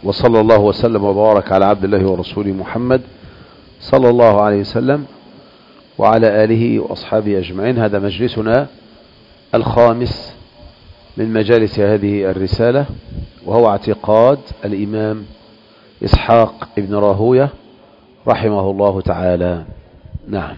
وصلى الله وسلم وبارك على عبد الله ورسوله محمد صلى الله عليه وسلم وعلى آله وأصحابه أجمعين. هذا مجلسنا الخامس من مجالس هذه الرسالة، وهو اعتقاد الإمام إسحاق ابن راهوية رحمه الله تعالى. نعم.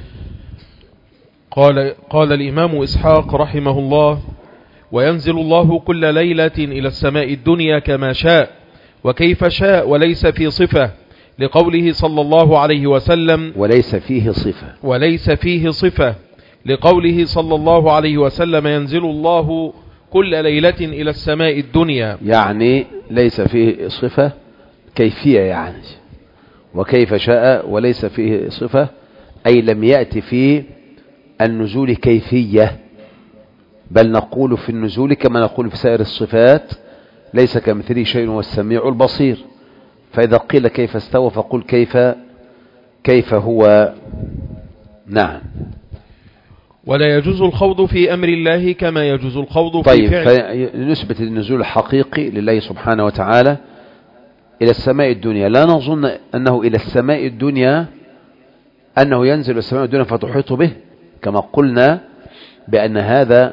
قال الإمام إسحاق رحمه الله: وينزل الله كل ليلة إلى السماء الدنيا كما شاء وكيف شاء وليس في صفة، لقوله صلى الله عليه وسلم وليس فيه صفة لقوله صلى الله عليه وسلم: ينزل الله كل ليلة إلى السماء الدنيا، يعني ليس فيه صفة كيفية، يعني وكيف شاء وليس فيه صفة، أي لم يأتي في النزول كيفية، بل نقول في النزول كما نقول في سائر الصفات: ليس كمثله شيء والسميع البصير. فإذا قيل كيف استوى فقل كيف هو. نعم. ولا يجوز الخوض في أمر الله كما يجوز الخوض في طيب، فعل. فنثبت النزول الحقيقي لله سبحانه وتعالى إلى السماء الدنيا. لا نظن أنه إلى السماء الدنيا أنه ينزل السماء الدنيا فتحيط به، كما قلنا بأن هذا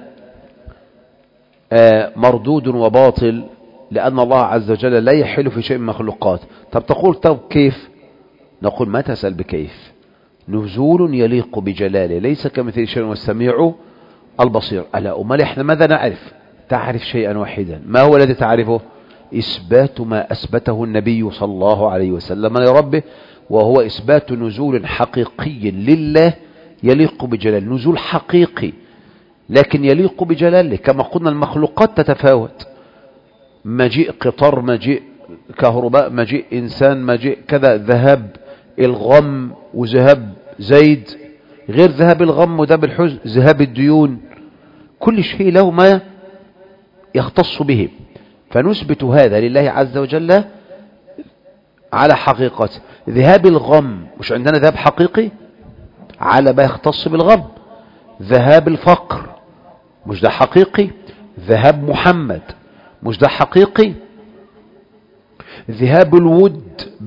مردود وباطل، لأن الله عز وجل لا يحل في شيء من مخلوقات. طب تقول كيف؟ نقول ما تسأل بكيف، نزول يليق بجلاله، ليس كمثله شيء والسميع البصير. ألا أمال إحنا ماذا نعرف؟ تعرف شيئا واحدا، ما هو الذي تعرفه؟ إثبات ما أثبته النبي صلى الله عليه وسلم لربه، وهو إثبات نزول حقيقي لله يليق بجلاله، نزول حقيقي لكن يليق بجلاله. كما قلنا المخلوقات تتفاوت، مجيء قطر، مجيء كهرباء، مجيء إنسان، مجيء كذا، ذهاب الغم وذهاب زيد غير ذهاب الغم وذهاب الحزن، ذهاب الديون، كل شيء له ما يختص به. فنثبت هذا لله عز وجل على حقيقته. ذهاب الغم مش عندنا ذهاب حقيقي على ما يختص بالغم. ذهاب الفقر مش ده حقيقي. ذهاب محمد مش ده حقيقي. ذهاب الود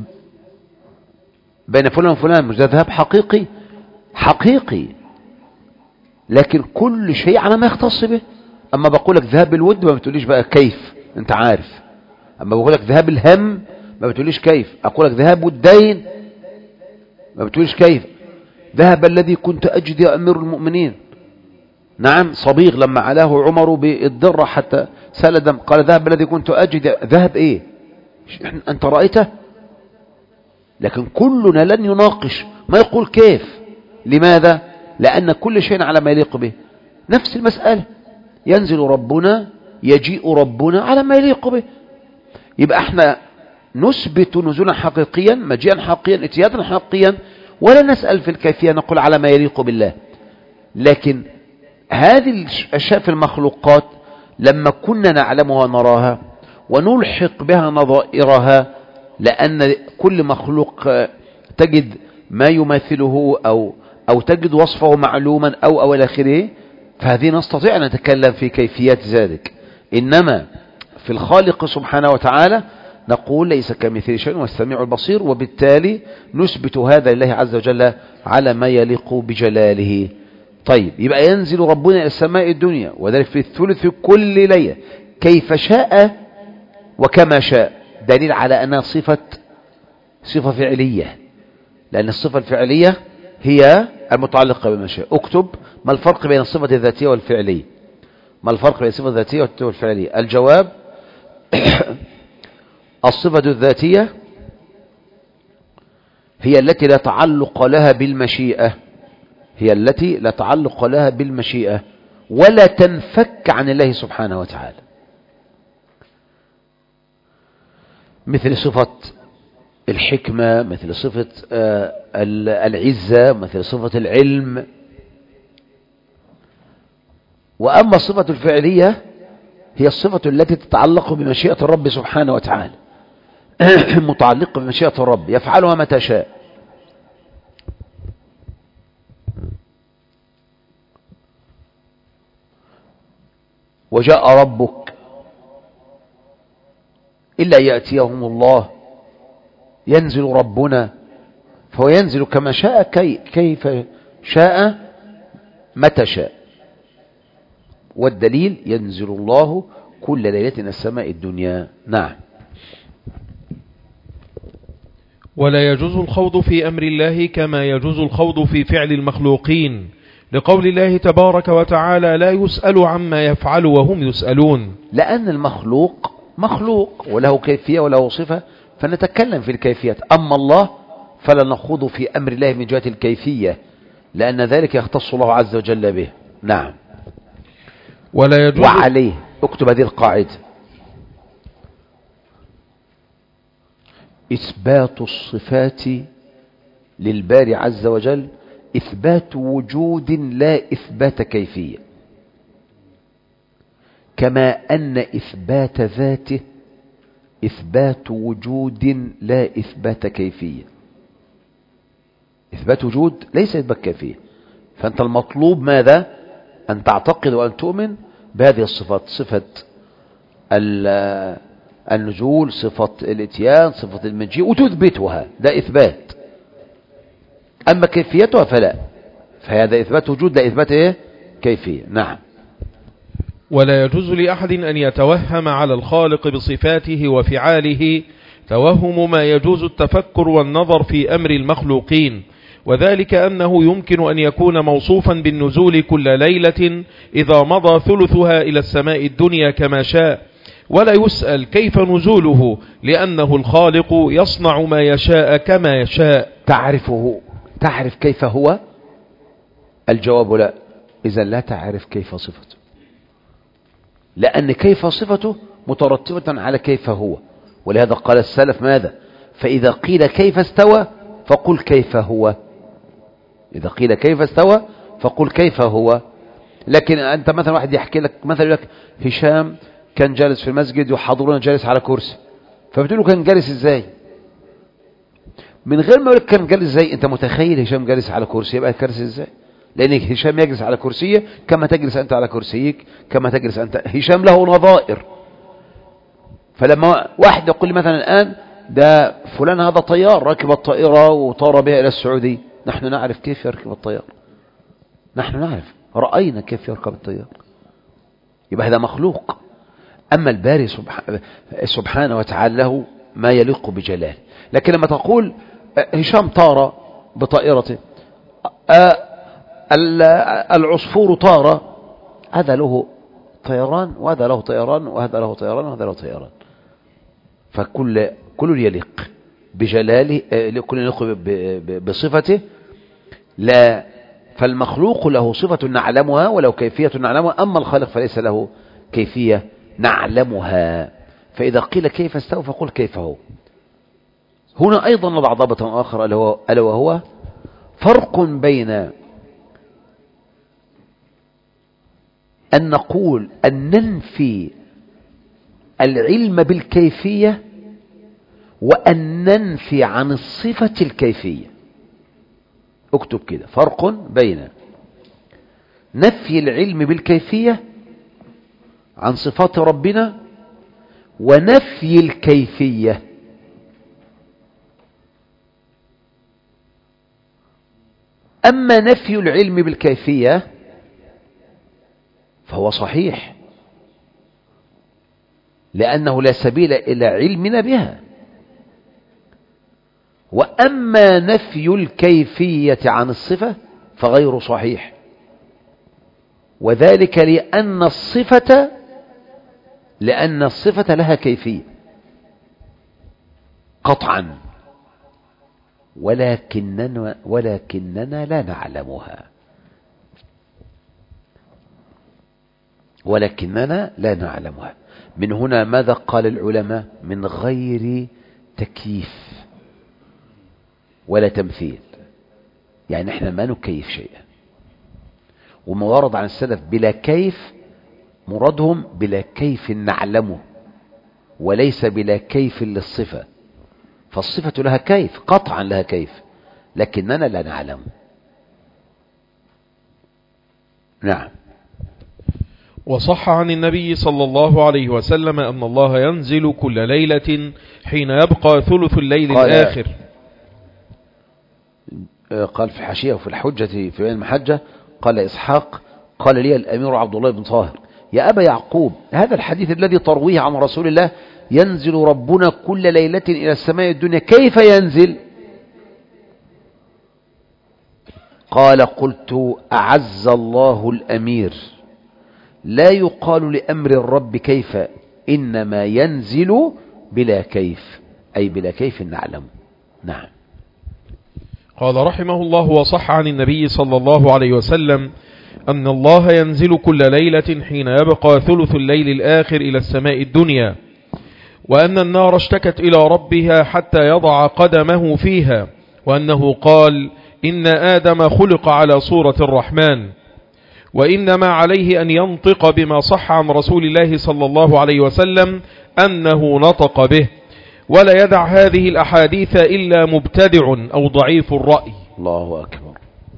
بين فلان وفلان مش ده ذهاب حقيقي، لكن كل شيء على ما يختص به. اما بقول لك ذهاب الود ما بتقوليش بقى كيف، انت عارف. اما بقول لك ذهاب الهم ما بتقوليش كيف. اقول لك ذهاب الدين ما بتقوليش كيف. ذهب الذي كنت اجد يا امير المؤمنين، نعم، صبيغ لما علاه عمر بالضرة حتى سال دم، قال ذهب الذي كنت اجد. ذهب ايه؟ انت رأيته؟ لكن كلنا لن يناقش، ما يقول كيف. لماذا؟ لأن كل شيء على ما يليق به. نفس المسألة، ينزل ربنا، يجيء ربنا على ما يليق به. يبقى احنا نثبت نزولا حقيقيا، مجيئا حقيقيا، اتيادا حقيقيا، ولا نسأل في الكيفية، نقول على ما يليق بالله. لكن هذه الأشياء في المخلوقات لما كنا نعلمها ونراها ونلحق بها نظائرها، لأن كل مخلوق تجد ما يماثله أو تجد وصفه معلوما أو إلى آخره، فهذه نستطيع أن نتكلم في كيفيات ذلك. إنما في الخالق سبحانه وتعالى نقول ليس كمثله شيء والسميع البصير، وبالتالي نثبت هذا لله عز وجل على ما يليق بجلاله. طيب، يبقى ينزل ربنا إلى السماء الدنيا، وذلك في الثلث كل ليلة كيف شاء وكما شاء، دليل على أنها صفة فعلية، لأن الصفة الفعلية هي المتعلقة بالمشيئة. اكتب: ما الفرق بين الصفة الذاتية والفعلية؟ ما الفرق بين الصفة الذاتية والفعلية؟ الجواب: الصفة الذاتية هي التي لا تعلق لها بالمشيئة، ولا تنفك عن الله سبحانه وتعالى، مثل صفة الحكمة، مثل صفة العزة، مثل صفة العلم. وأما الصفة الفعلية هي الصفة التي تتعلق بمشيئة الرب سبحانه وتعالى، متعلقة بمشيئة الرب، يفعلها متى شاء. وجاء ربك إلا يأتيهم الله ينزل ربنا، فهو ينزل كما شاء كيف شاء متى شاء. والدليل ينزل الله كل ليلة إلى السماء الدنيا. نعم. ولا يجوز الخوض في أمر الله كما يجوز الخوض في فعل المخلوقين، لقول الله تبارك وتعالى لا يسأل عما يفعل وهم يسألون. لأن المخلوق مخلوق وله كيفية وله صفة، فنتكلم في الكيفيات. أما الله فلا نخوض في أمر الله من جهة الكيفية، لأن ذلك يختص الله عز وجل به. نعم. ولا يجوز. وعليه اكتب هذه القاعدة: إثبات الصفات للباري عز وجل إثبات وجود لا إثبات كيفية، كما أن إثبات ذاته إثبات وجود لا إثبات كيفية. إثبات وجود ليس إثبات كيفية. فأنت المطلوب ماذا؟ أن تعتقد وأن تؤمن بهذه الصفات: صفة النزول، صفة الاتيان، صفة المجيء، وتثبتها، ده إثبات. أما كيفيتها فلا، فهذا إثبات وجود لا إثبات إيه؟ كيفية. نعم. ولا يجوز لأحد أن يتوهم على الخالق بصفاته وفعاله توهم ما يجوز التفكر والنظر في أمر المخلوقين، وذلك أنه يمكن أن يكون موصوفا بالنزول كل ليلة إذا مضى ثلثها إلى السماء الدنيا كما شاء، ولا يسأل كيف نزوله لأنه الخالق يصنع ما يشاء كما يشاء. تعرف كيف هو؟ الجواب لا. إذا لا تعرف كيف صفته، لأن كيف صفته مترتبة على كيف هو. ولهذا قال السلف ماذا؟ فإذا قيل كيف استوى فقل كيف هو. إذا قيل كيف استوى فقل كيف هو. لكن أنت مثلا واحد يحكي لك مثلا يقول لك هشام كان جالس في المسجد وحضرنا جالس على كرسي، فبتقول له كان جالس ازاي؟ من غير ما يقول لك كان جالس ازاي، انت متخيل هشام جالس على كرسي، يبقى جالس ازاي؟ لان هشام يجلس على كرسيه كما تجلس انت على كرسيك، كما تجلس انت. هشام له نظائر. فلما واحد يقول لي مثلا الان ده فلان هذا طيار ركب الطائره وطار بها الى السعوديه، نحن نعرف كيف يركب الطيار، نحن نعرف، راينا كيف يركب الطيار، يبقى هذا مخلوق. أما الباري سبحانه وتعالى له ما يليق بجلاله. لكن لما تقول هشام طار بطائرته، العصفور طار، هذا له طيران وهذا له طيران وهذا له طيران وهذا له طيران، فكل يليق بجلاله، كل يليق بصفته. لا، فالمخلوق له صفة نعلمها وله كيفية نعلمها، أما الخالق فليس له كيفية نعلمها. فإذا قيل كيف استوى فقل كيف هو. هنا أيضا نضع ضابطا آخر ألا وهو فرق بين أن نقول أن ننفي العلم بالكيفية وأن ننفي عن الصفة الكيفية. اكتب كده: فرق بين نفي العلم بالكيفية عن صفات ربنا ونفي الكيفية. أما نفي العلم بالكيفية فهو صحيح، لأنه لا سبيل إلى علمنا بها. وأما نفي الكيفية عن الصفة فغير صحيح، وذلك لأن الصفة لها كيفية قطعا، ولكننا لا نعلمها، من هنا ماذا قال العلماء؟ من غير تكييف ولا تمثيل، يعني احنا ما نكيف شيئا. وما ورد عن السلف بلا كيف مرادهم بلا كيف نعلمه، وليس بلا كيف للصفة. فالصفة لها كيف، قطعا لها كيف، لكننا لا نعلم. نعم. وصح عن النبي صلى الله عليه وسلم أن الله ينزل كل ليلة حين يبقى ثلث الليل الآخر. قال في حاشية وفي الحجة في بيان المحجة، قال إسحاق قال لي الأمير عبد الله بن طاهر يا أبا يعقوب هذا الحديث الذي ترويه عن رسول الله ينزل ربنا كل ليلة إلى السماء الدنيا كيف ينزل؟ قال قلت أعز الله الأمير لا يقال لأمر الرب كيف إنما ينزل بلا كيف، أي بلا كيف نعلم. نعم. قال رحمه الله وصح عن النبي صلى الله عليه وسلم أن الله ينزل كل ليلة حين يبقى ثلث الليل الآخر إلى السماء الدنيا، وأن النار اشتكت إلى ربها حتى يضع قدمه فيها، وأنه قال إن آدم خلق على صورة الرحمن، وإنما عليه أن ينطق بما صح عن رسول الله صلى الله عليه وسلم أنه نطق به، ولا يدع هذه الأحاديث إلا مبتدع أو ضعيف الرأي. الله أكبر.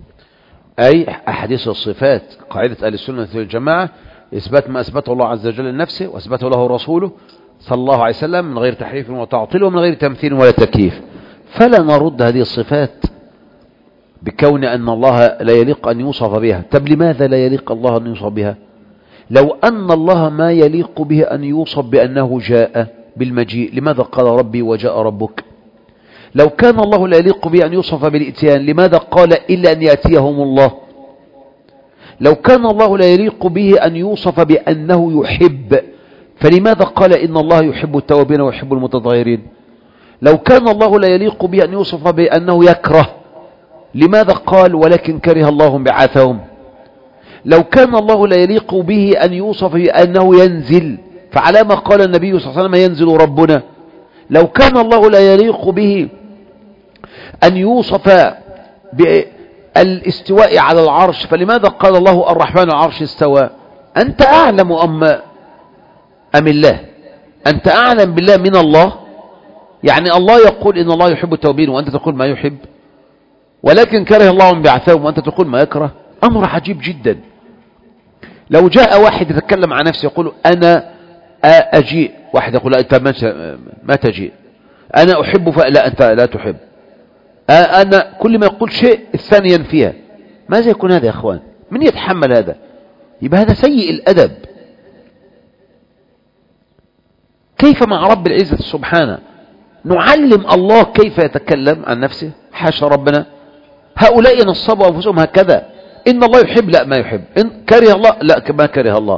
أي أحاديث الصفات قاعدة أهل السنة والجماعة إثبات ما أثبته الله عز وجل لنفسه وأثبته له رسوله صلى الله عليه وسلم من غير تحريف وتعطيل ومن غير تمثيل ولا تكييف. فلا نرد هذه الصفات بكون أن الله لا يليق أن يوصف بها. طب لماذا لا يليق الله أن يوصف بها؟ لو أن الله ما يليق به أن يوصف بأنه جاء بالمجيء لماذا قال ربي وجاء ربك؟ لو كان الله لا يليق به أن يوصف بالإتيان لماذا قال إلا أن يأتيهم الله؟ لو كان الله لا يليق به أن يوصف بأنه يحب فلماذا قال إن الله يحب التوابين ويحب المتطهرين؟ لو كان الله لا يليق به أن يوصف بأنه يكره لماذا قال ولكن كره الله بعثهم؟ لو كان الله لا يليق به أن يوصف بأنه ينزل فعلى ما قال النبي صلى الله عليه وسلم ينزل ربنا؟ لو كان الله لا يليق به أن يوصف بالاستواء على العرش فلماذا قال الله الرحمن العرش استوى؟ أنت أعلم أم الله؟ أنت أعلم بالله من الله؟ يعني الله يقول إن الله يحب التوابين وأنت تقول ما يحب، ولكن كره الله بعثهم وأنت تقول ما يكره. أمر عجيب جدا. لو جاء واحد يتكلم عن نفسه يقول أنا أجيء، واحد يقول لا أنت ما تجيء، أنا أحب لا أنت لا تحب، أنا كل ما يقول شيء الثاني ينفيها. ماذا يكون هذا يا أخوان؟ من يتحمل هذا؟ يبقى هذا سيء الأدب. كيف مع رب العزة سبحانه نعلم الله كيف يتكلم عن نفسه؟ حاشا ربنا. هؤلاء نصبوا أنفسهم هكذا، إن الله يحب لا ما يحب، إن كره الله لا ما كره الله.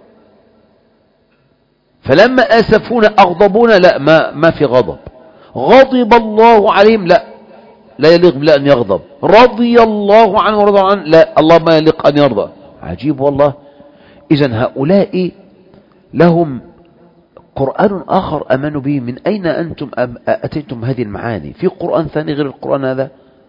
فلما آسفونا أغضبونا لا ما في غضب. غضب الله عليهم لا يليق بلا أن يغضب. رضي الله عنه ورضى عنه لا الله ما يليق أن يرضى. عجيب والله. إذن هؤلاء لهم قرآن آخر أمنوا به. من أين أنتم أتيتم هذه المعاني؟ في قرآن ثاني غير القرآن هذا؟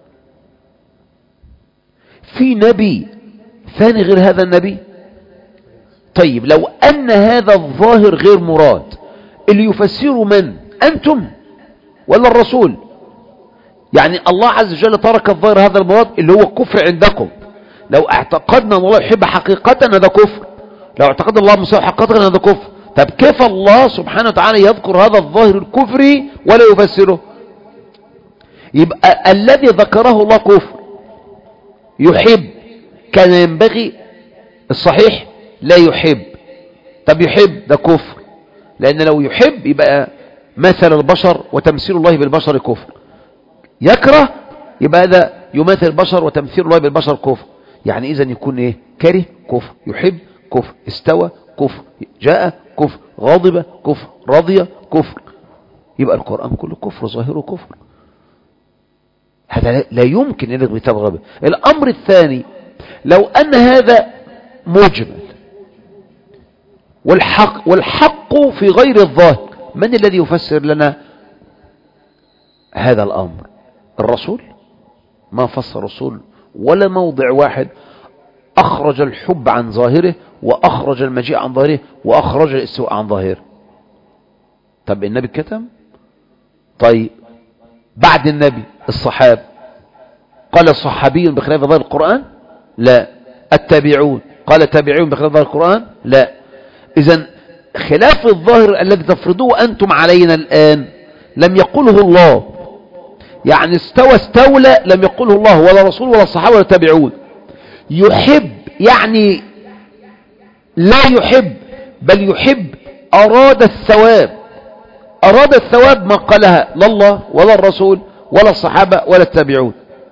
في نبي ثاني غير هذا النبي؟ طيب لو أن هذا الظاهر غير مراد اللي يفسروا من؟ أنتم ولا الرسول؟ يعني الله عز وجل ترك الظاهر هذا المراد اللي هو كفر عندكم. لو اعتقدنا أن الله يحب حقيقة هذا كفر، لو اعتقدنا الله مساوي حقيقة هذا كفر. طب كيف الله سبحانه وتعالى يذكر هذا الظاهر الكفري ولا يفسره؟ يبقى الذي ذكره الله كفر. يحب كان ينبغي الصحيح لا يحب. طب يحب ده كفر، لأن لو يحب يبقى مثل البشر وتمثيل الله بالبشر كفر. يكره يبقى هذا يمثل البشر وتمثيل الله بالبشر كفر. يعني إذن يكون إيه؟ كره كفر، يحب كفر، استوى كفر، جاء كفر، غضب كفر، رضي كفر. يبقى القرآن كله كفر، ظاهره كفر. هذا لا يمكن أن يلغي كتاب ربه. الأمر الثاني لو أن هذا مجمل والحق في غير الظاهر، من الذي يفسر لنا هذا الأمر؟ الرسول. ما فسر الرسول ولا موضع واحد أخرج الحب عن ظاهره وأخرج المجيء عن ظاهره وأخرج الاستواء عن ظاهره. طب النبي كتم؟ طيب بعد النبي الصحابة قال الصحابي بخلاف ظاهر القرآن؟ لا. التابعون قال تابعيهم بخلاف ظاهر القرآن؟ لا. إذن خلاف الظاهر الذي تفرضوه أنتم علينا الآن لم يقله الله، يعني استولى لم يقله الله ولا رسول ولا الصحابة ولا التابعون. يحب يعني لا يحب، بل يحب أراد الثواب، أراد الثواب ما قالها لا الله ولا الرسول ولا الصحابة ولا التابعون.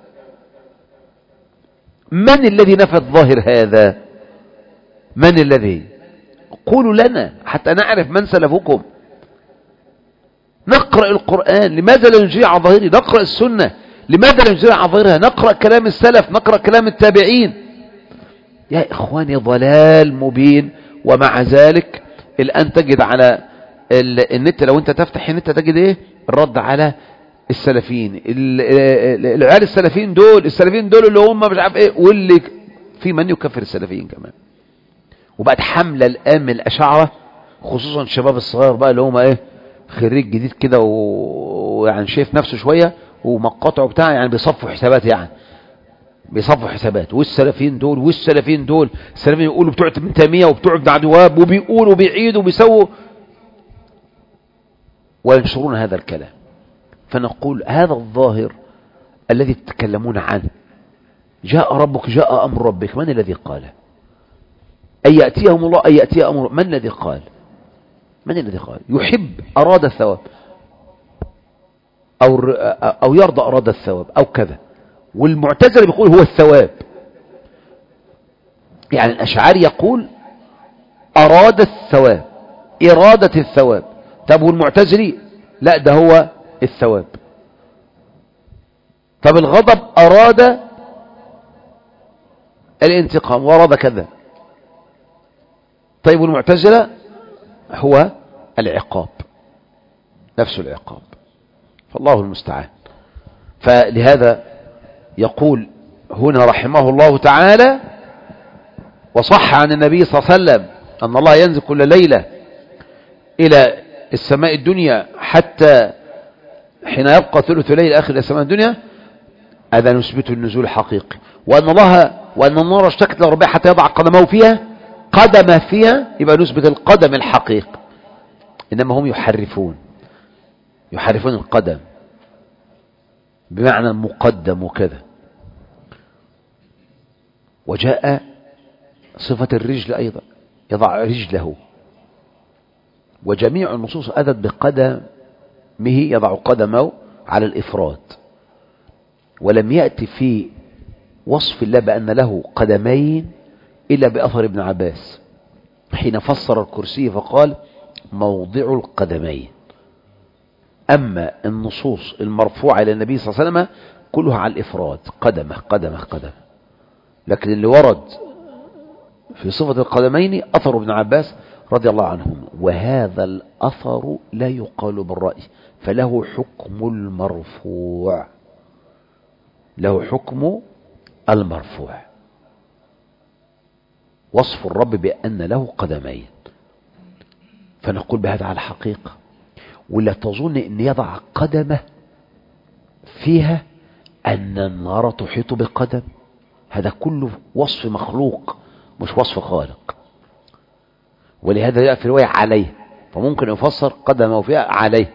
من الذي نفى الظاهر هذا؟ من الذي؟ قولوا لنا حتى نعرف من سلفكم. نقرأ القرآن، لماذا لا نجري على ظاهره؟ نقرأ السنة، لماذا لا نجري على ظاهرها؟ نقرأ كلام السلف، نقرأ كلام التابعين. يا إخواني ضلال مبين. ومع ذلك الآن تجد على النت، لو أنت تفتح النت تجد إيه؟ الرد على السلفيين، العيال السلفيين دول اللي هم مش عارف إيه، واللي في من يكفر السلفيين كمان. وبقت حملة الآن من الأشاعرة، خصوصا الشباب الصغير بقى اللي هم إيه، خريج جديد كده ويعني شايف نفسه شوية ومقاطعه بتاع، يعني بيصفوا حسابات، يعني بيصفوا حسابات. والسلفيين دول السلفيين يقولوا بتوع ابن تيمية وبتوع ابن عبد الوهاب، وبيقولوا وبيعيدوا وبيسووا وينشرون هذا الكلام. فنقول هذا الظاهر الذي تتكلمون عنه، جاء ربك، جاء أمر ربك، من الذي قاله؟ أن يأتيهم الله، أن يأتي أمر، من الذي قال؟ من الذي قال؟ يحب أراد الثواب أو يرضى أراد الثواب أو كذا. والمعتزلي بيقول هو الثواب، يعني الأشعري يقول أراد الثواب، إرادة الثواب. طب والمعتزلي لا، ده هو الثواب. طب الغضب أراد الانتقام وأراد كذا. طيب والمعتزلة هو العقاب، نفس العقاب. فالله المستعان. فلهذا يقول هنا رحمه الله تعالى: وصح عن النبي صلى الله عليه وسلم أن الله ينزل كل ليلة إلى السماء الدنيا حتى حين يبقى ثلث ليل آخر إلى السماء الدنيا. هذا نثبت النزول الحقيقي. وأن النار اشتكت لربها حتى يضع قدمه فيها، قدم فيها، يبقى نثبت القدم الحقيقي. إنما هم يحرفون القدم بمعنى المقدم وكذا. وجاء صفة الرجل أيضا، يضع رجله. وجميع النصوص أتت بقدمه، يضع قدمه على الإفراد. ولم يأتي في وصف الله بأن له قدمين إلا بأثر ابن عباس حين فسر الكرسي فقال موضع القدمين. أما النصوص المرفوعة إلى النبي صلى الله عليه وسلم كلها على الإفراد، قدمه قدمه قدمه. لكن اللي ورد في صفة القدمين أثر ابن عباس رضي الله عنهم، وهذا الأثر لا يقال بالرأي، فله حكم المرفوع، له حكم المرفوع. وصف الرب بأن له قدمين. فنقول بهذا على الحقيقة. ولا تظن أن يضع قدمه فيها أن النار تحيط بقدم، هذا كله وصف مخلوق مش وصف خالق. ولهذا جاء في رواية عليه، فممكن يفسر قدمه فيها عليه.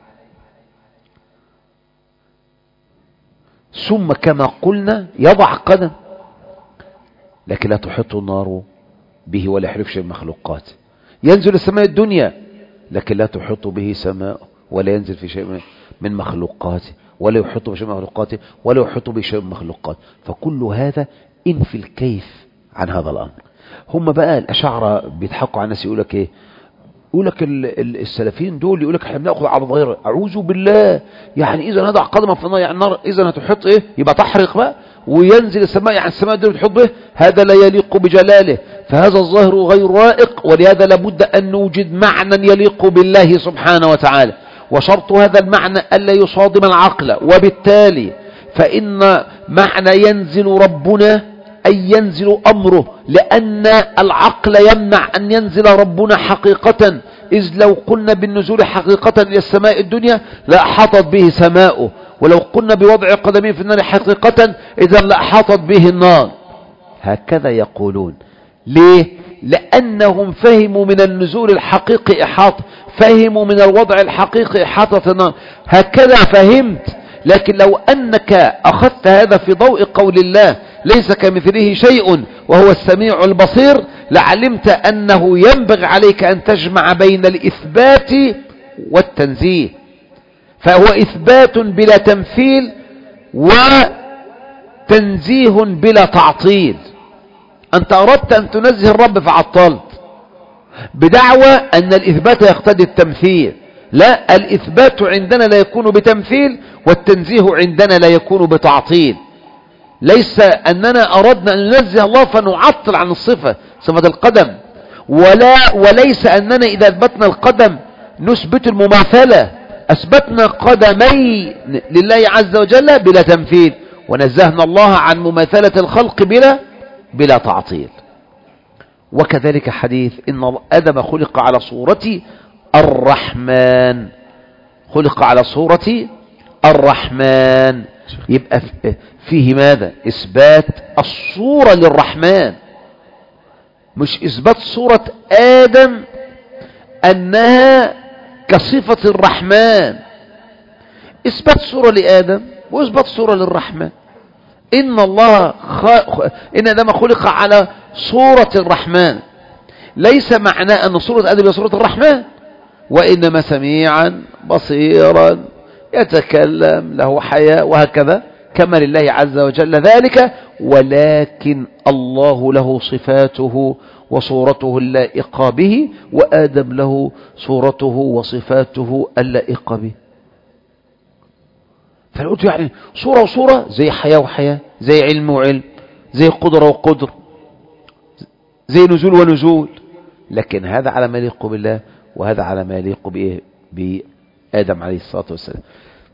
ثم كما قلنا يضع قدم، لكن لا تحيط النار به ولا يحرف شيء من مخلوقاته. ينزل السماء الدنيا لكن لا تحيط به سماء، ولا ينزل في شيء من مخلوقاته، ولا يحيط بشيء من مخلوقاته، ولا يحيط بشيء من مخلوقاته. فكل هذا انفي الكيف عن هذا الأمر. هم بقى الأشاعرة بيضحكوا على الناس، يقولك ايه؟ يقولك السلفيين دول يقولك احنا بناخذ على ظاهره. اعوذ بالله، يعني اذا نضع قدمه في النار يعني النار اذا هتحط ايه؟ يبقى تحرق بقى وينزل السماء، يعني السماء دي بتحط به، هذا لا يليق بجلاله، فهذا الظاهر غير رائق. ولهذا لابد ان نوجد معنى يليق بالله سبحانه وتعالى، وشرط هذا المعنى الا يصادم العقل. وبالتالي فان معنى ينزل ربنا أن ينزل أمره، لأن العقل يمنع أن ينزل ربنا حقيقة. إذ لو قلنا بالنزول حقيقة إلى السماء الدنيا لأحاطت به سماؤه، ولو قلنا بوضع قدمين في النار حقيقة إذا لأحاطت به النار. هكذا يقولون. ليه؟ لأنهم فهموا من النزول الحقيقي إحاطة، فهموا من الوضع الحقيقي إحاطة النار. هكذا فهمت. لكن لو أنك أخذت هذا في ضوء قول الله ليس كمثله شيء وهو السميع البصير، لعلمت أنه ينبغي عليك أن تجمع بين الإثبات والتنزيه. فهو إثبات بلا تمثيل وتنزيه بلا تعطيل. أنت أردت أن تنزه الرب فعطلت بدعوى أن الإثبات يقتضي التمثيل. لا، الإثبات عندنا لا يكون بتمثيل، والتنزيه عندنا لا يكون بتعطيل. ليس أننا أردنا أن ننزه الله فنعطل عن الصفة، صفة القدم، وليس أننا إذا أثبتنا القدم نثبت المماثلة. أثبتنا قدمي لله عز وجل بلا تمثيل، ونزهنا الله عن مماثلة الخلق بلا تعطيل. وكذلك حديث إن آدم خلق على صورة الرحمن، خلق على صورة الرحمن. يبقى فيه ماذا؟ إثبات الصورة للرحمن، مش إثبات صورة آدم أنها كصفة الرحمن. إثبات صورة لآدم وإثبات صورة للرحمن. إن آدم خلق على صورة الرحمن، ليس معناه أن صورة آدم هي صورة الرحمن، وإنما سميعا بصيرا يتكلم له حياة وهكذا كما لله عز وجل ذلك. ولكن الله له صفاته وصورته اللائقة به، وآدم له صورته وصفاته اللائقة به. فقلت يعني صورة وصورة، زي حياة وحياة، زي علم وعلم، زي قدرة وقدر، زي نزول ونزول. لكن هذا على ما يليق بالله، وهذا على ما يليق بآدم عليه الصلاة والسلام.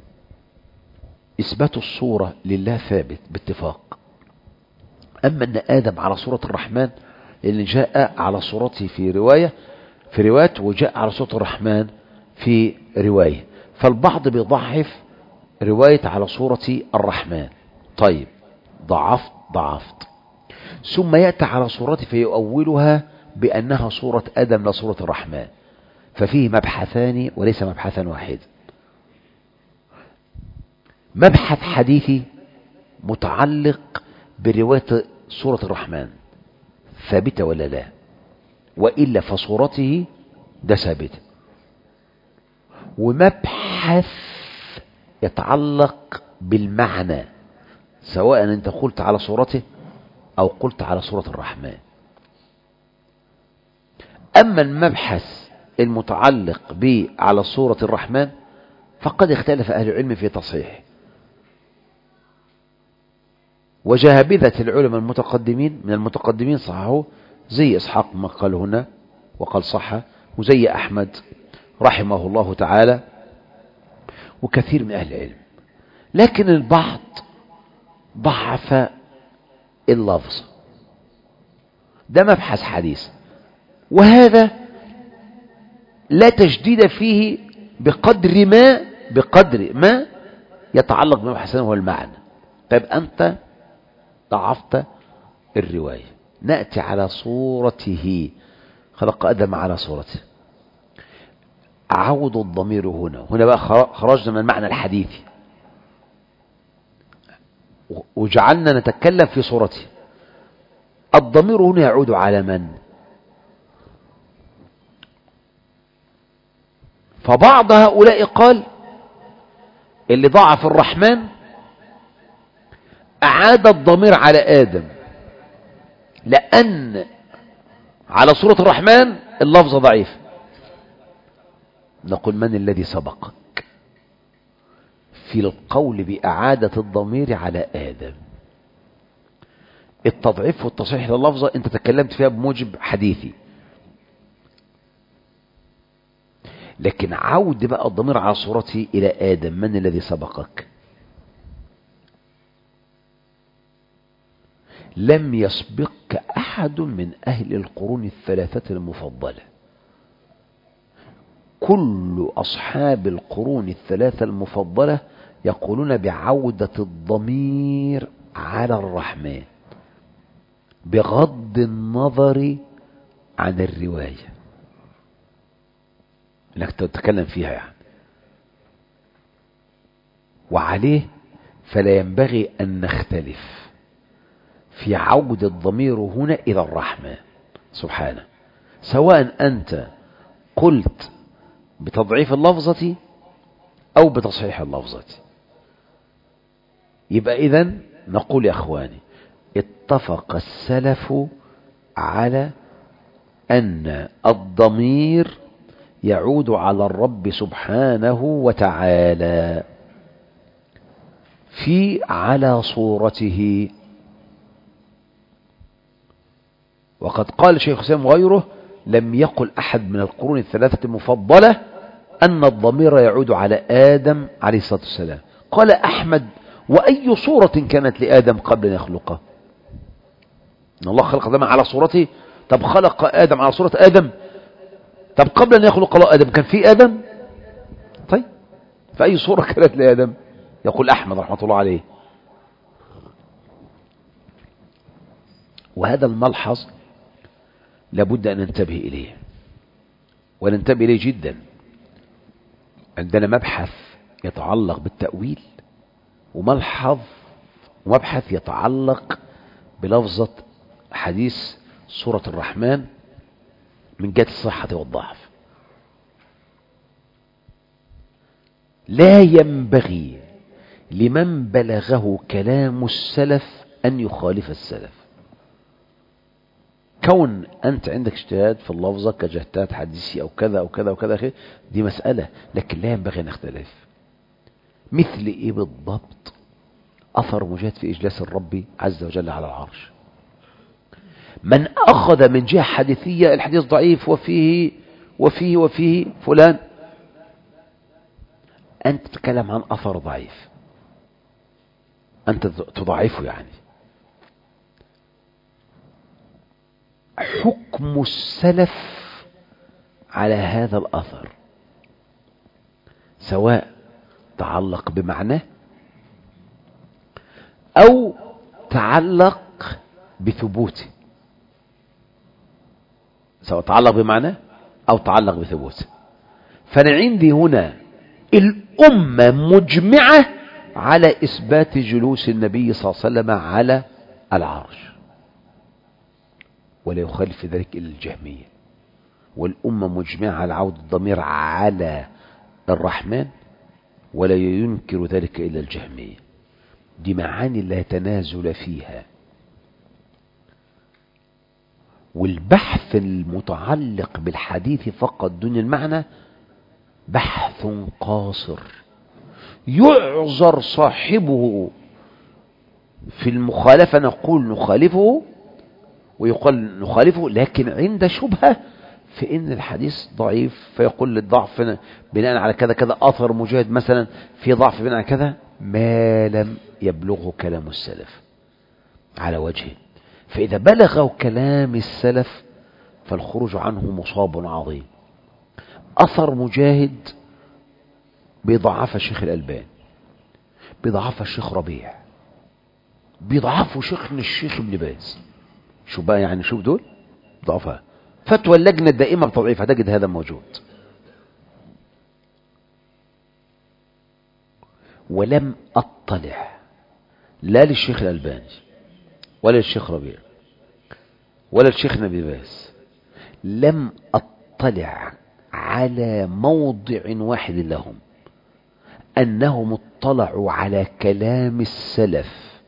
إثبات الصورة لله ثابت باتفاق. أما أن آدم على صورة الرحمن، اللي جاء على صورته في رواية وجاء على صورة الرحمن في رواية، فالبعض بيضعف رواية على صورة الرحمن. طيب ضعفت ثم يأتي على صورته فيؤولها بأنها صورة آدم لا صورة الرحمن. ففيه مبحثان وليس مبحثا واحد. مبحث حديثي متعلق برواية صورة الرحمن ثابتة ولا لا، وإلا فصورته ده ثابتة. ومبحث يتعلق بالمعنى، سواء أنت قلت على صورته أو قلت على صورة الرحمن. أما المبحث المتعلق على صورة الرحمن فقد اختلف أهل العلم في تصحيح، وجهابذة العلماء المتقدمين من المتقدمين صححوه، زي إسحاق ما قال هنا وقال صح، وزي أحمد رحمه الله تعالى، وكثير من أهل العلم. لكن البعض ضعف اللفظ. ده مبحث حديث، وهذا لا تجديد فيه بقدر ما يتعلق بمبحثنا هو المعنى. طيب أنت ضعفت الرواية، نأتي على صورته، خلق آدم على صورته. عود الضمير هنا بقى خرجنا من المعنى الحديثي وجعلنا نتكلم في صورته. الضمير هنا يعود على من؟ فبعض هؤلاء قال اللي ضعف الرحمن أعاد الضمير على آدم، لأن على صورة الرحمن اللفظ ضعيف. نقول من الذي سبقك في القول بإعادة الضمير على آدم؟ التضعيف والتصحيح لللفظة أنت تكلمت فيها بموجب حديثي، لكن عود بقى الضمير على صورته إلى آدم، من الذي سبقك؟ لم يسبقك أحد من أهل القرون الثلاثة المفضلة. كل أصحاب القرون الثلاثة المفضلة يقولون بعودة الضمير على الرحمن، بغض النظر عن الرواية انك تتكلم فيها يعني. وعليه فلا ينبغي ان نختلف في عود الضمير هنا الى الرحمن سبحانه، سواء انت قلت بتضعيف اللفظة او بتصحيح اللفظة. يبقى اذن نقول يا اخواني اتفق السلف على ان الضمير يعود على الرب سبحانه وتعالى في على صورته. وقد قال شيخ الإسلام وغيره لم يقل أحد من القرون الثلاثة المفضلة أن الضمير يعود على آدم عليه الصلاة والسلام. قال أحمد وأي صورة كانت لآدم قبل أن يخلقه؟ إن الله خلق آدم على صورته. طب خلق آدم على صورة آدم، طب قبل أن يخلق الله آدم كان في آدم؟ طيب فأي صورة كانت لآدم؟ يقول أحمد رحمة الله عليه. وهذا الملحظ لابد أن ننتبه إليه، وننتبه إليه جدا. عندنا مبحث يتعلق بالتأويل، ومبحث يتعلق بلفظة حديث سورة الرحمن من جهة الصحة والضعف. لا ينبغي لمن بلغه كلام السلف أن يخالف السلف. كون أنت عندك اجتهاد في اللفظة كجهتات حديثي أو كذا أو كذا وكذا دي مسألة، لكن لا ينبغي أن نختلف. مثل إيه بالضبط؟ أثر مجاهد في إجلاس الرب عز وجل على العرش. من أخذ من جهة حديثية الحديث ضعيف وفيه فلان، أنت تتكلم عن أثر ضعيف، أنت تضعفه يعني. حكم السلف على هذا الأثر سواء تعلق بمعناه أو تعلق بثبوته، سواء تعلق بمعناه أو تعلق بثبوته. فأنا عندي هنا الأمة مجمعة على إثبات جلوس النبي صلى الله عليه وسلم على العرش، ولا يخالف في ذلك إلا الجهمية. والأمة مجمعة على عودة الضمير على الرحمن، ولا ينكر ذلك إلا الجهمية. دي معاني لا تنازل فيها. والبحث المتعلق بالحديث فقط دون المعنى بحث قاصر، يعذر صاحبه في المخالفة، نقول نخالفه ويقال نخالفه، لكن عند شبهة في ان الحديث ضعيف فيقول للضعف بناء على كذا كذا. اثر مجاهد مثلا في ضعف بناء على كذا ما لم يبلغه كلام السلف على وجهه. فاذا بلغه كلام السلف فالخروج عنه مصاب عظيم. اثر مجاهد بيضعف الشيخ الألباني، بيضعف الشيخ ربيع، بيضعفوا شيخنا الشيخ ابن باز. شو بقى يعني؟ شوف دول ضعفها. فتوى اللجنة الدائمة بتضعيفها تجد هذا موجود. ولم أطلع لا للشيخ الألباني ولا للشيخ ربيع ولا للشيخ ابن باز، لم أطلع على موضع واحد لهم أنهم اطلعوا على كلام السلف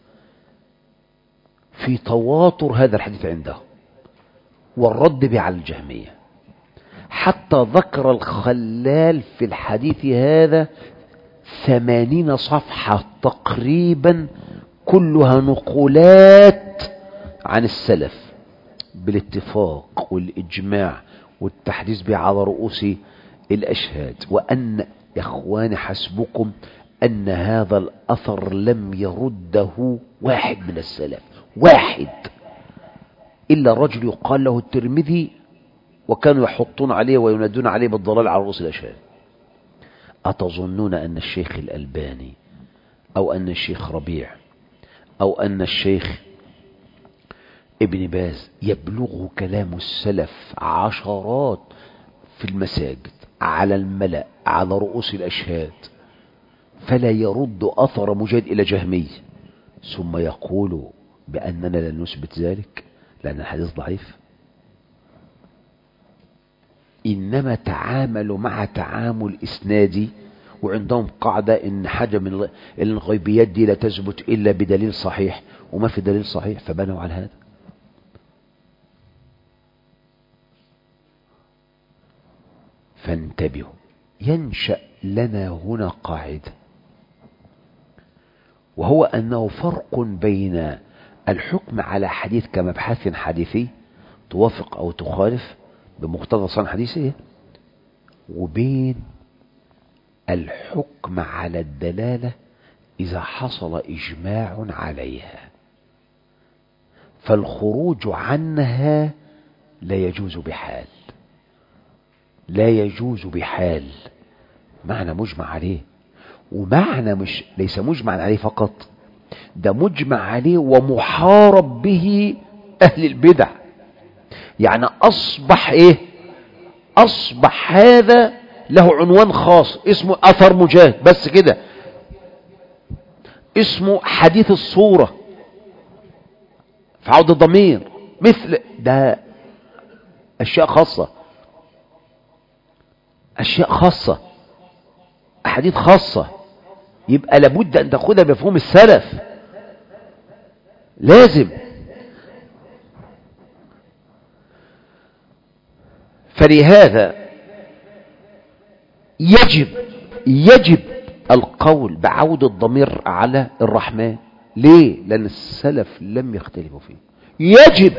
في تواتر هذا الحديث عندهم والرد به على الجهمية. حتى ذكر الخلال في الحديث هذا 80 صفحة تقريبا كلها نقولات عن السلف بالاتفاق والإجماع والتحديث به على رؤوس الأشهاد. وأن يا إخواني حسبكم أن هذا الأثر لم يرده واحد من السلف، واحد، إلا رجل يقال له الترمذي، وكانوا يحطون عليه وينادون عليه بالضلال على رؤوس الأشهاد. أتظنون أن الشيخ الألباني أو أن الشيخ ربيع أو أن الشيخ ابن باز يبلغه كلام السلف عشرات في المساجد على الملأ على رؤوس الأشهاد، فلا يرد أثر مجاهد إلى جهمي، ثم يقول بأننا لا نثبت ذلك لأن الحديث ضعيف. إنما تعاملوا مع تعامل إسنادي، وعندهم قاعدة إن حاجة من الغيبيات دي لا تثبت إلا بدليل صحيح، وما في دليل صحيح فبنوا على هذا. فانتبهوا، ينشأ لنا هنا قاعدة، وهو أنه فرق بين الحكم على حديث كمبحث حديثي توافق أو تخالف بمقتضى صنع حديثه، وبين الحكم على الدلالة إذا حصل إجماع عليها، فالخروج عنها لا يجوز بحال، لا يجوز بحال. معنى مجمع عليه، ومعنى مش ليس مجمع عليه فقط، ده مجمع عليه ومحارب به أهل البدع. يعني أصبح إيه؟ أصبح هذا له عنوان خاص اسمه أثر مجاهد، بس كده، اسمه حديث الصورة في عودة الضمير، مثل ده أشياء خاصة، أشياء خاصة، أحاديث خاصة، يبقى لابد أن تأخذها بمفهوم السلف، لازم. فلهذا يجب القول بعودة الضمير على الرحمن. ليه؟ لأن السلف لم يختلفوا فيه. يجب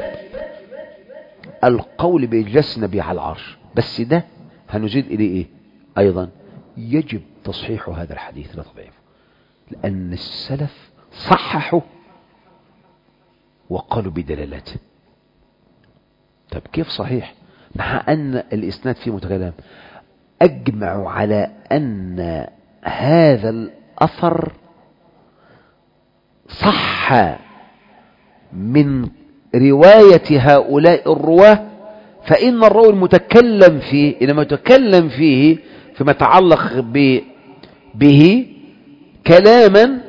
القول بإجلاس النبي على العرش، بس ده هنزيد إليه إيه أيضا؟ يجب تصحيح هذا الحديث لا تضعيفه، لأن السلف صححوا وقالوا بدلالته. طب كيف صحيح مع أن الإسناد فيه متكلم؟ أجمعوا على أن هذا الأثر صح من رواية هؤلاء الرواه، فإن الراوي المتكلم فيه إنما يتكلم فيه فيما يتعلق به كلاما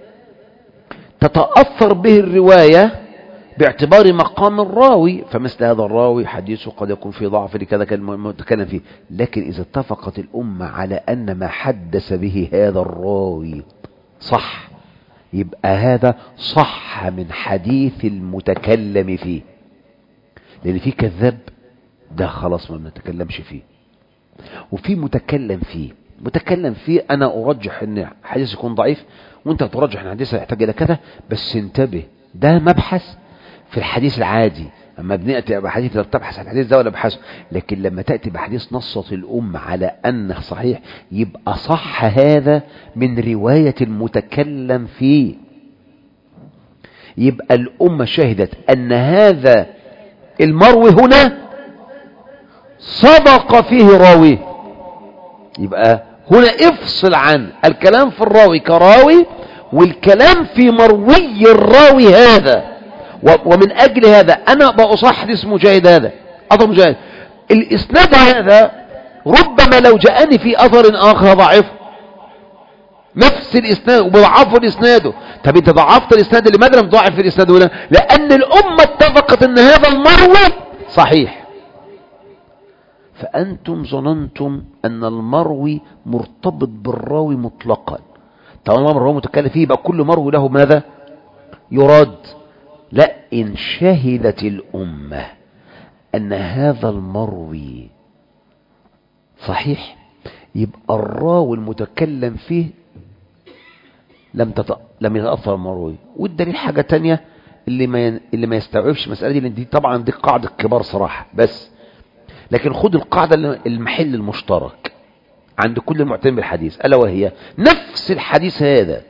تتأثر به الرواية باعتبار مقام الراوي، فمثل هذا الراوي حديثه قد يكون فيه ضعف لكذا كان متكلم فيه. لكن إذا اتفقت الأمة على أن ما حدث به هذا الراوي صح، يبقى هذا صح من حديث المتكلم فيه، لأن فيه كذاب ده خلاص ما نتكلمش فيه، وفي متكلم فيه أنا أرجح أن حديث يكون ضعيف، وأنت ترجح أن حديث يحتاج إلى كذا، بس انتبه، ده مبحث في الحديث العادي. أما بنأتي بحديث لا تبحث عن الحديث ده ولا بحثه، لكن لما تأتي بحديث نصت الأمة على أنه صحيح، يبقى صح هذا من رواية المتكلم فيه، يبقى الأمة شهدت أن هذا المروي هنا صدق فيه راوي. يبقى هنا افصل عن الكلام في الراوي كراوي والكلام في مروي الراوي هذا. ومن أجل هذا أنا بأصح حديث مجاهد، هذا أثر مجاهد، الإسناد هذا ربما لو جاءني في أثر آخر ضعيف نفس الإسناد وبضعفه الإسناد. طب أنت ضعفت الإسناد اللي ماذا لم تضعف في الإسناد هنا؟ لأن الأمة اتفقت أن هذا المروي صحيح، فأنتم ظننتم أن المروي مرتبط بالراوي مطلقا. طالما الراوي متكلم فيه يبقى كل مروي له ماذا يراد؟ لا، إن شهدت الأمة أن هذا المروي صحيح، يبقى الراوي المتكلم فيه لم يتأثر المروي. والدليل حاجة تانية اللي ما يستوعبش مسألة دي، لأن دي طبعا دي قاعدة كبار صراحة، بس لكن خد القاعدة المحل المشترك عند كل المعتنين بالحديث، ألا وهي نفس الحديث هذا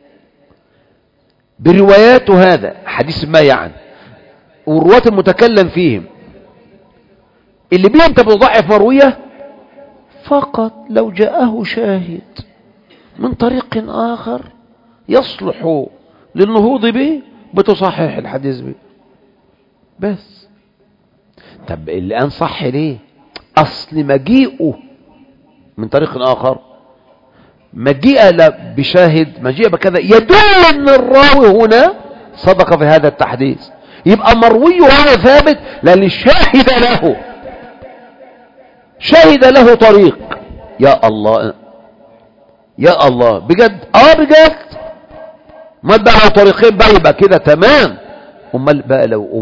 برواياته، هذا حديث ما يعني، والرواة المتكلم فيهم اللي بيه انت بتضعف مروية فقط، لو جاءه شاهد من طريق آخر يصلح للنهوض به بتصحيح الحديث به. بس. طب الآن صح ليه؟ أصل مجيئه من طريق آخر، مجيء بشاهد، مجيء بكذا، يدل أن الراوي هنا صدق في هذا التحديث، يبقى مروي هذا ثابت لأن شاهد له طريق. يا الله يا الله، بجد بجد. ما بقى له طريقين بقى يبقى كده تمام. امال بقى لو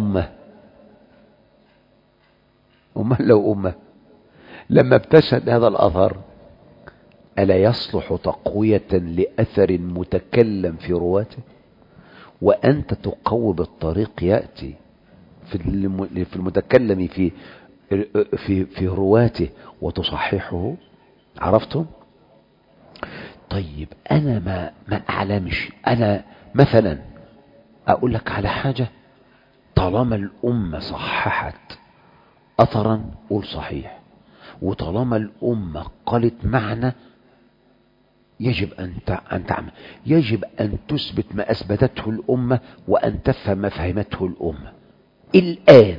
امه لما ابتسد هذا الاثر، الا يصلح تقوية لاثر متكلم في رواته؟ وانت تقوي بالطريق ياتي في المتكلم في رواته وتصححه. عرفتم؟ طيب انا ما اعلمش، انا مثلا اقول لك على حاجة، طالما الامة صححت اثرا قول صحيح، وطالما الامة قالت معنى يجب ان تعمل، يجب ان تثبت ما اثبتته الامة وان تفهم ما فهمته الامة الان،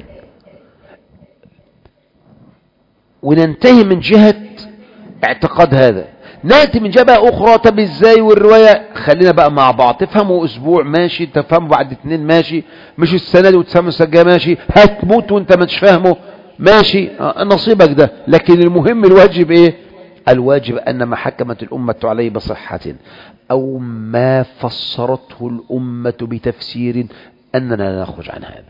وننتهي من جهة اعتقاد هذا. نأتي من جهة أخرى، طب ازاي والرواية؟ خلينا بقى مع بعض، تفهموا أسبوع ماشي، تفهموا بعد 2 ماشي، مش السنة دي وتفهموا السنة ماشي، هتموت وانت مش فاهمه ماشي، نصيبك ده. لكن المهم الواجب ايه؟ الواجب أن ما حكمت الأمة عليه بصحة أو ما فسرته الأمة بتفسير أننا لا نخرج عن هذا،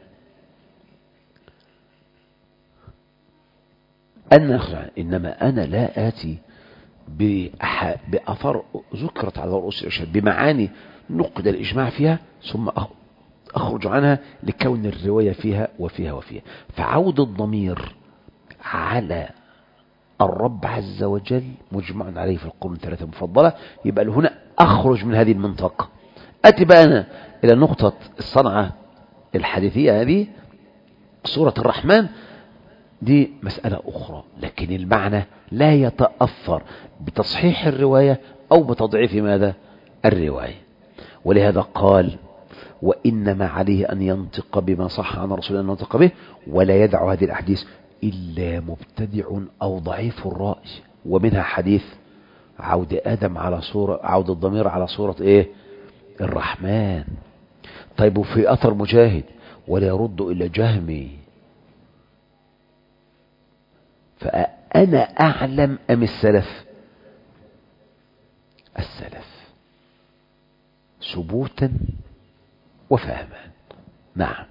إنما أنا لا آتي بأثار ذكرت على رؤوس الأشهاد بمعاني نقد الإجماع فيها ثم أخرج عنها لكون الرواية فيها وفيها وفيها. فعود الضمير على الرب عز وجل مجمع عليه في القرون 3 المفضلة، يبقى هنا أخرج من هذه المنطقة. أتي بقى أنا إلى نقطة الصنعة الحديثية هذه، سورة الرحمن دي مسألة أخرى، لكن المعنى لا يتأثر بتصحيح الرواية أو بتضعيف ماذا؟ الرواية. ولهذا قال وإنما عليه أن ينطق بما صح عن رسول الله، أن ينطق به ولا يدع هذه الأحاديث إلا مبتدع أو ضعيف الرأي. ومنها حديث عود آدم على صورة، عود الضمير على صورة إيه؟ الرحمن. طيب وفي أثر مجاهد ولا يرد إلا جهمي. فأنا أعلم أم السلف؟ السلف ثبوتا وفهما. نعم.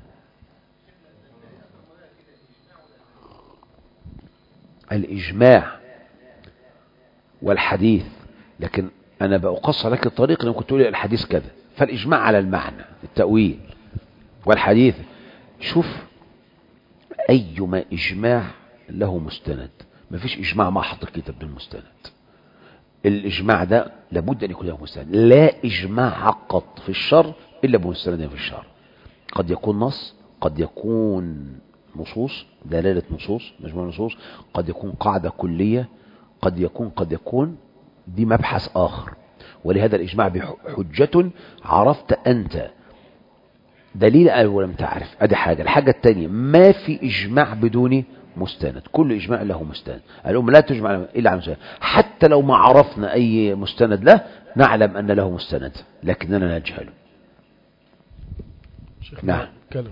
الإجماع والحديث، لكن أنا بقص لك الطريق لما كنت تقول الحديث كذا، فالإجماع على المعنى التأويل، والحديث شوف أيما إجماع له مستند. ما فيش إجماع ما حط الكتاب بالمستند. الإجماع ده لابد أن يكون له مستند. لا إجماع قط في الشر إلا بمستند في الشر. قد يكون نص، قد يكون نصوص، دلالة نصوص، مجموعة نصوص، قد يكون قاعدة كلية، قد يكون دي مبحث آخر. ولهذا الإجماع بحجة عرفت أنت دليل أو لم تعرف، أدي حاجة. الحاجة الثانية ما في إجماع بدون مستند، كل إجماع له مستند. الأمة لا تجمع إلا على مستند، حتى لو ما عرفنا أي مستند له نعلم أن له مستند لكننا نجهله. نعم. كلام.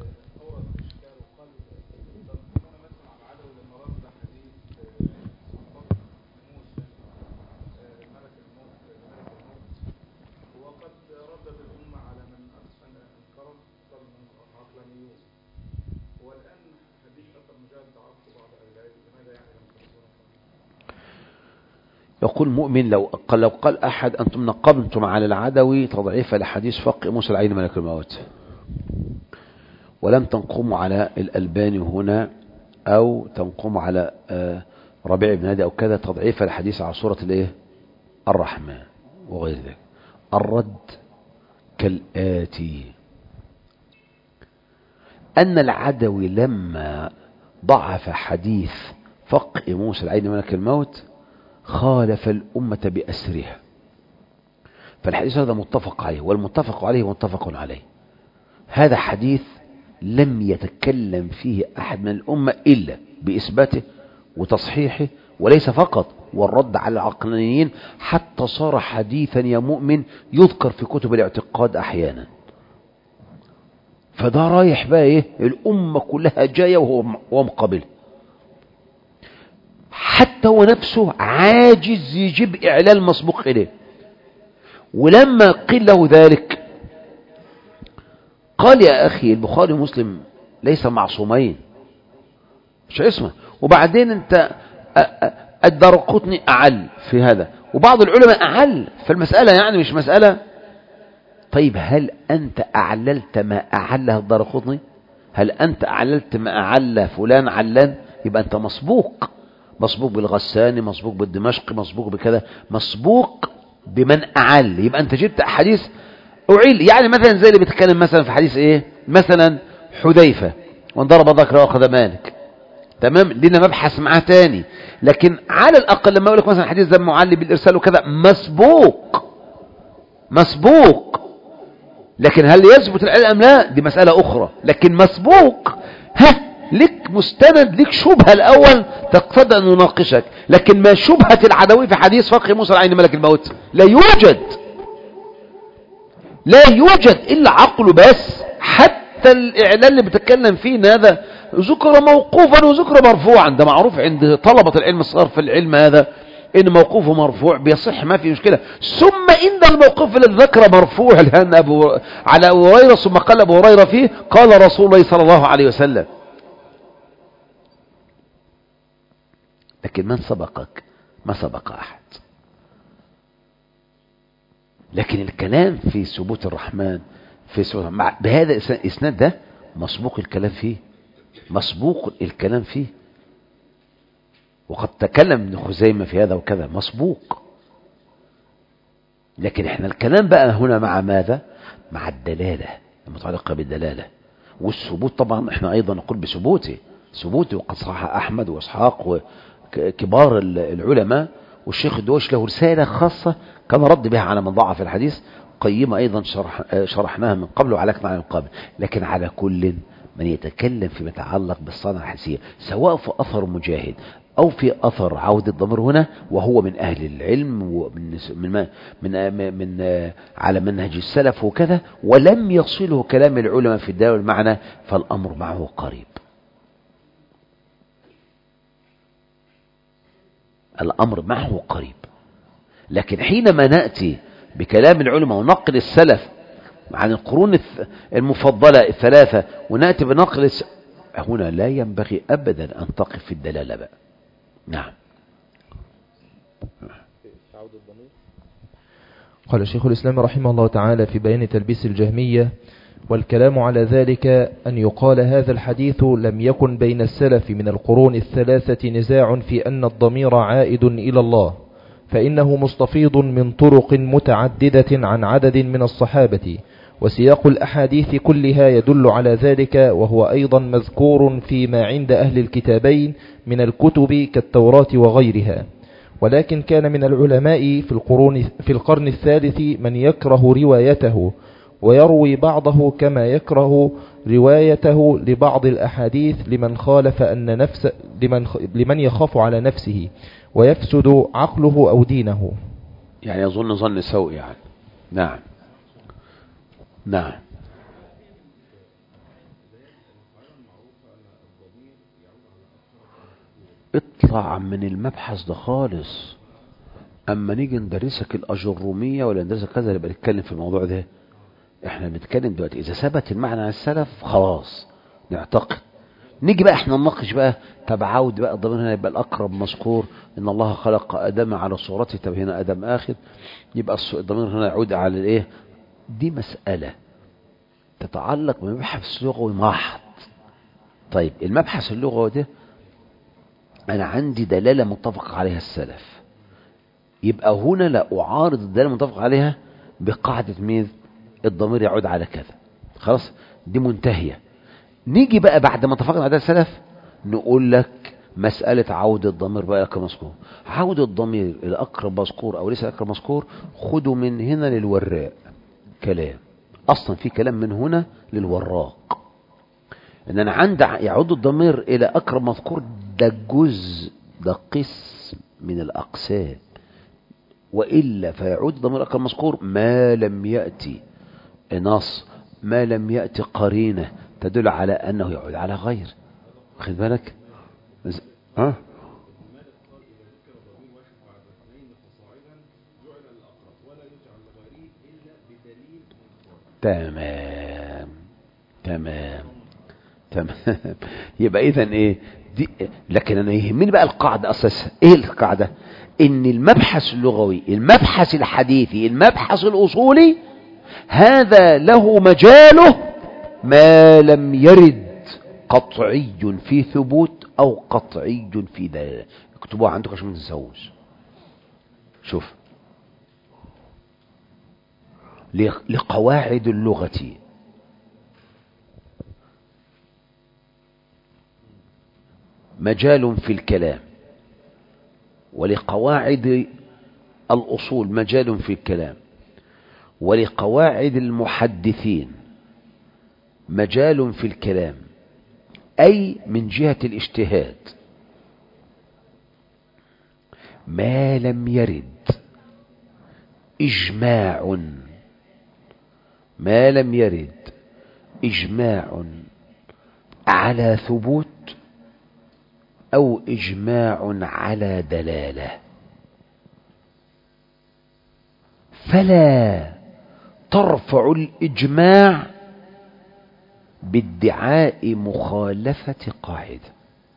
يقول مؤمن لو قال أحد أنتم نقبتم على العدوي تضعيف لحديث فق موسى العين ملك الموت، ولم تنقموا على الألباني هنا أو تنقموا على ربيع بن هادي أو كذا تضعيف الحديث على صورة الايه؟ الرحمن وغير ذلك. الرد كالآتي: أن العدوي لما ضعف حديث فق موسى العين ملك الموت خالف الأمة بأسرها، فالحديث هذا متفق عليه، والمتفق عليه متفق عليه. هذا حديث لم يتكلم فيه أحد من الأمة إلا بإثباته وتصحيحه، وليس فقط والرد على العقلانيين، حتى صار حديثا يا مؤمن يذكر في كتب الاعتقاد أحيانا. فده رايح بقى إيه، الأمة كلها جاية وهو مقابل، حتى هو نفسه عاجز يجيب إعلان مسبوق إليه. ولما قيل له ذلك قال يا أخي البخاري ومسلم ليس معصومين، مش اسمه. وبعدين انت الدارقطني أعل في هذا، وبعض العلماء أعل، فالمسألة يعني مش مسألة. طيب هل أنت أعللت ما أعله الدارقطني؟ هل أنت أعللت ما أعله فلان علان؟ يبقى أنت مسبوق، مسبوق بالغساني، مسبوق بالدمشقي، مسبوق بكذا، مسبوق بمن أعل. يبقى أنت جبت أحاديث أعيل. يعني مثلا زي اللي بيتكلم مثلا في حديث إيه، مثلا حذيفة وان ضرب ذكره وأخذ مالك، تمام، لنا مبحث معاه تاني. لكن على الأقل لما أقول لك مثلا حديث ذم معلي بالإرسال وكذا، مسبوق، مسبوق. لكن هل يثبت العلم أم لا، دي مسألة أخرى. لكن مسبوق، لك مستند، لك شبهة الأول تقتضي أن نناقشك. لكن ما شبهة العدوي في حديث فقه موسى العين ملك الموت؟ لا يوجد، لا يوجد إلا عقله بس. حتى الإعلان اللي بتتكلم فيه إن هذا ذكر موقوفا وذكر مرفوعا، ده معروف عند طلبة العلم الصغار في العلم هذا، إن موقوفه مرفوع بيصح، ما في مشكلة. ثم إن الموقوف الذي ذكر مرفوع الآن على أبو هريرة، ثم قال أبو هريرة فيه قال رسول الله صلى الله عليه وسلم. لكن من سبقك؟ ما سبق أحد. لكن الكلام في ثبوت الرحمن في بهذا الإسناد ده مسبوق الكلام فيه، مسبوق الكلام فيه. وقد تكلم ابن خزيمة في هذا وكذا، مسبوق. لكن احنا الكلام بقى هنا مع ماذا؟ مع الدلالة المتعلقة بالدلالة والثبوت. طبعا احنا ايضا نقول بثبوته، ثبوته. وقد صح احمد واسحاق وكبار العلماء، والشيخ الدوش له رسالة خاصة كان رد بها على من ضعف الحديث، قيمة ايضا شرحناها من قبل وعلقنا على من قبل. لكن على كل من يتكلم فيما يتعلق بالصنعة الحسية، سواء في أثر مجاهد أو في أثر عودة الضمير هنا، وهو من أهل العلم ومن من على منهج السلف وكذا، ولم يصله كلام العلماء في الدلالة والمعنى، فالأمر معه قريب. الأمر معه قريب. لكن حينما نأتي بكلام العلماء ونقل السلف عن القرون المفضلة الثلاثة، ونأتي بنقل هنا لا ينبغي أبدا أن تقف في الدلالة بقى. نعم. قال شيخ الإسلام رحمه الله تعالى في بيان تلبيس الجهمية: والكلام على ذلك أن يقال هذا الحديث لم يكن بين السلف من القرون الثلاثة نزاع في أن الضمير عائد إلى الله، فإنه مستفيض من طرق متعددة عن عدد من الصحابة، وسياق الأحاديث كلها يدل على ذلك، وهو أيضا مذكور فيما عند أهل الكتابين من الكتب كالتوراة وغيرها. ولكن كان من العلماء في القرن الثالث من يكره روايته ويروي بعضه كما يكره روايته لبعض الأحاديث لمن يخاف على نفسه ويفسد عقله أو دينه. يعني يظن ظن سوء يعني. نعم نعم. اطلع من المبحث ده خالص. اما نيجي ندرسك الأجرومية ولا ندرسك كذا نبقى نتكلم في الموضوع ده. احنا بنتكلم دلوقتي اذا ثبت المعنى عن السلف خلاص نعتقد. نيجي بقى احنا نناقش بقى، طب عود بقى الضمير هنا يبقى الأقرب مذكور، ان الله خلق آدم على صورته، طب هنا آدم آخر، يبقى الضمير هنا يعود على الايه. دي مسألة تتعلق بمبحث لغوي محض. طيب المبحث اللغوي ده انا عندي دلالة متفق عليها السلف، يبقى هنا لا اعارض الدلالة متفق عليها بقاعدة ميز الضمير يعود على كذا، خلاص دي منتهية. نيجي بقى بعد ما اتفقنا على السلف نقول لك مسألة عودة الضمير بقى الأقرب مذكور. عودة الضمير الأقرب مذكور أو ليس الأقرب مذكور، خدوا من هنا للوراء كلام، أصلا في كلام من هنا للوراق. ان انا عندي يعود الضمير الى اقرب مذكور، ده جزء، ده قسم من الاقسام، والا فيعود الضمير اقرب مذكور ما لم ياتي نص، ما لم ياتي قرينه تدل على انه يعود على غير. خد بالك. ها تمام تمام تمام. يبقى اذا ايه دي؟ لكن انا يهمني بقى القاعده اساسا. ايه القاعده؟ ان المبحث اللغوي، المبحث الحديثي، المبحث الاصولي، هذا له مجاله ما لم يرد قطعي في ثبوت او قطعي في دلاله. اكتبوها عندكم عشان ما تنسوش. شوف، لقواعد اللغة مجال في الكلام، ولقواعد الأصول مجال في الكلام، ولقواعد المحدثين مجال في الكلام، أي من جهة الاجتهاد، ما لم يرد إجماع، ما لم يرد إجماع على ثبوت أو إجماع على دلالة، فلا ترفع الإجماع بادعاء مخالفة قاعدة،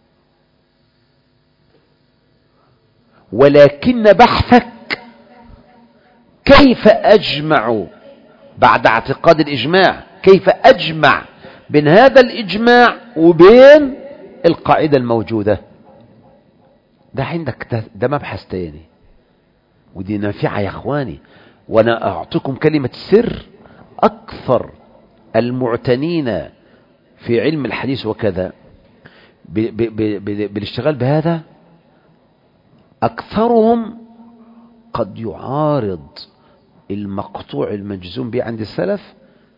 ولكن بحثك كيف أجمع بعد اعتقاد الإجماع، كيف أجمع بين هذا الإجماع وبين القاعدة الموجودة. ده عندك، ده مبحث تاني، ودي نافعة يا اخواني. وانا اعطيكم كلمة سر. اكثر المعتنين في علم الحديث وكذا بالاشتغال بهذا، اكثرهم قد يعارض المقطوع المجزوم به عند السلف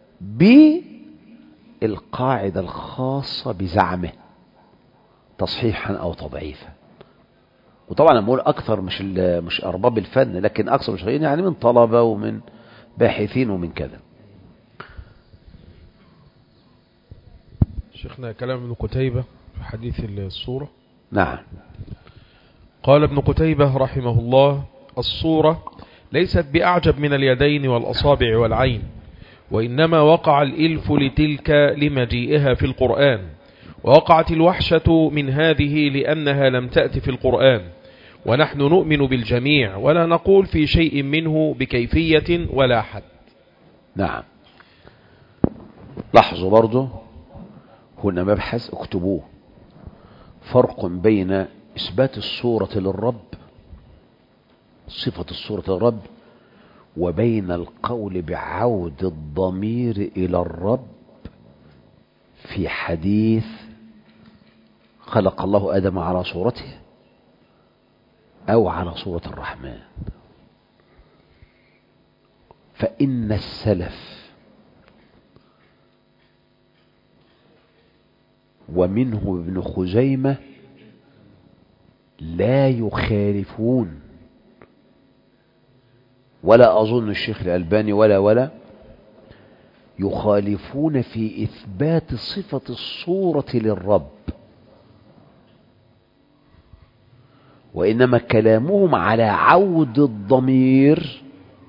بالقاعدة الخاصة بزعمه تصحيحا او تضعيفا. وطبعا لما اقول اكثر مش ارباب الفن، لكن اكثر مش يعني من طلبة ومن باحثين ومن كذا. شيخنا كلام ابن قتيبة في حديث الصورة. نعم. قال ابن قتيبة رحمه الله: الصورة ليست بأعجب من اليدين والأصابع والعين، وإنما وقع الإلف لتلك لمجيئها في القرآن، ووقعت الوحشة من هذه لأنها لم تأت في القرآن، ونحن نؤمن بالجميع ولا نقول في شيء منه بكيفية ولا حد. نعم. لاحظوا برضو هنا مبحث اكتبوه، فرق بين إثبات الصورة للرب، صفة الصورة للرب، وبين القول بعود الضمير إلى الرب في حديث خلق الله آدم على صورته أو على صورة الرحمن. فإن السلف ومنه ابن خزيمة لا يخالفون، ولا أظن الشيخ الألباني ولا يخالفون في إثبات صفة الصورة للرب، وإنما كلامهم على عود الضمير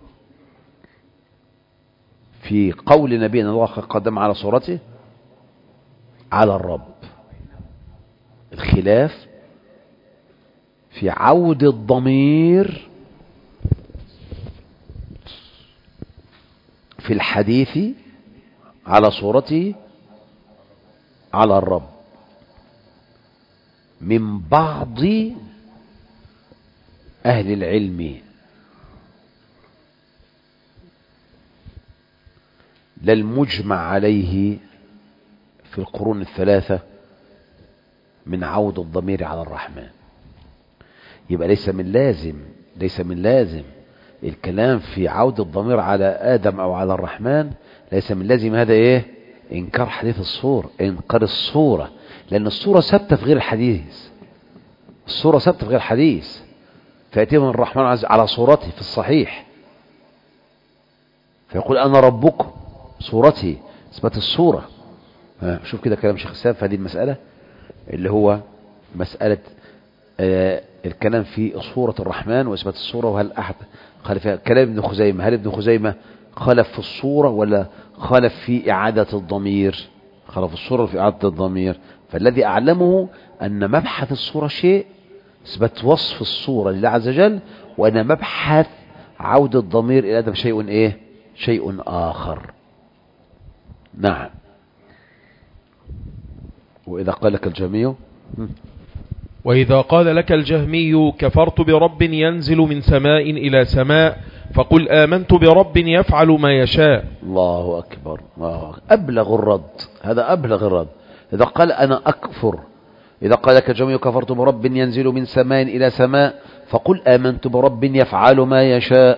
في قول نبينا الله قدم على صورته على الرب. الخلاف في عود الضمير في الحديث على صورته على الرب من بعض أهل العلم، لا المجمع عليه في القرون الثلاثة من عود الضمير على الرحمن. يبقى ليس من لازم الكلام في عود الضمير على آدم أو على الرحمن، ليس من لازم هذا إيه إنكار حديث الصورة، إنكار الصورة، لأن الصورة ثابتة في غير الحديث، الصورة ثابتة في غير الحديث. فيأتيهم الرحمن على صورته في الصحيح، فيقول أنا ربكم صورتي، إثبات الصورة. شوف كده كلام شيخ الإسلام في هذه المسألة اللي هو مسألة الكلام في صورة الرحمن وإثبات الصورة، وهل أحد خالف كلام ابن خزيمة؟ هل ابن خزيمة خالف في الصورة ولا خالف في إعادة الضمير؟ خالف في الصورة في إعادة الضمير. فالذي أعلمه أن مبحث الصورة شيء، إثبات وصف الصورة لله عز وجل، وأن مبحث عودة الضمير إلى آدم شيء إيه؟ شيء آخر. نعم. وإذا قال لك الجهمي وإذا قال لك الجهمي كفرت برب ينزل من سماء إلى سماء فقل آمنت برب يفعل ما يشاء. الله أكبر، الله أكبر. أبلغ الرد، هذا أبلغ الرد. إذا قال أنا أكفر، إذا قال لك الجهمي كفرت برب ينزل من سماء إلى سماء فقل آمنت برب يفعل ما يشاء.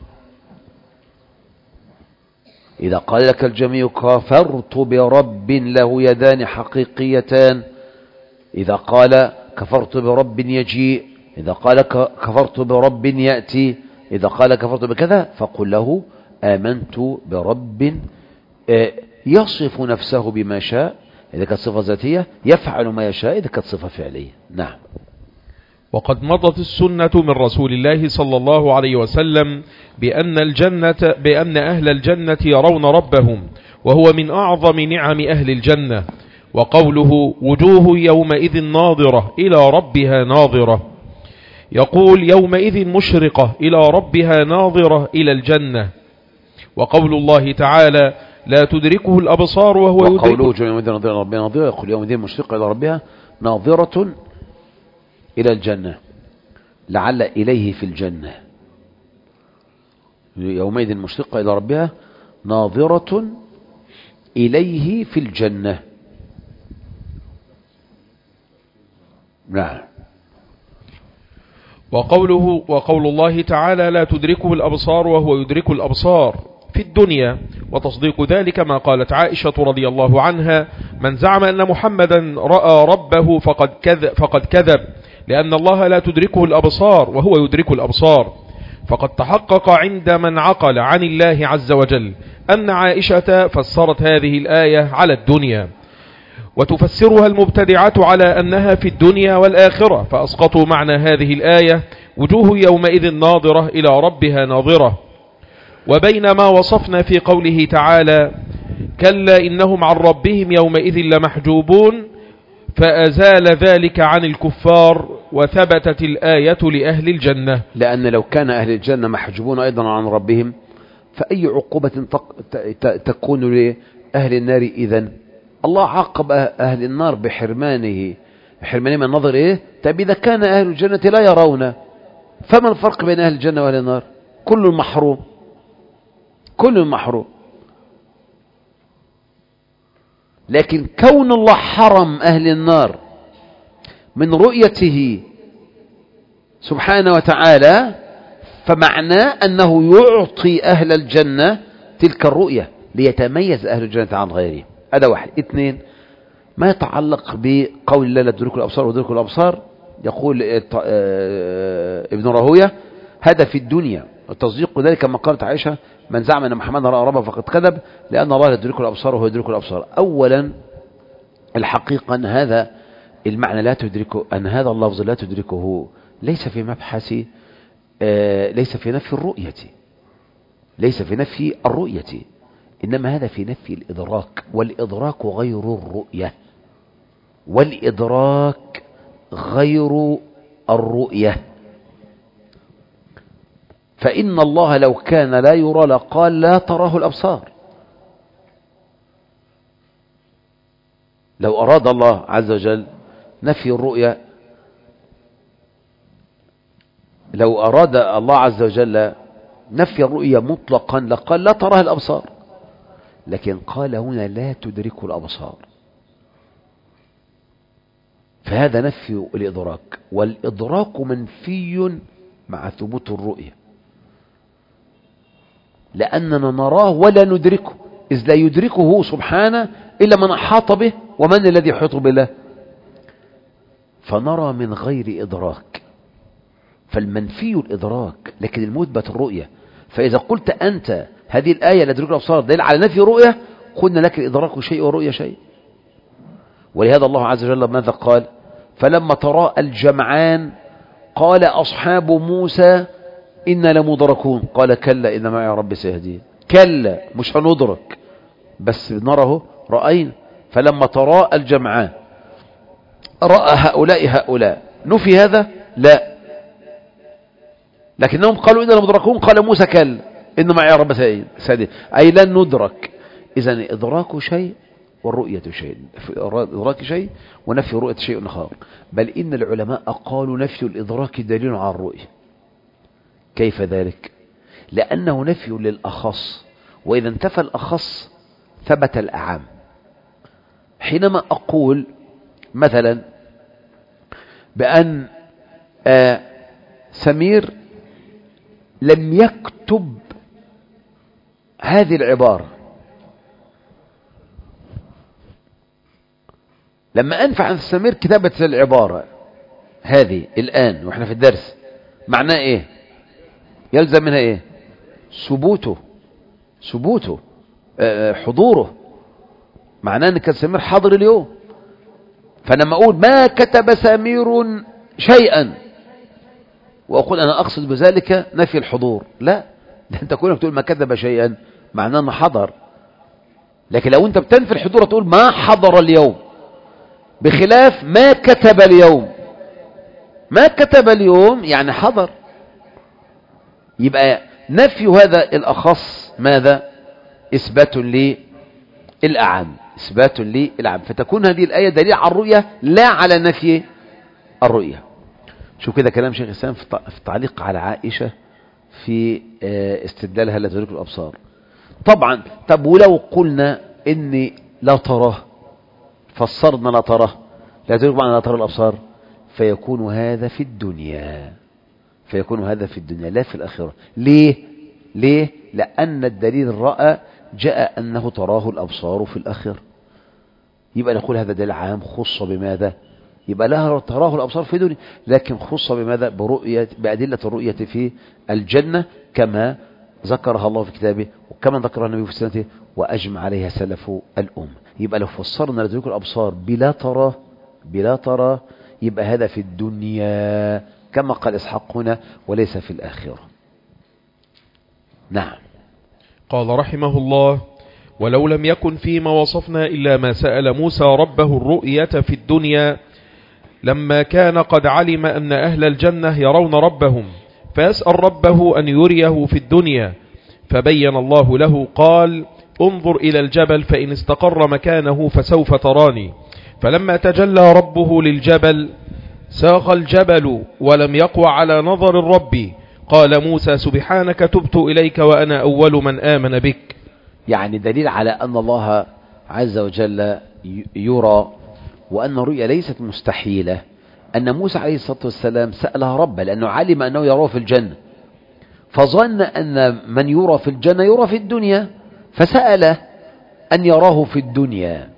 إذا قال لك الجهمي كفرت برب له يدان حقيقيتان، إذا قال كفرت برب يجيء، إذا قال كفرت برب يأتي، إذا قال كفرت بكذا، فقل له آمنت برب يصف نفسه بما شاء إذا كانت صفة ذاتية، يفعل ما يشاء إذا كانت صفة فعلية. نعم. وقد مضت السنة من رسول الله صلى الله عليه وسلم بأن أهل الجنة يرون ربهم، وهو من أعظم نعم أهل الجنة. وقوله وجوه يومئذ ناظرة إلى ربها ناظرة، يقول يومئذ مشرقة إلى ربها ناظرة إلى الجنة. وقول الله تعالى لا تدركه الأبصار وهو يدرك. وقوله وجوه يومئذ ناظرة إلى ربها ناظرة، يقول يومئذ مشرقة إلى ربها ناظرة إلى الجنة، لعل إليه في الجنة. يومئذ مشرقة إلى ربها ناظرة إليه في الجنة. نعم. وقول الله تعالى لا تدركه الأبصار وهو يدرك الأبصار في الدنيا، وتصديق ذلك ما قالت عائشة رضي الله عنها من زعم أن محمدا رأى ربه فقد كذب، لأن الله لا تدركه الأبصار وهو يدرك الأبصار. فقد تحقق عند من عقل عن الله عز وجل أن عائشة فسرت هذه الآية على الدنيا، وتفسرها المبتدعة على أنها في الدنيا والآخرة، فأسقطوا معنى هذه الآية وجوه يومئذ ناظرة إلى ربها ناظرة. وبينما وصفنا في قوله تعالى كلا إنهم عن ربهم يومئذ لمحجوبون، فأزال ذلك عن الكفار وثبتت الآية لأهل الجنة. لأن لو كان أهل الجنة محجوبون أيضا عن ربهم، فأي عقوبة تكون لأهل النار إذن؟ الله عاقب أهل النار بحرمانه من النظر إيه؟ طيب إذا كان أهل الجنة لا يرون، فما الفرق بين أهل الجنة وأهل النار؟ كل محروم، كل محروم. لكن كون الله حرم أهل النار من رؤيته سبحانه وتعالى، فمعناه أنه يعطي أهل الجنة تلك الرؤية ليتميز أهل الجنة عن غيرهم. هذا واحد. اثنين، ما يتعلق بقول الله لا تدرك الأبصار ويدرك الأبصار، يقول ابن راهويه هذا في الدنيا، وتصديق ذلك كما قالت عائشة من زعم أن محمدا رأى ربه فقد كذب، لأن الله لا يدرك الأبصار وهو يدرك الأبصار. أولا الحقيقة أن هذا المعنى لا تدركه، أن هذا اللفظ لا تدركه ليس في مبحث ليس في نفي الرؤية، ليس في نفي الرؤية، إنما هذا في نفي الإدراك، والإدراك غير الرؤية، والإدراك غير الرؤية. فإن الله لو كان لا يرى لقال لا تراه الأبصار. لو أراد الله عز وجل نفي الرؤية، لو أراد الله عز وجل نفي الرؤية مطلقا لقال لا تراه الأبصار، لكن قال هنا لا تدرك الأبصار، فهذا نفي الإدراك، والإدراك منفي مع ثبوت الرؤية، لأننا نراه ولا ندركه، إذ لا يدركه سبحانه إلا من أحاط به، ومن الذي يحيط بالله؟ فنرى من غير إدراك، فالمنفي الإدراك لكن المثبت الرؤية. فإذا قلت أنت هذه الآية لا تدرك الأبصار دليل على نفي الرؤية، قلنا لك الإدراك شيء والرؤية شيء. ولهذا الله عز وجل ماذا قال؟ فلما تراءى الجمعان قال أصحاب موسى إنا لمدركون قال كلا إن معي ربي سيهدين. كلا مش هندرك، بس نره رأينا. فلما تراءى الجمعان رأى هؤلاء نفي هذا؟ لا، لكنهم قالوا إنا لمدركون قال موسى كلا إن معي ربي سيهدين، أي لن ندرك. إذن إدراك شيء والرؤية شيء، إدراك شيء ونفي الرؤية شيء آخر. بل إن العلماء قالوا نفي الإدراك دليل على الرؤية. كيف ذلك؟ لأنه نفي للأخص، وإذا انتفى الأخص ثبت الأعام. حينما أقول مثلا بأن سمير لم يكتب هذه العبارة، لما أنفع عن سمير كتابة العبارة هذه الآن وإحنا في الدرس، معناه إيه؟ يلزم منها إيه؟ ثبوته حضوره، معناه أن كان سمير حاضر اليوم. فلما أقول ما كتب سمير شيئا وأقول أنا أقصد بذلك نفي الحضور، لا، ده أنت كونك تقول ما كتب شيئا معناه أنه حضر. لكن لو أنت بتنفي الحضور تقول ما حضر اليوم، بخلاف ما كتب اليوم. ما كتب اليوم يعني حضر. يبقى نفي هذا الأخص ماذا؟ إثبات للأعم، إثبات للأعم. فتكون هذه الآية دليل على الرؤية لا على نفي الرؤية. شوف كده كلام شيخ الإسلام في التعليق على عائشة في استدلالها لا تدرك الأبصار. طبعا طب ولو قلنا إني لا تراه، فسرنا لا تراه لا تدرك معنى لا ترى الأبصار، فيكون هذا في الدنيا، لا في الآخرة. ليه؟ لأن الدليل رأى جاء أنه تراه الأبصار في الآخرة. يبقى نقول هذا دليل عام خص بماذا؟ يبقى لا تراه الأبصار في الدنيا، لكن خص بماذا؟ بأدلة الرؤية في الجنة كما ذكرها الله في كتابه وكما ذكرها النبي في سنته وأجمع عليها سلف الأمة. يبقى لو فسرنا لا تدرك الأبصار بلا ترى يبقى هذا في الدنيا كما قال إسحاق هنا وليس في الآخرة. نعم. قال رحمه الله: ولو لم يكن فيما وصفنا إلا ما سأل موسى ربه الرؤية في الدنيا لما كان قد علم أن أهل الجنة يرون ربهم فيسأل ربه أن يريه في الدنيا، فبين الله له قال: انظر إلى الجبل فإن استقر مكانه فسوف تراني. فلما تجلى ربه للجبل ساق الجبل ولم يقوى على نظر الرب. قال موسى: سبحانك تبت إليك وأنا أول من آمن بك. يعني دليل على أن الله عز وجل يرى، وأن الرؤيا ليست مستحيلة. أن موسى عليه الصلاة والسلام سألها ربه لأنه علم أنه يراه في الجنة، فظن أن من يرى في الجنة يرى في الدنيا، فسأل أن يراه في الدنيا.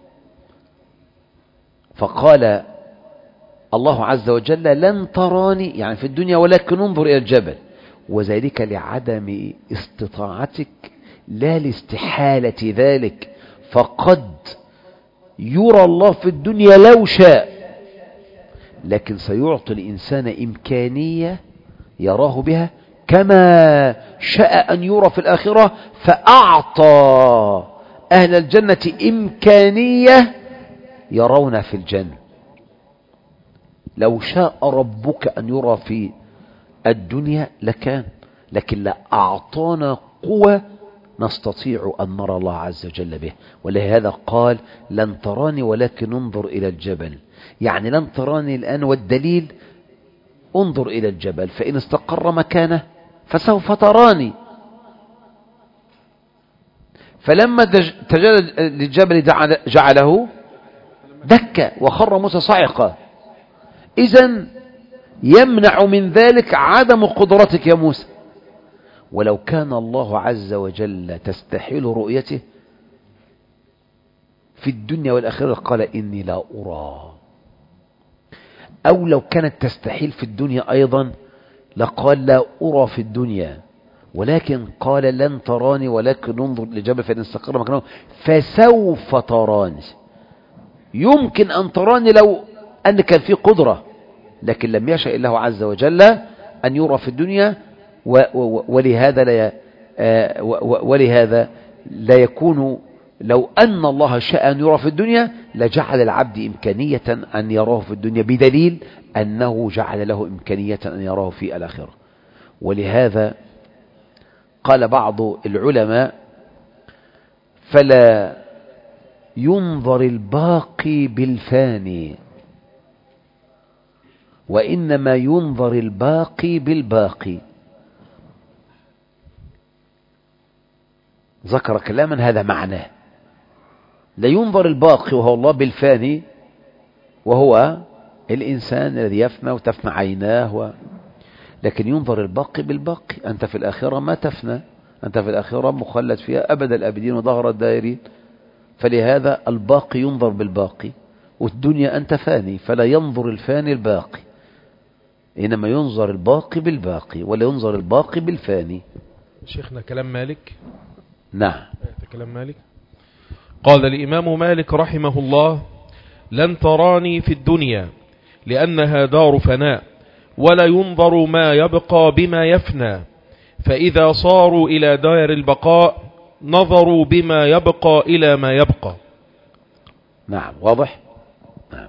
فقال الله عز وجل: لن تراني يعني في الدنيا ولكن انظر إلى الجبل، وذلك لعدم استطاعتك لا لاستحالة ذلك، فقد يرى الله في الدنيا لو شاء، لكن سيعطي الإنسان إمكانية يراه بها كما شاء أن يرى في الآخرة، فأعطى أهل الجنة إمكانية يرون في الجنة. لو شاء ربك أن يرى في الدنيا لكان، لكن لا أعطانا قوة نستطيع أن نرى الله عز وجل به. ولهذا قال: لن تراني ولكن انظر إلى الجبل، يعني لن تراني الآن، والدليل انظر إلى الجبل فإن استقر مكانه فسوف تراني. فلما تجلى للجبل جعله دكا وخر موسى صاعقا. إذن يمنع من ذلك عدم قدرتك يا موسى. ولو كان الله عز وجل تستحيل رؤيته في الدنيا والآخرة قال إني لا أرى. أو لو كانت تستحيل في الدنيا أيضا لقال لا أرى في الدنيا، ولكن قال لن تراني ولكن انظر لجبل فإن استقر مكانه فسوف تراني. يمكن أن تراني لو أن كان في قدرة، لكن لم يشاء الله عز وجل أن يرى في الدنيا، ولهذا لا يكون. لو أن الله شاء أن يرى في الدنيا لجعل العبد إمكانية أن يراه في الدنيا، بدليل أنه جعل له إمكانية أن يراه في الآخرة. ولهذا قال بعض العلماء فلا ينظر الباقي بالفاني، وإنما ينظر الباقي بالباقي. ذكر كلاما هذا معناه، لا ينظر الباقي وهو الله بالفاني، وهو الإنسان الذي يفنى وتفنى عيناه لكن ينظر الباقي بالباقي. أنت في الآخرة ما تفنى، أنت في الآخرة مخلد فيها أبد الأبدين وظهر الدائرين، فلهذا الباقي ينظر بالباقي، والدنيا أنت فاني فلا ينظر الفاني الباقي، إنما ينظر الباقي بالباقي ولا ينظر الباقي بالفاني. شيخنا كلام مالك. نعم كلام مالك. قال الإمام مالك رحمه الله: لن تراني في الدنيا لأنها دار فناء، ولا ينظر ما يبقى بما يفنى، فإذا صاروا إلى دار البقاء نظروا بما يبقى إلى ما يبقى. نعم واضح. نعم.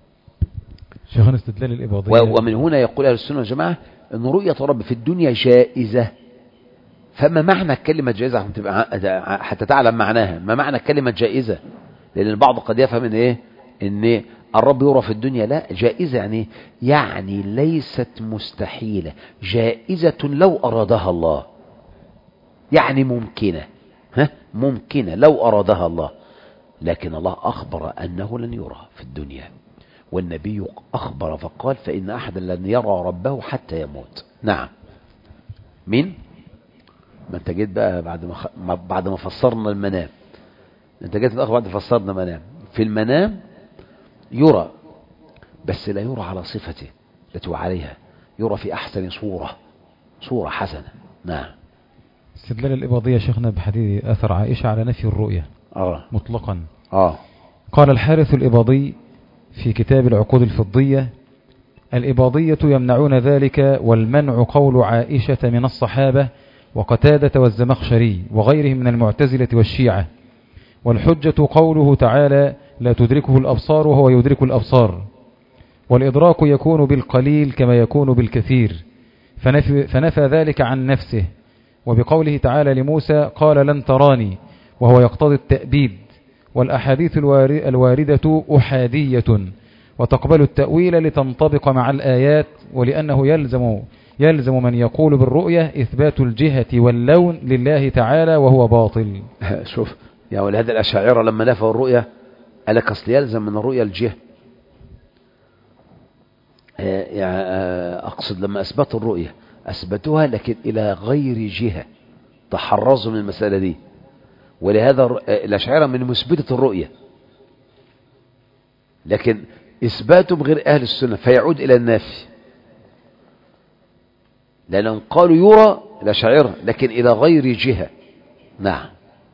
شيخنا استدلال الإباضية. ومن هنا يقول أهل السنة والجماعة أن رؤية رب في الدنيا جائزة. فما معنى كلمة جائزة حتى تعلم معناها؟ ما معنى كلمة جائزة؟ لأن البعض قد يفهم إن الرب يرى في الدنيا. لا، جائزة يعني ليست مستحيلة، جائزة لو أرادها الله، يعني ممكنة، ممكنة لو أرادها الله. لكن الله أخبر أنه لن يرى في الدنيا، والنبي أخبر فقال فإن أحدا لن يرى ربه حتى يموت. نعم. مين؟ ما انت جيت بقى بعد ما فسرنا المنام، انت جيت الأخر بعد فسرنا منام. في المنام يرى، بس لا يرى على صفته التي هو عليها، يرى في أحسن صورة حسنة. نعم. استدلال الإباضية شيخنا بحديث أثر عائشة على نفي الرؤية مطلقا. قال الحارث الإباضي في كتاب العقود الفضية: الإباضية يمنعون ذلك، والمنع قول عائشة من الصحابة وقتادة والزمخشري وغيرهم من المعتزلة والشيعة، والحجة قوله تعالى: لا تدركه الأبصار وهو يدرك الأبصار، والإدراك يكون بالقليل كما يكون بالكثير، فنفى ذلك عن نفسه. وبقوله تعالى لموسى: قال لن تراني، وهو يقتضي التأبيد. والأحاديث الواردة أحادية وتقبل التأويل لتنطبق مع الآيات، ولأنه يلزم من يقول بالرؤية إثبات الجهة واللون لله تعالى وهو باطل. شوف يا ولاد الأشاعرة لما نفوا الرؤية قال لك أصل يلزم من الرؤية الجهة. أقصد لما أثبتوا الرؤية أثبتوها لكن إلى غير جهة، تحرزوا من المسألة دي. ولهذا الأشاعرة من مثبتة الرؤية، لكن إثباتهم غير أهل السنة فيعود إلى النافي، لأنهم قالوا يرى الأشاعرة لكن إلى غير جهة. نعم.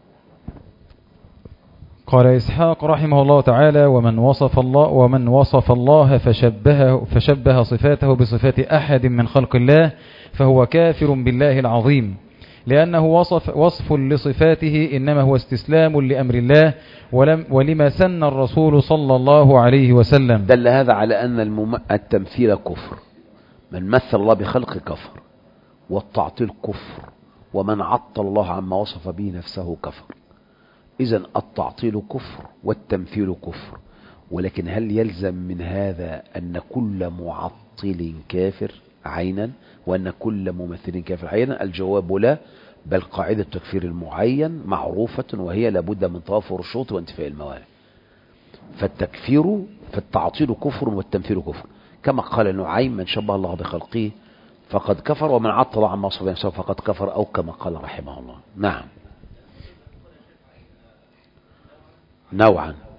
قال إسحاق رحمه الله تعالى: ومن وصف الله فشبه صفاته بصفات أحد من خلق الله فهو كافر بالله العظيم، لأنه وصف لصفاته إنما هو استسلام لأمر الله ولما سن الرسول صلى الله عليه وسلم. دل هذا على أن التمثيل كفر، من مثل الله بخلق كفر، والتعطيل كفر، ومن عطل الله عما وصف به نفسه كفر. إذن التعطيل كفر والتمثيل كفر، ولكن هل يلزم من هذا أن كل معطل كافر عينا وأن كل ممثل كافر عينا؟ الجواب لا، بل قاعدة تكفير المعين معروفة، وهي لابد من توافر الشروط وانتفاء الموانع. فالتكفير فالتعطيل كفر والتمثيل كفر، كما قال نعيم: من شبه الله بخلقه فقد كفر، ومن عطل عما وصف نفسه فقد كفر، أو كما قال رحمه الله. نعم. نوعا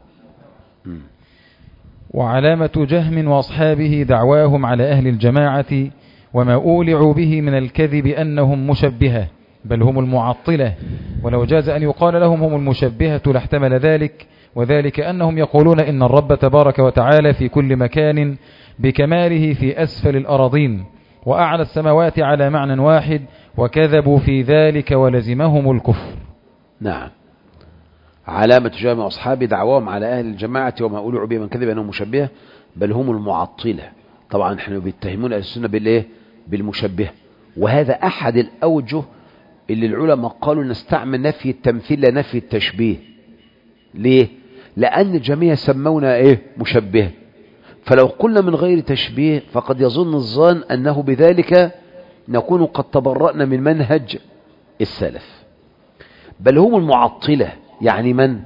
وعلامة جهم وأصحابه دعواهم على أهل الجماعة وما أولعوا به من الكذب أنهم مشبهة بل هم المعطلة، ولو جاز أن يقال لهم هم المشبهة لاحتمل ذلك، وذلك أنهم يقولون إن الرب تبارك وتعالى في كل مكان بكماله في أسفل الأراضين وأعلى السماوات على معنى واحد، وكذبوا في ذلك ولزمهم الكفر. نعم. علامة جامع أصحابي دعواهم على أهل الجماعة وما أولعوا به من كذب أنهم مشبهة بل هم المعطلة. طبعا احنا بيتهمون أهل السنة بالإيه؟ بالمشبهة، وهذا أحد الأوجه اللي العلماء قالوا نستعمل نفي التمثيل لا نفي التشبيه. ليه؟ لأن الجميع سمونا إيه؟ مشبهة، فلو قلنا من غير تشبيه فقد يظن الظان أنه بذلك نكون قد تبرأنا من منهج السلف. بل هم المعطلة، يعني من؟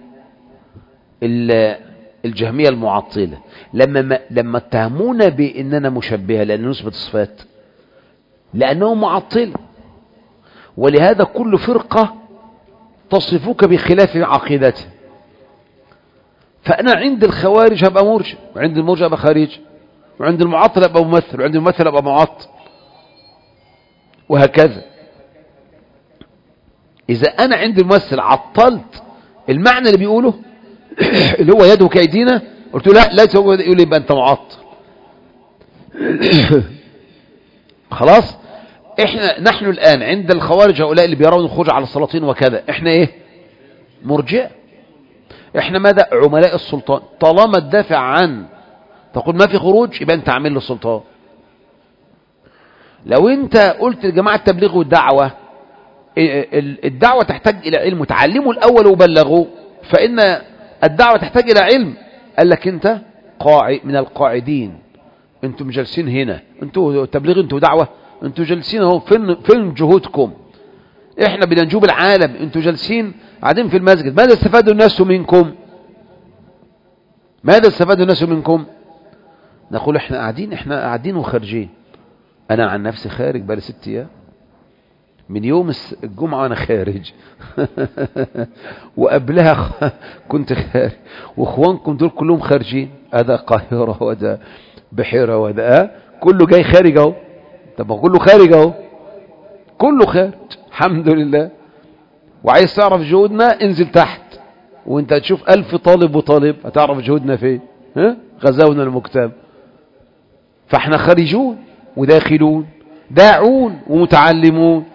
الجهمية المعطلة لما اتهمونا بأننا مشبهة لأن نثبت الصفات لأنهم معطلة، ولهذا كل فرقة تصفوك بخلاف عقيدته. فأنا عند الخوارج هبقى مرجئ، وعند المرجئ هبقى خارجي، وعند المعطل هبقى ممثل، وعند الممثل هبقى معطل، وهكذا. إذا أنا عند الممثل عطلت المعنى اللي بيقوله اللي هو يده كأيدينا، قلت له لا يقول لي يبقى أنت معطل. خلاص. نحن الآن عند الخوارج هؤلاء اللي بيرون الخروج على السلاطين وكذا، احنا ايه؟ مرجئة. احنا ماذا؟ عملاء السلطان. طالما الدافع عن تقول ما في خروج يبقى انت عامل للسلطان. لو انت قلت لجماعة التبليغ والدعوة الدعوة تحتاج الى علم، تعلموا الاول وبلغوا، فان الدعوة تحتاج الى علم. قال لك انت من القاعدين، انتم جالسين هنا، انتوا تبليغ انتوا دعوة، انتوا جالسين اهو. فين جهودكم؟ احنا بننجوب العالم، انتوا جالسين قاعدين في المسجد. ماذا استفاد الناس منكم؟ ماذا استفاد الناس منكم؟ نقول احنا قاعدين وخارجين. انا عن نفسي خارج بقالي 6 ايام، من يوم الجمعة انا خارج وقبلها كنت خارج، واخوانكم دول كلهم خارجين، هذا قاهرة وده بحيرة وده كله جاي خارج اهو. طب كله خارج اهو، كله خارج الحمد لله. وعايز تعرف جهودنا انزل تحت وانت هتشوف 1000 طالب وطالب، هتعرف جهودنا فين. غزونا المكتب. فاحنا خارجون وداخلون، داعون ومتعلمون.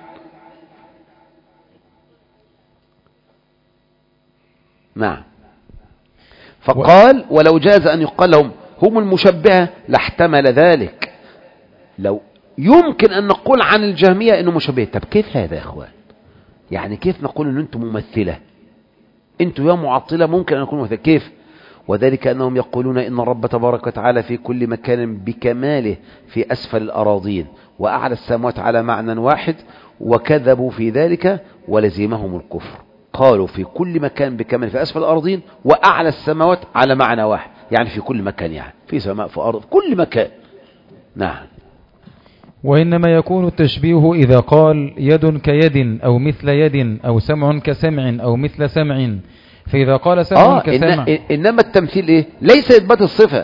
نعم. فقال ولو جاز أن يقال لهم هم المشبهة لاحتمل ذلك. لو يمكن أن نقول عن الجهمية أنه مشبه. طب كيف هذا يا أخوان؟ يعني كيف نقول أن أنتم ممثلة؟ أنتم يا معطلة ممكن أن نكون ممثلة. كيف؟ وذلك أنهم يقولون إن الرب تبارك وتعالى في كل مكان بكماله في أسفل الأراضين وأعلى السماوات على معنى واحد، وكذبوا في ذلك ولزمهم الكفر. قالوا في كل مكان بكماله في أسفل الأراضين وأعلى السماوات على معنى واحد، يعني في كل مكان، يعني في سماء في أرض، في كل مكان. نعم. وإنما يكون التشبيه إذا قال يد كيد أو مثل يد أو سمع كسمع أو مثل سمع، فإذا قال سمع كسمع. إنما التمثيل إيه؟ ليس إثبات الصفة.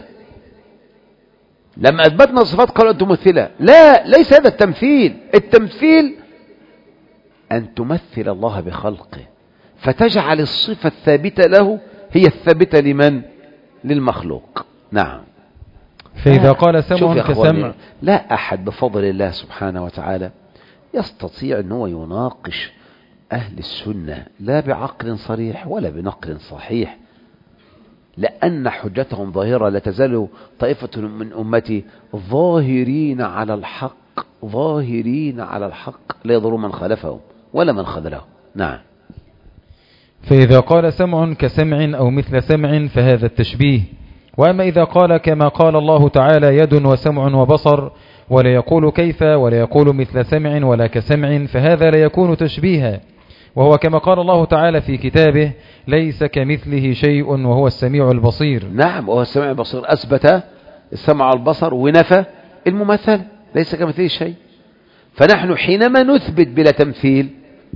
لما أثبتنا الصفات قالوا أنتم ممثلة. لا، ليس هذا التمثيل. التمثيل أن تمثل الله بخلقه، فتجعل الصفة الثابتة له هي الثابتة لمن؟ للمخلوق. نعم. فإذا قال سمع كسمع، لا أحد بفضل الله سبحانه وتعالى يستطيع أنه يناقش أهل السنة لا بعقل صريح ولا بنقل صحيح، لأن حجتهم ظاهرة. لا تزال طائفة من أمتي ظاهرين على الحق، ظاهرين على الحق لا يضر من خالفهم ولا من خذلهم. نعم. فإذا قال سمع كسمع أو مثل سمع فهذا التشبيه. وأما إذا قال كما قال الله تعالى يد وسمع وبصر، ولا يقول كيف ولا يقول مثل سمع ولا كسمع، فهذا لا يكون تشبيها، وهو كما قال الله تعالى في كتابه ليس كمثله شيء وهو السميع البصير. نعم، وهو السميع البصير. أثبت السمع والبصر ونفى الممثل، ليس كمثله شيء. فنحن حينما نثبت بلا تمثيل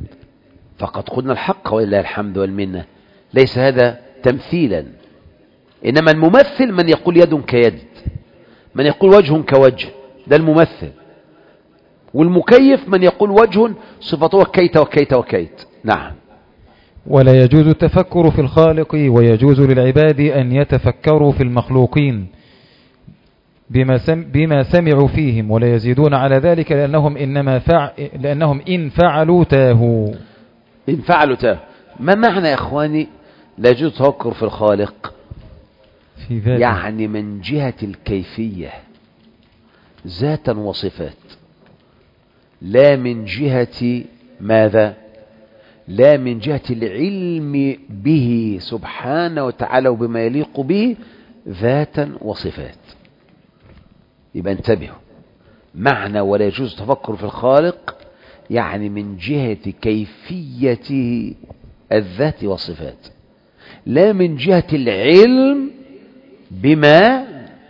فقد قلنا الحق ولله الحمد والمنة، ليس هذا تمثيلا. إنما الممثل من يقول يد كيد، من يقول وجه كوجه، ده الممثل. والمكيف من يقول وجه صفته كيت وكيت وكيت. نعم. ولا يجوز التفكر في الخالق، ويجوز للعباد أن يتفكروا في المخلوقين بما سمعوا فيهم، ولا يزيدون على ذلك لأنهم إن فعلوا تاهوا. إن فعلوا تاهوا. ما معنى يا إخواني لا يجوز التفكر في الخالق؟ في ذاته. يعني من جهة الكيفية ذاتا وصفات، لا من جهة ماذا؟ لا من جهة العلم به سبحانه وتعالى وبما يليق به ذاتا وصفات. يبقى انتبهوا، معنى ولا يجوز التفكر في الخالق يعني من جهة كيفية الذات والصفات، لا من جهة العلم بما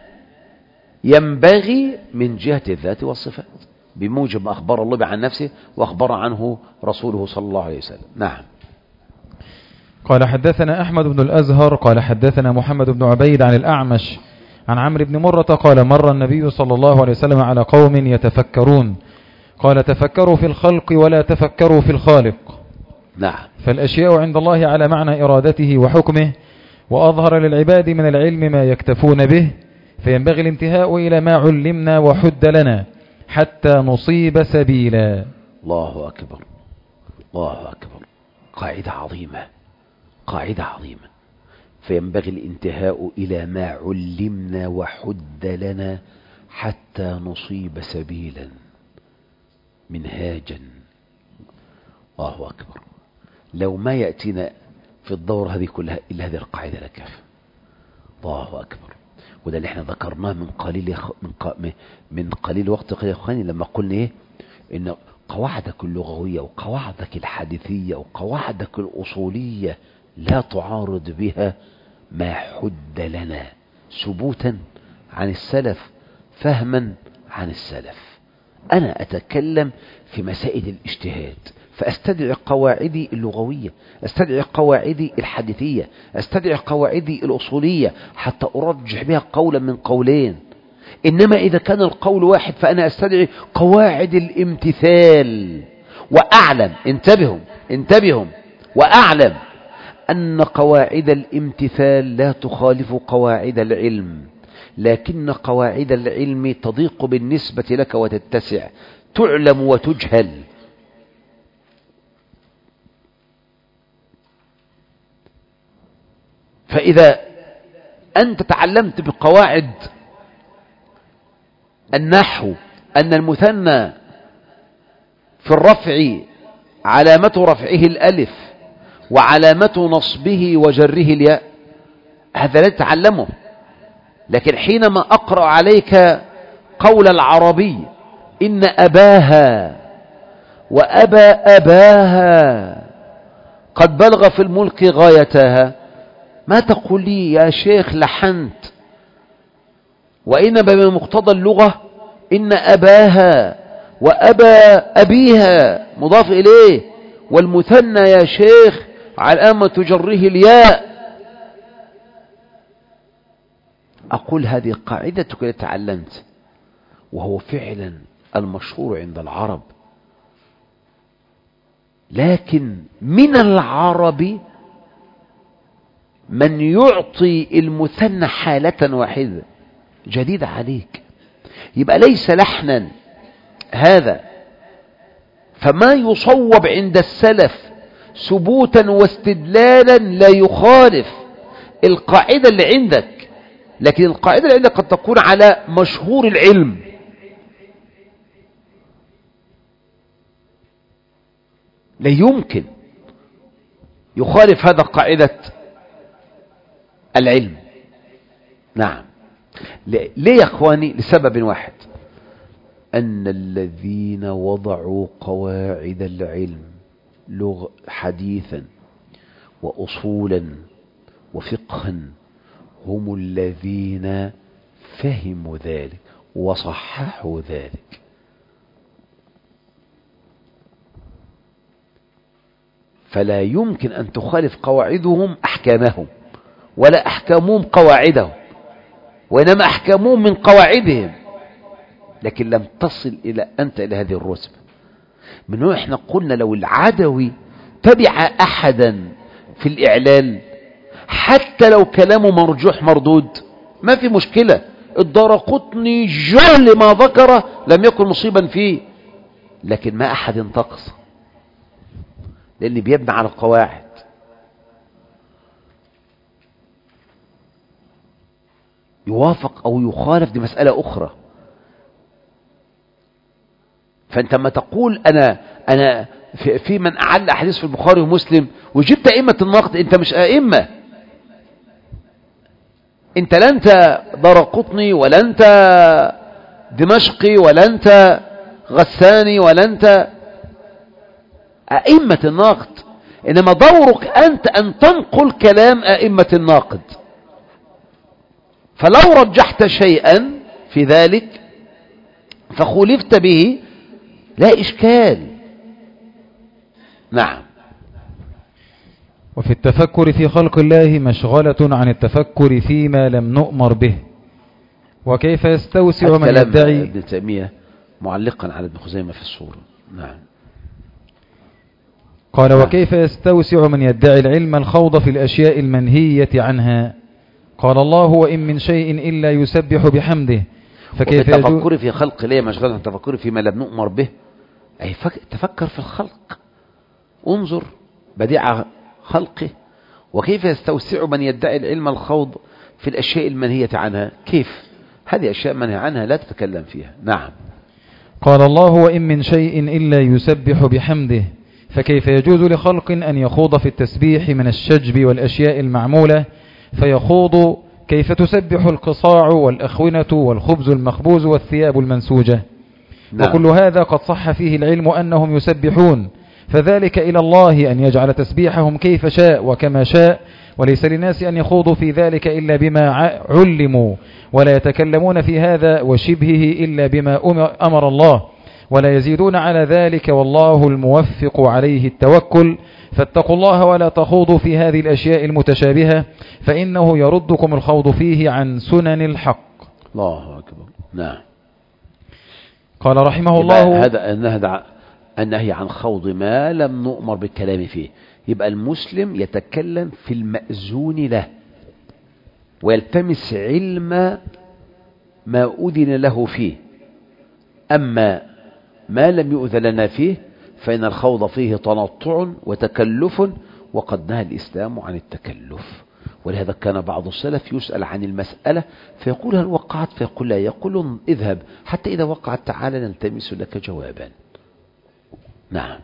ينبغي من جهة الذات والصفات بموجب ما أخبر الله عن نفسه وأخبر عنه رسوله صلى الله عليه وسلم. نعم. قال حدثنا أحمد بن الأزهر قال حدثنا محمد بن عبيد عن الأعمش عن عمرو بن مرة قال مر النبي صلى الله عليه وسلم على قوم يتفكرون، قال تفكروا في الخلق ولا تفكروا في الخالق. نعم. فالأشياء عند الله على معنى إرادته وحكمه، وأظهر للعباد من العلم ما يكتفون به، فينبغي الانتهاء إلى ما علمنا وحد لنا حتى نصيب سبيلا. الله أكبر، الله أكبر. قاعدة عظيمة، قاعدة عظيمة. فينبغي الانتهاء إلى ما علمنا وحد لنا حتى نصيب سبيلا منهاجا. الله أكبر. لو ما يأتينا في الدورة هذه كلها إلا هذه القاعدة لكافة. الله أكبر. وده اللي احنا ذكرناه من قليل وقت قليل اخواني، لما قلنا ايه؟ ان قواعدك اللغوية وقواعدك الحديثية وقواعدك الأصولية لا تعارض بها ما حد لنا ثبوتا عن السلف، فهما عن السلف. أنا أتكلم في مسائل الاجتهاد، فأستدعي قواعدي اللغوية، أستدعي قواعدي الحديثية، أستدعي قواعدي الأصولية حتى أرجح بها قولا من قولين. إنما إذا كان القول واحد فأنا أستدعي قواعد الامتثال، وأعلم، انتبهوا وأعلم أن قواعد الامتثال لا تخالف قواعد العلم، لكن قواعد العلم تضيق بالنسبة لك وتتسع، تعلم وتجهل. فإذا أنت تعلمت بقواعد النحو أن المثنى في الرفع علامة رفعه الألف وعلامة نصبه وجره الياء، هذا لا تتعلمه. لكن حينما أقرأ عليك قول العربي إن أباها وأبى أباها قد بلغ في الملك غايتها، ما تقول لي يا شيخ لحنت، وإنما بمقتضى اللغة إن أباها وأبى أبيها مضاف إليه، والمثنى يا شيخ علامة جره الياء. أقول هذه قاعدتك التي تعلمت، وهو فعلا المشهور عند العرب. لكن من العرب من يعطي المثنى حالة واحدة جديدة عليك، يبقى ليس لحنا هذا. فما يصوب عند السلف ثبوتا واستدلالا لا يخالف القاعدة اللي عندك، لكن القاعدة اللي عندك قد تكون على مشهور العلم. لا يمكن يخالف هذا قاعدة العلم. نعم. ليه يا اخواني؟ لسبب واحد، أن الذين وضعوا قواعد العلم حديثا وأصولا وفقها هم الذين فهموا ذلك وصححوا ذلك. فلا يمكن أن تخالف قواعدهم أحكامهم، ولا أحكموهم قواعدهم، وإنما أحكموهم من قواعدهم، لكن لم تصل أنت إلى هذه الرتبة. من هو إحنا قلنا لو العدوي تبع أحدا في الإعلال حتى لو كلامه مرجوح مردود ما في مشكلة، الدارقطني جل ما ذكره لم يكن مصيبا فيه، لكن ما أحد انتقص لأن بيبنى على القواعد. يوافق أو يخالف دي مسألة أخرى. فأنت ما تقول أنا في من أعل أحاديث في البخاري ومسلم وجبت أئمة النقد، أنت مش أئمة، أنت لا أنت دارقطني ولا أنت دمشقي ولا أنت غساني ولا أنت أئمة النقد، إنما دورك أنت أن تنقل كلام أئمة الناقد. فلو رجحت شيئا في ذلك فخولفت به لا إشكال. نعم. وفي التفكر في خلق الله مشغلة عن التفكر فيما لم نؤمر به. وكيف يستوسع من يدعي ابن تيمية معلقا على ابن خزيمة في الصورة. نعم. قال وكيف يستوسع من يدعي العلم الخوض في الأشياء المنهية عنها. قال الله وإن من شيء إلا يسبح بحمده. فكيف التفكر في خلق الله مشغلة عن التفكر فيما لم نؤمر به، أي تفكر في الخلق، انظر بديع خلقه. وكيف يستوسع من يدعي العلم الخوض في الأشياء المنهية عنها، كيف هذه أشياء منهية عنها لا تتكلم فيها. نعم. قال الله وإن من شيء إلا يسبح بحمده. فكيف يجوز لخلق أن يخوض في التسبيح من الشجب والأشياء المعمولة، فيخوض كيف تسبح القصاع والأخونة والخبز المخبوز والثياب المنسوجة. نعم. وكل هذا قد صح فيه العلم أنهم يسبحون، فذلك إلى الله أن يجعل تسبيحهم كيف شاء وكما شاء، وليس للناس أن يخوضوا في ذلك إلا بما علموا، ولا يتكلمون في هذا وشبهه إلا بما أمر الله، ولا يزيدون على ذلك، والله الموفق عليه التوكل. فاتقوا الله ولا تخوضوا في هذه الأشياء المتشابهة، فإنه يردكم الخوض فيه عن سنن الحق. الله أكبر. نعم. قال رحمه الله هذا النهي عن خوض ما لم نؤمر بالكلام فيه. يبقى المسلم يتكلم في المأذون له ويلتمس علم ما أذن له فيه، أما ما لم يؤذن لنا فيه فإن الخوض فيه تنطع وتكلف، وقد نهى الإسلام عن التكلف. ولهذا كان بعض السلف يسأل عن المسألة فيقول هل وقعت، فيقول لا، يقول اذهب حتى إذا وقعت تعالى نلتمس لك جوابا. نعم.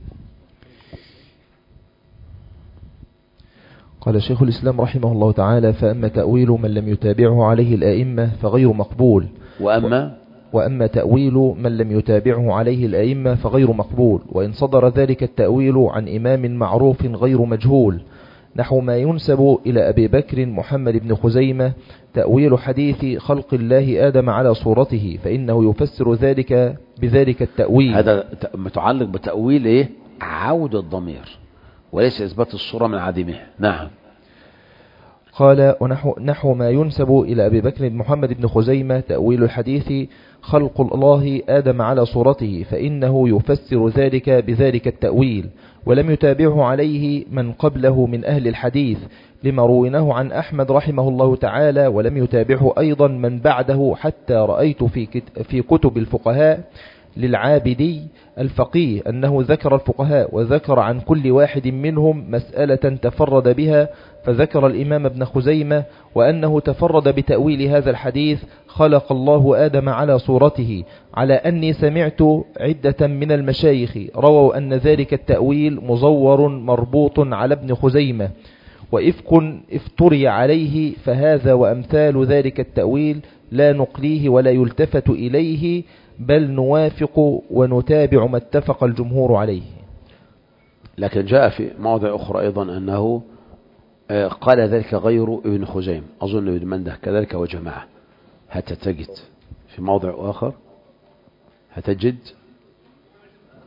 قال شيخ الإسلام رحمه الله تعالى فأما تأويل من لم يتابعه عليه الآئمة فغير مقبول. وأما تأويل من لم يتابعه عليه الآئمة فغير مقبول، وإن صدر ذلك التأويل عن إمام معروف غير مجهول، نحو ما ينسب إلى أبي بكر محمد بن خزيمة تأويل حديث خلق الله آدم على صورته، فإنه يفسر ذلك بذلك التأويل. هذا متعلق بتأويل إيه؟ عودة الضمير وليس إثبات الصورة من عدمها. نعم. قال ونحو ما ينسب إلى أبي بكر محمد بن خزيمة تأويل الحديث خلق الله آدم على صورته، فإنه يفسر ذلك بذلك التأويل، ولم يتابعه عليه من قبله من أهل الحديث لما رويناه عن أحمد رحمه الله تعالى، ولم يتابعه أيضا من بعده، حتى رأيت في كتب الفقهاء للعابدي الفقيه أنه ذكر الفقهاء وذكر عن كل واحد منهم مسألة تفرد بها، فذكر الإمام ابن خزيمة وأنه تفرد بتأويل هذا الحديث خلق الله آدم على صورته، على أني سمعت عدة من المشايخ رووا أن ذلك التأويل مزور مربوط على ابن خزيمة وإفك افتري عليه، فهذا وأمثال ذلك التأويل لا نقليه ولا يلتفت إليه، بل نوافق ونتابع ما اتفق الجمهور عليه. لكن جاء في موضع أخرى أيضا أنه قال ذلك غير ابن خزيم، أظن ابن منده كذلك وجماعة. هتجد في موضع آخر هتجد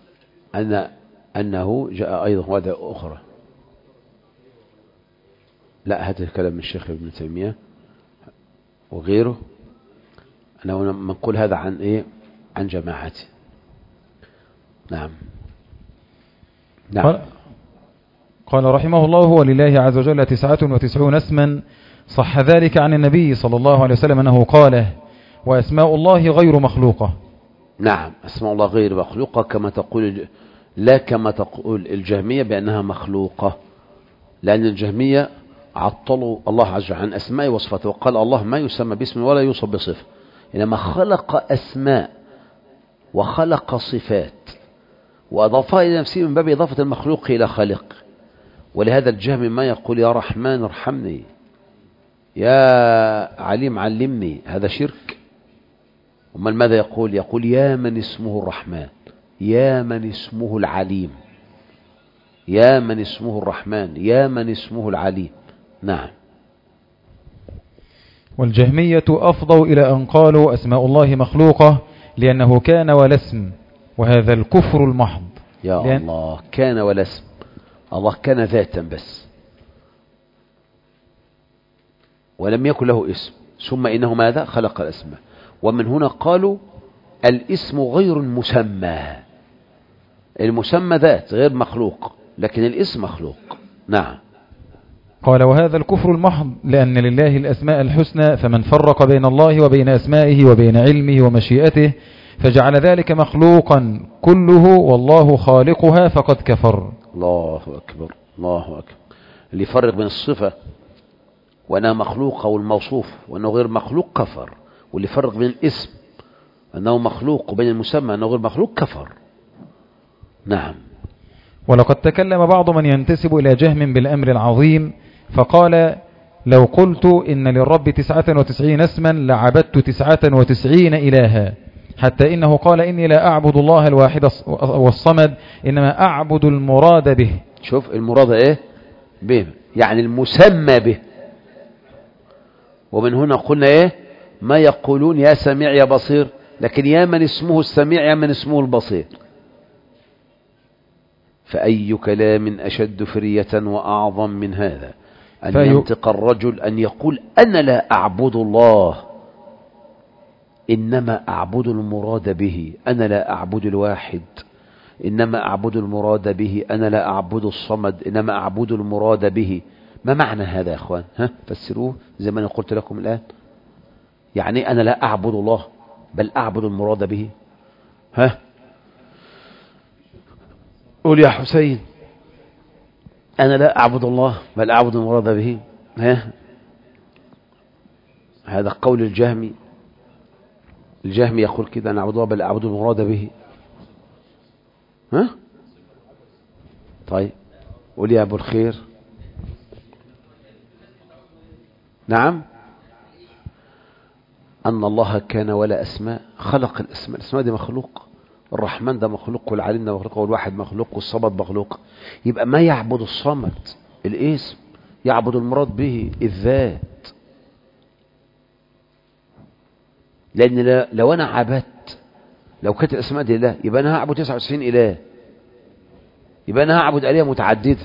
أنه جاء أيضا موضع أخرى. لا، هذا الكلام من الشيخ ابن تيمية وغيره. أنا نقول هذا عن إيه؟ عن جماعتي. نعم. قال رحمه الله: ولله عز وجل 99 اسما، صح ذلك عن النبي صلى الله عليه وسلم أنه قال: وأسماء الله غير مخلوقة. نعم، أسماء الله غير مخلوقة كما تقول، لا كما تقول الجهمية بأنها مخلوقة، لأن الجهمية عطلوا الله عز وجل عن أسماء وصفاته، وقال الله ما يسمى باسم ولا يوصف بصفة، إنما خلق أسماء وخلق صفات وأضافها إلى نفسه من باب إضافة المخلوق إلى خالق. ولهذا الجهمي ما يقول يا رحمن ارحمني، يا عليم علمني، هذا شرك. ومن ماذا يقول؟ يقول يا من اسمه الرحمن، يا من اسمه العليم، يا من اسمه الرحمن، يا من اسمه العليم. نعم. والجهمية أفضوا إلى أن قالوا أسماء الله مخلوقة لأنه كان ولا اسم، وهذا الكفر المحض. يا الله، كان ولا اسم، الله كان ذاتا بس ولم يكن له اسم، ثم إنه ماذا؟ خلق الأسماء. ومن هنا قالوا الاسم غير المسمى، المسمى ذات غير مخلوق، لكن الاسم مخلوق. نعم. قال: وهذا الكفر المحض لأن لله الأسماء الحسنى، فمن فرق بين الله وبين أسمائه وبين علمه ومشيئته فجعل ذلك مخلوقا كله والله خالقها فقد كفر. الله أكبر، الله أكبر. اللي يفرق بين الصفة وأنها مخلوقة والموصوف وأنه غير مخلوق كفر، واللي يفرق بين الاسم أنه مخلوق وبين المسمى أنه غير مخلوق كفر. نعم. ولقد تكلم بعض من ينتسب إلى جهم بالأمر العظيم فقال: لو قلت إن للرب 99 اسما لعبدت 99 إلها، حتى إنه قال: إني لا أعبد الله الواحد والصمد، إنما أعبد المراد به. شوف المراد إيه؟ به، يعني المسمى به. ومن هنا قلنا إيه؟ ما يقولون يا سميع يا بصير، لكن يا من اسمه السميع يا من اسمه البصير. فأي كلام أشد فرية وأعظم من هذا أن ينطق الرجل أن يقول أنا لا أعبد الله، إنما أعبد المراد به. أنا لا أعبد الواحد، إنما أعبد المراد به. أنا لا أعبد الصمد، إنما أعبد المراد به. ما معنى هذا يا أخوان؟ فسروه زي ما أنا قلت لكم الآن. يعني أنا لا أعبد الله بل أعبد المراد به. قول يا حسين. أنا لا أعبد الله بل أعبد المراد به. هذا قول الجهمي. الجهمي يقول كده: أنا أعبد الله بل أعبد المراد به. طيب قول يا أبو الخير. نعم. أن الله كان ولا أسماء، خلق الأسماء. الأسماء دي مخلوق، الرحمن ده مخلوق، والعليم ده مخلوق، والواحد مخلوق، والصمد مخلوق. يبقى ما يعبد الصمد الاسم، يعبد المراد به الذات. لأن لو أنا عبدت، لو كانت الأسماء دي لله، يبقى أنا هعبد 99 إله، يبقى أنا هعبد آلهة متعددة.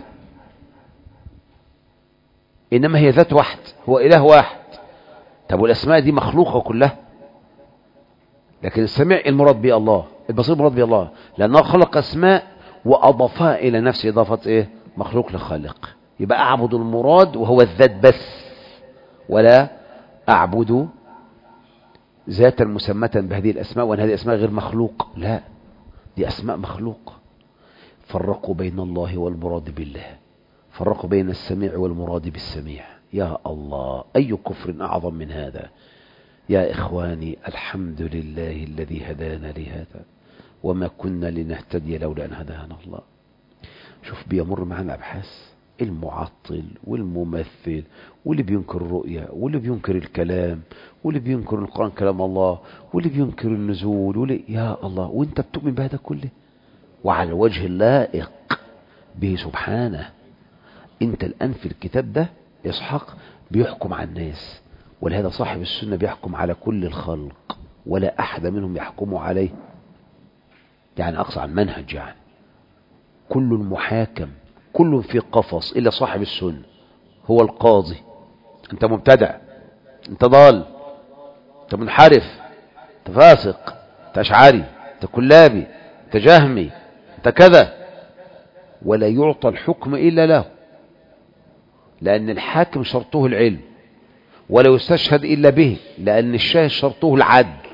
إنما هي ذات واحد، هو إله واحد. طب والأسماء دي مخلوقة كلها، لكن السميع المراد به الله، البصير المراد به الله، لأنه خلق أسماء وأضافها إلى نفسه إضافة إيه؟ مخلوق لخالق. يبقى أعبد المراد وهو الذات بس، ولا أعبد ذاتا مسمى بهذه الأسماء، وأن هذه الأسماء غير مخلوق. لا، دي أسماء مخلوق. فرقوا بين الله والمراد بالله، فرقوا بين السميع والمراد بالسميع. يا الله، أي كفر أعظم من هذا؟ يا إخواني، الحمد لله الذي هدانا لهذا وما كنا لنهتدي لولا أن هدانا الله. شوف بيمر معنا أبحاث المعطل والممثل واللي بينكر الرؤية واللي بينكر الكلام واللي بينكر القرآن كلام الله واللي بينكر النزول يا الله، وانت بتؤمن بهذا كله وعلى الوجه اللائق به سبحانه. انت الآن في الكتاب ده إسحاق بيحكم على الناس، ولهذا صاحب السنة بيحكم على كل الخلق ولا أحد منهم يحكم عليه، يعني أقصى عن منهج، يعني كل محاكم، كل في قفص إلا صاحب السنة. هو القاضي. انت مبتدع، انت ضال، انت منحرف، انت فاسق، انت اشعري، انت كلابي، انت جهمي، انت كذا، ولا يعطى الحكم إلا له، لأن الحاكم شرطه العلم، ولا يستشهد إلا به، لأن الشاهد شرطه العدل،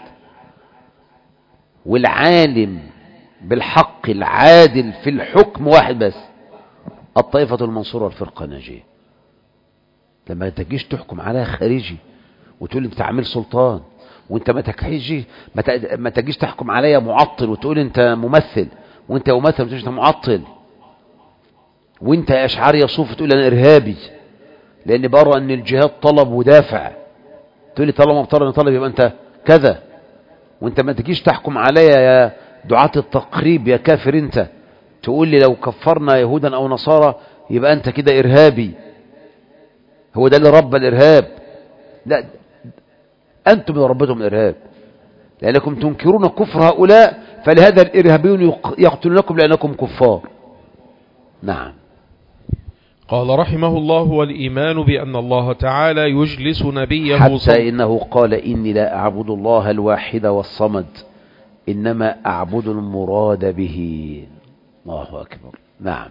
والعالم بالحق العادل في الحكم واحد بس، الطائفة المنصورة والفرقة الناجية. لما تجيش تحكم عليها خارجي وتقول انت عامل سلطان، وانت ما تجيش تحكم عليها معطل وتقول انت ممثل، وانت ممثل وتقول انت معطل، وانت يا اشعري يا صوفي تقول انا ارهابي لان برى ان الجهاد طلب ودافع، تقول لي طالما افترض ان طلب يبقى انت كذا، وانت ما تجيش تحكم عليا يا دعاة التقريب يا كافر انت، تقول لي لو كفرنا يهودا او نصارى يبقى انت كده ارهابي. هو ده اللي رب الارهاب؟ لا، انتم اللي ربتم الارهاب، لانكم تنكرون كفر هؤلاء، فلهذا الارهابيون يقتلونكم لانكم كفار. نعم. قال رحمه الله: والإيمان بأن الله تعالى يجلس نبيه حتى إنه قال إني لا أعبد الله الواحد والصمد، إنما أعبد المراد به. الله أكبر. نعم.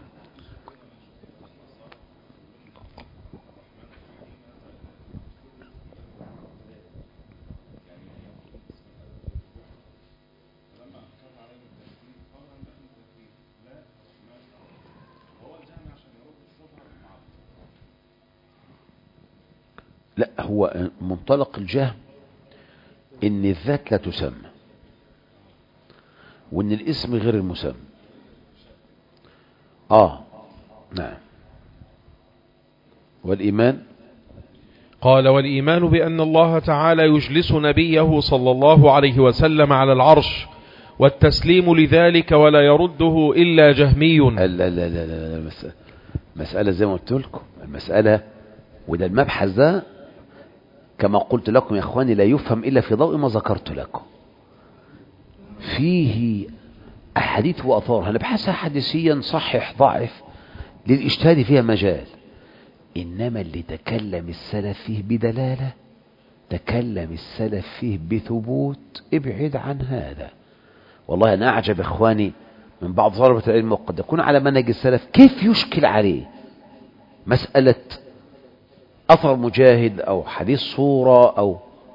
لا، هو منطلق الجهم ان الذات لا تسمى، وان الاسم غير المسمى. نعم. والإيمان، قال: والإيمان بأن الله تعالى يجلس نبيه صلى الله عليه وسلم على العرش، والتسليم لذلك ولا يرده إلا جهمي. لا لا لا لا لا، مسألة زي ما قلت لكم، المسألة وده المبحث ده كما قلت لكم يا اخواني لا يفهم الا في ضوء ما ذكرت لكم. فيه احاديث واثار هنبحثها حديثيا صحح ضعف، للاجتهاد فيها مجال، انما اللي تكلم السلف فيه بدلالة، تكلم السلف فيه بثبوت، ابعد عن هذا. والله انا اعجب اخواني من بعض طلبة العلم وقد يكون على منهج السلف كيف يشكل عليه مسألة أثر مجاهد أو حديث صورة، أو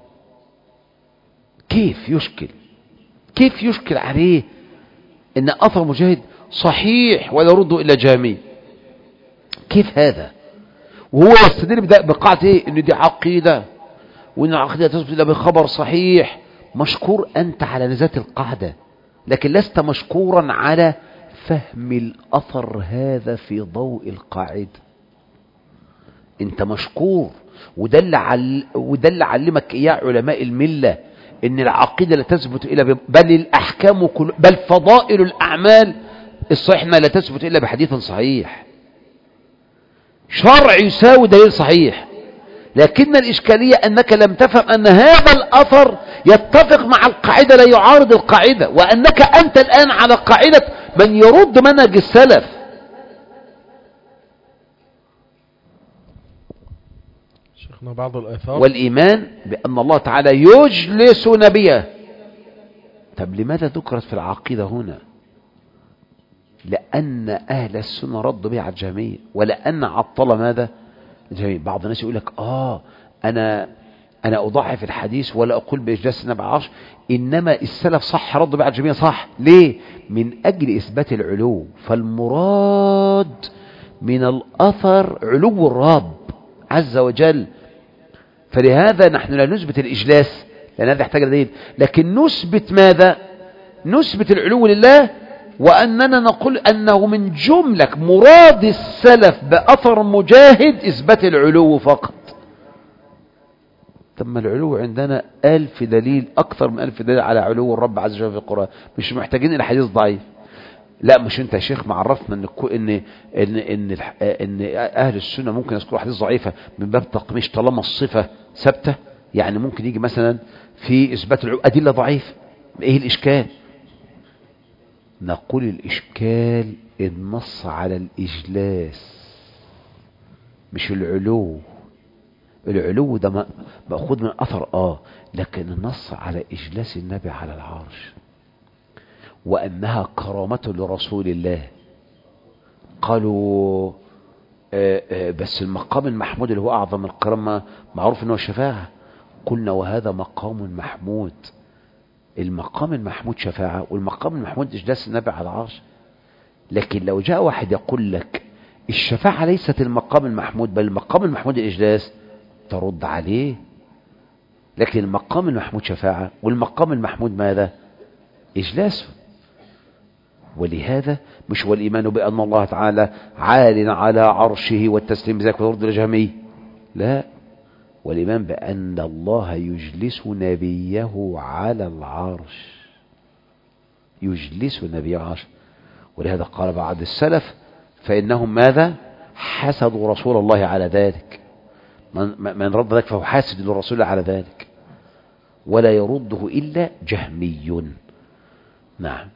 كيف يشكل عليه إن أثر مجاهد صحيح ولا يرد إلا جامي. كيف هذا؟ وهو يستدل بقاعدة إيه؟ إن دي عقيدة، وإن العقيدة تثبت إلا بخبر صحيح. مشكور أنت على ذات القاعدة، لكن لست مشكورا على فهم الأثر هذا في ضوء القاعدة. انت مشكور، وده اللي علمك اياه علماء المله، ان العقيده لا تثبت الا بل الاحكام بل فضائل الاعمال الصحيحه لا تثبت الا بحديث صحيح. شرع يساوي دليل صحيح، لكن الاشكاليه انك لم تفهم ان هذا الاثر يتفق مع القاعده لا يعارض القاعده، وانك انت الان على قاعده من يرد منهج السلف. بعض الآثار. والإيمان بأن الله تعالى يجلس نبيه. طب لماذا ذكرت في العقيدة هنا؟ لأن أهل السنة ردوا بها على الجهمية، ولأن عطل ماذا؟ الجهمية. بعض الناس يقول لك أنا أضعف الحديث ولا أقول بإجلاس النبي على العرش، إنما السلف صح ردوا بها على الجهمية صح. ليه؟ من أجل إثبات العلو، فالمراد من الأثر علو الرب عز وجل. فلهذا نحن لا نثبت الإجلاس لأن هذا يحتاج دليل، لكن نثبت ماذا؟ نثبت العلو لله، وأننا نقول أنه من جملة مراد السلف بأثر مجاهد إثبات العلو فقط. ثم العلو عندنا 1000 دليل، أكثر من 1000 دليل على علو الرب عز وجل في القرآن، مش محتاجين إلى حديث ضعيف. لا، مش انت يا شيخ معرفنا ان اهل السنه ممكن يذكروا حديث ضعيفه من باب تقميش طالما الصفه ثابته. يعني ممكن يجي مثلا في اثبات ادله ضعيفه، ايه الاشكال؟ نقول الاشكال النص على الاجلاس مش العلو. العلو ده مأخوذ من أثر لكن النص على إجلاس النبي على العرش وأنها كرامة لرسول الله. قالوا بس المقام المحمود اللي هو أعظم الكرامة معروف أنه الشفاعة. قلنا وهذا مقام محمود. المقام المحمود شفاعة والمقام المحمود إجلاس النبي على العرش. لكن لو جاء واحد يقول لك الشفاعة ليست المقام المحمود بل المقام المحمود الإجلاس، ترد عليه. لكن المقام المحمود شفاعة والمقام المحمود ماذا؟ إجلاسه. ولهذا مش والإيمان بأن الله تعالى عال على عرشه والتسليم بذلك وترد الجهمي، لا، والإيمان بأن الله يجلس نبيه على العرش، يجلس نبيه على العرش. ولهذا قال بعض السلف فإنهم ماذا؟ حسدوا رسول الله على ذلك. من رد ذلك فهو حاسد للرسول على ذلك، ولا يرده إلا جهمي. نعم.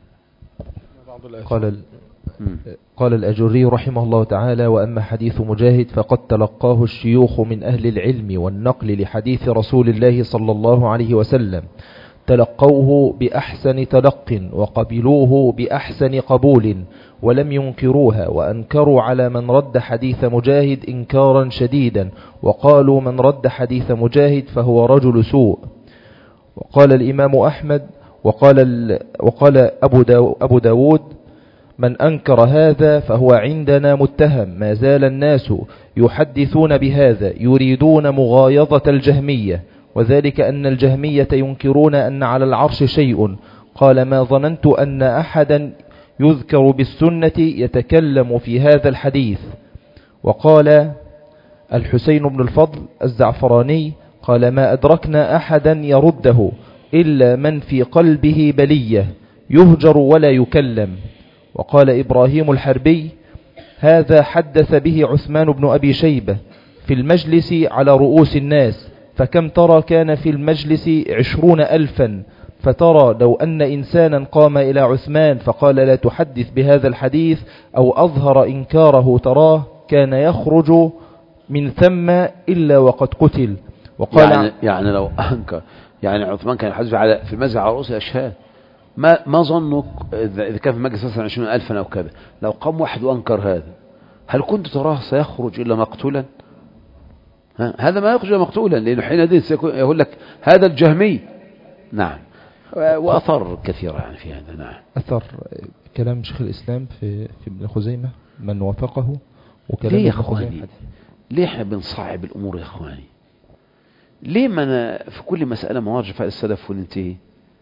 قال الأجري رحمه الله تعالى: وأما حديث مجاهد فقد تلقاه الشيوخ من أهل العلم والنقل لحديث رسول الله صلى الله عليه وسلم، تلقوه بأحسن تلق وقبلوه بأحسن قبول ولم ينكروها، وأنكروا على من رد حديث مجاهد إنكارا شديدا، وقالوا من رد حديث مجاهد فهو رجل سوء. وقال الإمام أحمد وقال أبو داود: من أنكر هذا فهو عندنا متهم. ما زال الناس يحدثون بهذا يريدون مغايظة الجهمية، وذلك أن الجهمية ينكرون أن على العرش شيء. قال: ما ظننت أن أحدا يذكر بالسنة يتكلم في هذا الحديث. وقال الحسين بن الفضل الزعفراني: قال: ما أدركنا أحدا يرده إلا من في قلبه بلية يهجر ولا يكلم. وقال إبراهيم الحربي: هذا حدث به عثمان بن أبي شيبة في المجلس على رؤوس الناس، فكم ترى كان في المجلس 20,000. فترى لو أن إنسانا قام إلى عثمان فقال: لا تحدث بهذا الحديث، أو أظهر إنكاره تراه، كان يخرج من ثم إلا وقد قتل. وقال يعني لو أنكر، يعني عثمان كان يحدث في المسجد على رؤوس الأشهاد، ما ظنك إذا كان في المجلس مثلا 20,000 أو كذا، لو قام واحد وأنكر هذا، هل كنت تراه سيخرج إلا مقتولا؟ هذا ما يخرج مقتولا، لأنه حينئذ يقول لك هذا الجهمي. نعم. وأثر كثيرة يعني في هذا. نعم. أثر كلام شيخ الإسلام في ابن خزيمة من وافقه، وكلام ليه يا أخواني؟ ليه احنا بنصعب الأمور يا أخواني؟ ليه ما أنا في كل مسألة ما نرجع فيها السلف وننتهي؟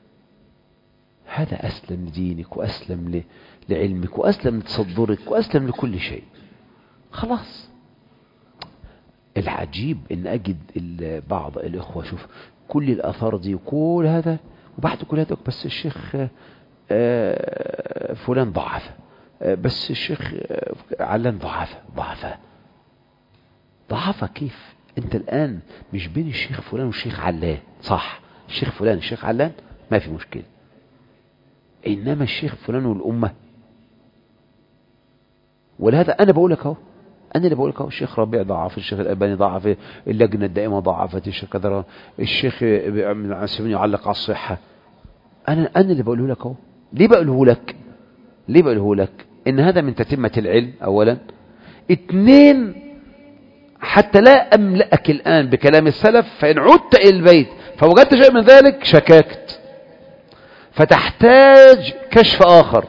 هذا أسلم لدينك وأسلم لعلمك وأسلم لتصدرك وأسلم لكل شيء. خلاص. العجيب إن أجد بعض الإخوة، شوف كل الآثار دي وكل هذا، وبعد كل هذا بس الشيخ فلان ضعف، بس الشيخ علان ضعف. كيف؟ أنت الآن مش بين الشيخ فلان والشيخ علان، صح؟ الشيخ فلان الشيخ علان ما في مشكلة، إنما الشيخ فلان والأمة. ولهذا أنا بقول لك أهو الشيخ ربيع ضعف، الشيخ الألباني ضعف، اللجنة الدائمة ضعفت، الشيخ كذا، الشيخ من عسفين يعلق على الصحة. أنا اللي بقوله لك أهو. ليه بقوله لك؟ إن هذا من تتمة العلم أولا. 2، حتى لا أملأك الآن بكلام السلف، فإن عدت إلى البيت فوجدت شيء من ذلك شككت، فتحتاج كشف آخر.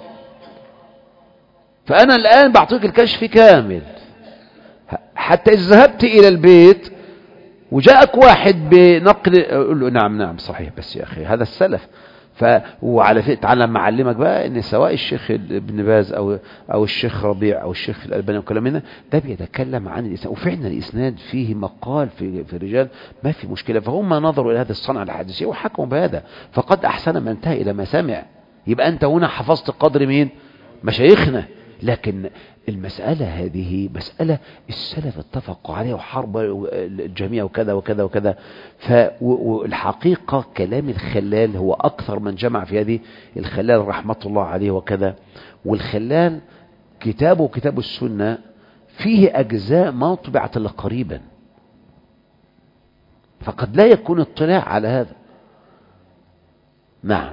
فأنا الآن بعطيك الكشف كامل، حتى إذا ذهبت إلى البيت وجاءك واحد بنقل قل له نعم صحيح، بس يا أخي هذا السلف. وعلى فكرة تعلم معلمك بقى ان سواء الشيخ ابن باز او الشيخ ربيع او الشيخ الألباني وكلام هنا، ده بيتكلم عن الإسناد، وفعلا الإسناد فيه مقال في الرجال ما في مشكلة. فهم نظروا إلى هذا الصنعة الحديثية وحكموا بهذا، فقد أحسن من انتهى إلى ما سمع. يبقى أنت هنا حفظت قدر مين؟ مشايخنا. لكن المسألة هذه مسألة السلف اتفقوا عليها وحرب الجميع وكذا وكذا وكذا. والحقيقة كلام الخلال هو أكثر من جمع في هذه. الخلال رحمة الله عليه وكذا، والخلال كتابه كتاب السنة فيه أجزاء ما طبعت إلا قريبا، فقد لا يكون اطلاع على هذا. نعم.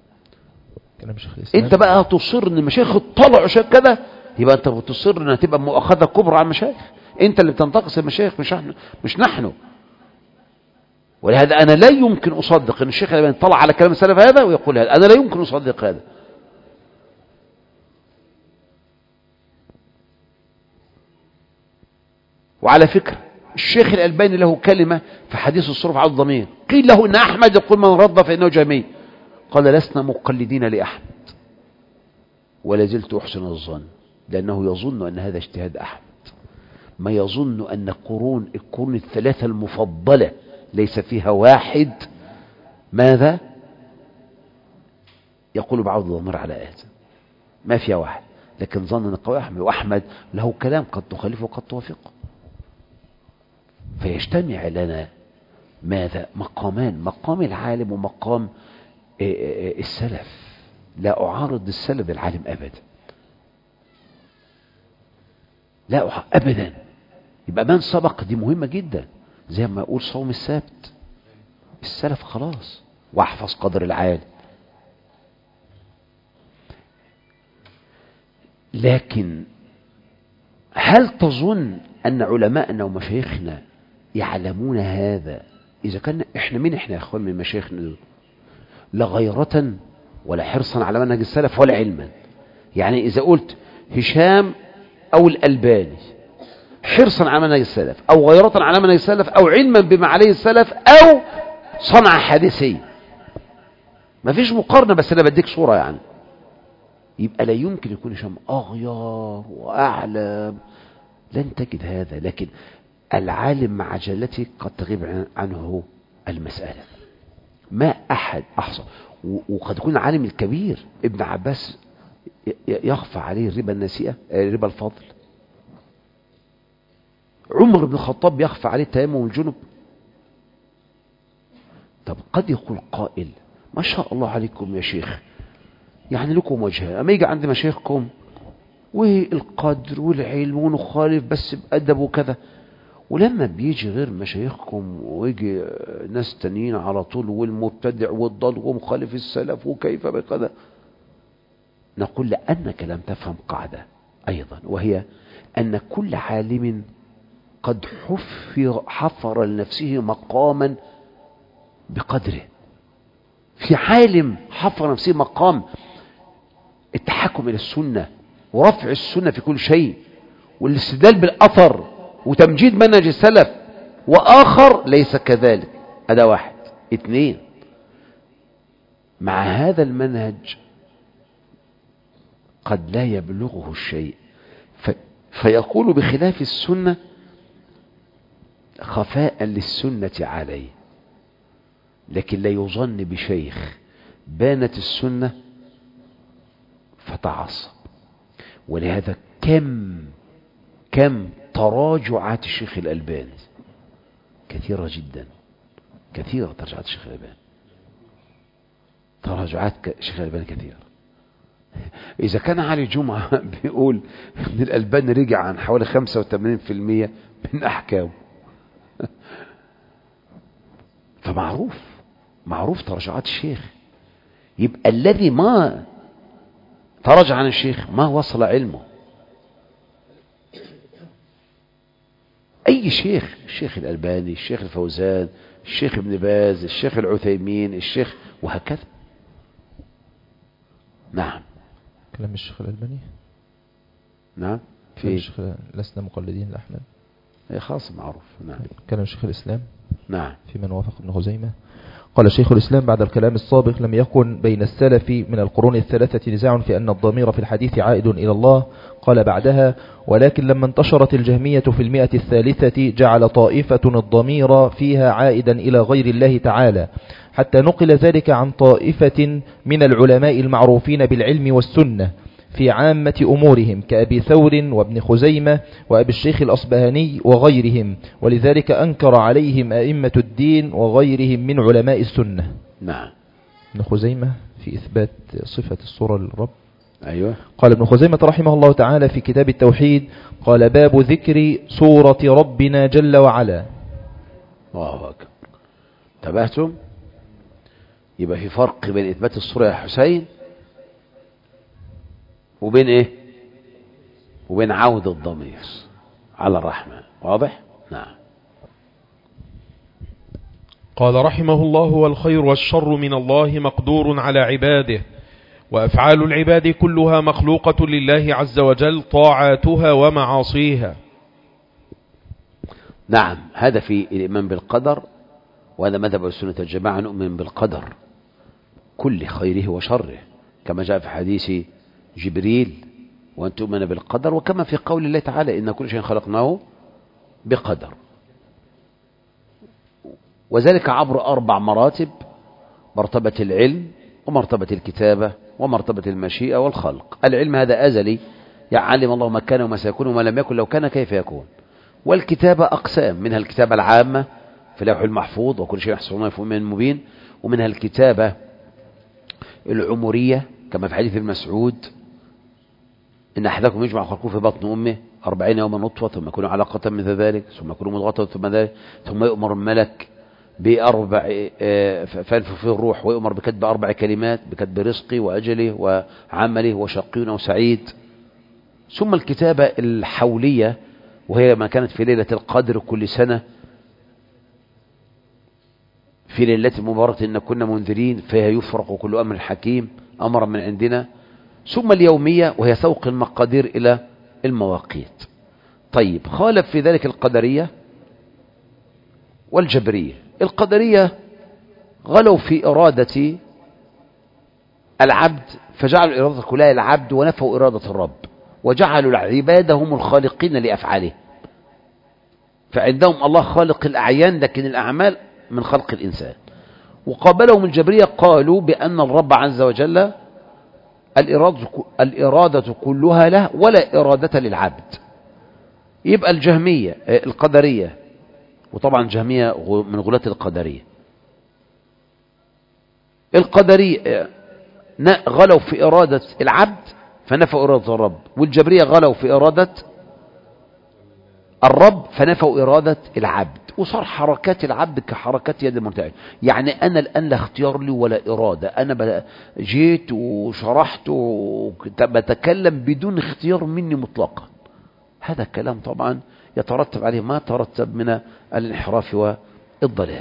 انت بقى تصر ان المشايخ اطلعوا شيء كده، يبقى انت بتصر انها تبقى مؤاخذة كبرى على المشايخ. انت اللي بتنتقص المشايخ، مش نحن. ولهذا انا لا يمكن اصدق ان الشيخ الألباني طلع على كلام السلف هذا ويقول هذا، انا لا يمكن اصدق هذا. وعلى فكرة الشيخ الألباني له كلمة في حديث الصرف على الضمير، قيل له ان احمد يقول من رد فانه جهمي، قال لسنا مقلدين لأحمد ولا زلت أحسن الظن، لأنه يظن أن هذا اجتهاد أحمد، ما يظن أن القرون الثلاثة المفضلة ليس فيها واحد ماذا يقول بعض الضمير على آيات، ما فيها واحد، لكن ظن أن قول أحمد، وأحمد له كلام قد تخالفه وقد توافقه. فيجتمع لنا ماذا مقامان، مقام العالم ومقام السلف. لا أعارض السلف العالم أبدا، لا أبدا. يبقى من سبق دي مهمة جدا، زي ما أقول صوم السبت، السلف خلاص، واحفظ قدر العالم. لكن هل تظن أن علماءنا ومشايخنا يعلمون هذا؟ إذا كان إحنا مين إحنا يا أخوان من مشايخنا؟ لا غيرة ولا حرصا على منهج السلف ولا علما. يعني إذا قلت هشام أو الألباني حرصا على منهج السلف أو غيرة على منهج السلف أو علما بما عليه السلف أو صنع حادثي، ما فيش مقارنة، بس أنا بديك صورة يعني. يبقى لا يمكن يكون هشام أغير وأعلم، لن تجد هذا. لكن العالم مع جلته قد تغيب عنه المسألة، ما أحد أحصى. وقد يكون العالم الكبير ابن عباس يخفى عليه الربا النسيئة، ربا الفضل. عمر بن الخطاب يخفى عليه التيمم الجنب. طب قد يقول قائل ما شاء الله عليكم يا شيخ، يعني لكم وجهة، أما يجي عند مشايخكم والقدر والعلم ونخالف بس بأدب وكذا، ولما بيجي غير مشايخكم ويجي ناس تانيين على طول والمبتدع والضال ومخالف السلف وكيف بكذا، نقول لأنك لم تفهم قاعدة أيضا، وهي أن كل عالم قد حفر لنفسه مقاما بقدره. في عالم حفر نفسه مقام التحكم إلى السنة ورفع السنة في كل شيء والاستدلال بالأثر وتمجيد منهج السلف، وآخر ليس كذلك. هذا واحد. اثنين، مع هذا المنهج قد لا يبلغه الشيء فيقول بخلاف السنة خفاء للسنة عليه، لكن لا يظن بشيخ بانت السنة فتعصب. ولهذا كم تراجعات الشيخ الألباني كثيرة جدا، كثيرة تراجعات الشيخ الألباني، تراجعات الشيخ الألباني كثيرة. إذا كان علي جمعة بيقول إن الألباني رجع عن حوالي 85% من أحكامه، فمعروف تراجعات الشيخ. يبقى الذي ما تراجع عن الشيخ ما وصل علمه. أي شيخ، الشيخ الألباني، الشيخ الفوزان، الشيخ ابن باز، الشيخ العثيمين، الشيخ وهكذا. نعم. كلام الشيخ الألباني. نعم. في الشيخ لسنا مقلدين لأحمد. خاص معروف. نعم. كلام الشيخ الإسلام. نعم. في من وافق ابن خزيمة. قال شيخ الإسلام بعد الكلام السابق: لم يكن بين السلف من القرون الثلاثة نزاع في أن الضمير في الحديث عائد إلى الله. قال بعدها: ولكن لما انتشرت الجهمية في 100 جعل طائفة الضمير فيها عائدا إلى غير الله تعالى، حتى نقل ذلك عن طائفة من العلماء المعروفين بالعلم والسنة في عامة أمورهم كأبي ثور وابن خزيمة وأبي الشيخ الأصبهاني وغيرهم، ولذلك أنكر عليهم أئمة الدين وغيرهم من علماء السنة. نعم. ابن خزيمة في إثبات صفة الصورة للرب، أيوة. قال ابن خزيمة رحمه الله تعالى في كتاب التوحيد، قال: باب ذكر صورة ربنا جل وعلا. الله أكبر. انتبهتم؟ يبقى في فرق بين إثبات الصورة يا حسين وبين إيه؟ وبين عود الضمير على الرحمة. واضح؟ نعم. قال رحمه الله: والخير والشر من الله مقدور على عباده، وأفعال العباد كلها مخلوقة لله عز وجل، طاعاتها ومعاصيها. نعم، هذا في الإيمان بالقدر، وهذا مذهب السنة الجماعة، نؤمن بالقدر كل خيره وشره كما جاء في حديث جبريل: وأن تؤمن بالقدر، وكما في قول الله تعالى: إن كل شيء خلقناه بقدر. وذلك عبر 4 مراتب: مرتبة العلم، ومرتبة الكتابة، ومرتبة المشيئة والخلق. العلم هذا أزلي، يعلم الله ما كان وما سيكون وما لم يكن، لو كان كيف يكون. والكتابة أقسام: منها الكتابة العامة في اللوح المحفوظ، وكل شيء يحصلونه في إمام مبين، ومنها الكتابة العمرية كما في حديث ابن مسعود: إن أحدكم يجمع خلقه في بطن أمه 40 يوما نطفة، ثم يكون علقة مثل ذلك، ثم يكون مضغة، ثم ذلك، ثم يؤمر الملك ب4 فينفخ فيه الروح، ويؤمر بكتب 4 كلمات: بكتب رزقه وأجله وعمله وشقي أو سعيد. ثم الكتابة الحولية، وهي ما كانت في ليلة القدر كل سنة، في ليلة مباركة إن كنا منذرين فيها يفرق كل أمر حكيم أمرا من عندنا. ثم اليومية، وهي سوق المقادير إلى المواقيت. طيب، خالف في ذلك القدرية والجبرية. القدرية غلوا في إرادة العبد، فجعلوا الإرادة كلها العبد ونفوا إرادة الرب، وجعلوا العباد هم الخالقين لأفعاله. فعندهم الله خالق الأعيان، لكن الأعمال من خلق الإنسان. وقابلهم الجبرية، قالوا بأن الرب عز وجل الإرادة كلها له ولا إرادة للعبد. يبقى الجهمية القدرية، وطبعا الجهمية من غلاة القدرية. القدرية غلوا في إرادة العبد فنفوا إرادة الرب، والجبرية غلوا في إرادة الرب فنفوا إرادة العبد، وصار حركات العبد كحركات يد المنتهي. يعني أنا الآن لا اختيار لي ولا إرادة، أنا جيت وشرحت وبتكلم بدون اختيار مني مطلقا. هذا الكلام طبعا يترتب عليه ما ترتب من الانحراف والضلال.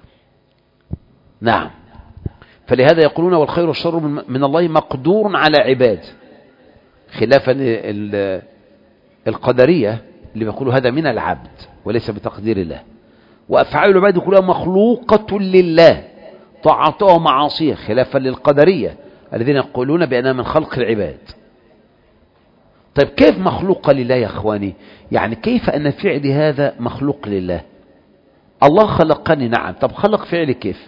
نعم، فلهذا يقولون: والخير والشر من الله مقدور على عباد، خلافا القدرية اللي بيقولوا هذا من العبد وليس بتقدير الله. وأفعال العباد كلها مخلوقة لله، طاعته ومعاصيه، خلافا للقدرية الذين يقولون بأنها من خلق العباد. طيب، كيف مخلوقة لله يا أخواني؟ يعني كيف أن فعلي هذا مخلوق لله؟ الله خلقني، نعم. طب خلق فعلي كيف؟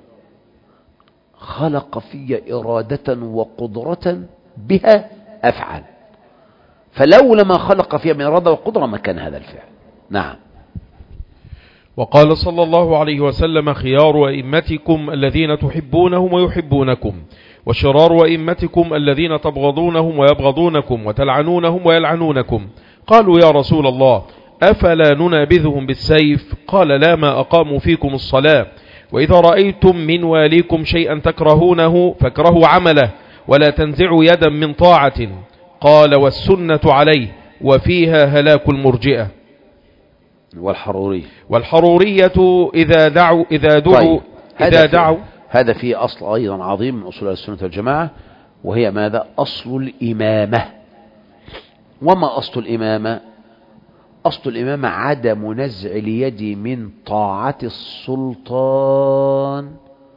خلق في إرادة وقدرة بها أفعل، فلولا ما خلق فيها من إرادة وقدرة ما كان هذا الفعل. نعم. وقال صلى الله عليه وسلم: خيار أئمتكم الذين تحبونهم ويحبونكم، وشرار أئمتكم الذين تبغضونهم ويبغضونكم، وتلعنونهم ويلعنونكم. قالوا: يا رسول الله، أفلا ننابذهم بالسيف؟ قال: لا، ما أقاموا فيكم الصلاة. وإذا رأيتم من واليكم شيئا تكرهونه فاكرهوا عمله، ولا تنزعوا يدا من طاعة. قال: والسنة عليه، وفيها هلاك المرجئة. والحرورية إذا دعوا طيب. هذا فيه أصل أيضا عظيم من أصول السنة والجماعة، وهي ماذا؟ أصل الإمامة. وما أصل الإمامة؟ أصل الإمامة عدم نزع اليد من طاعة السلطان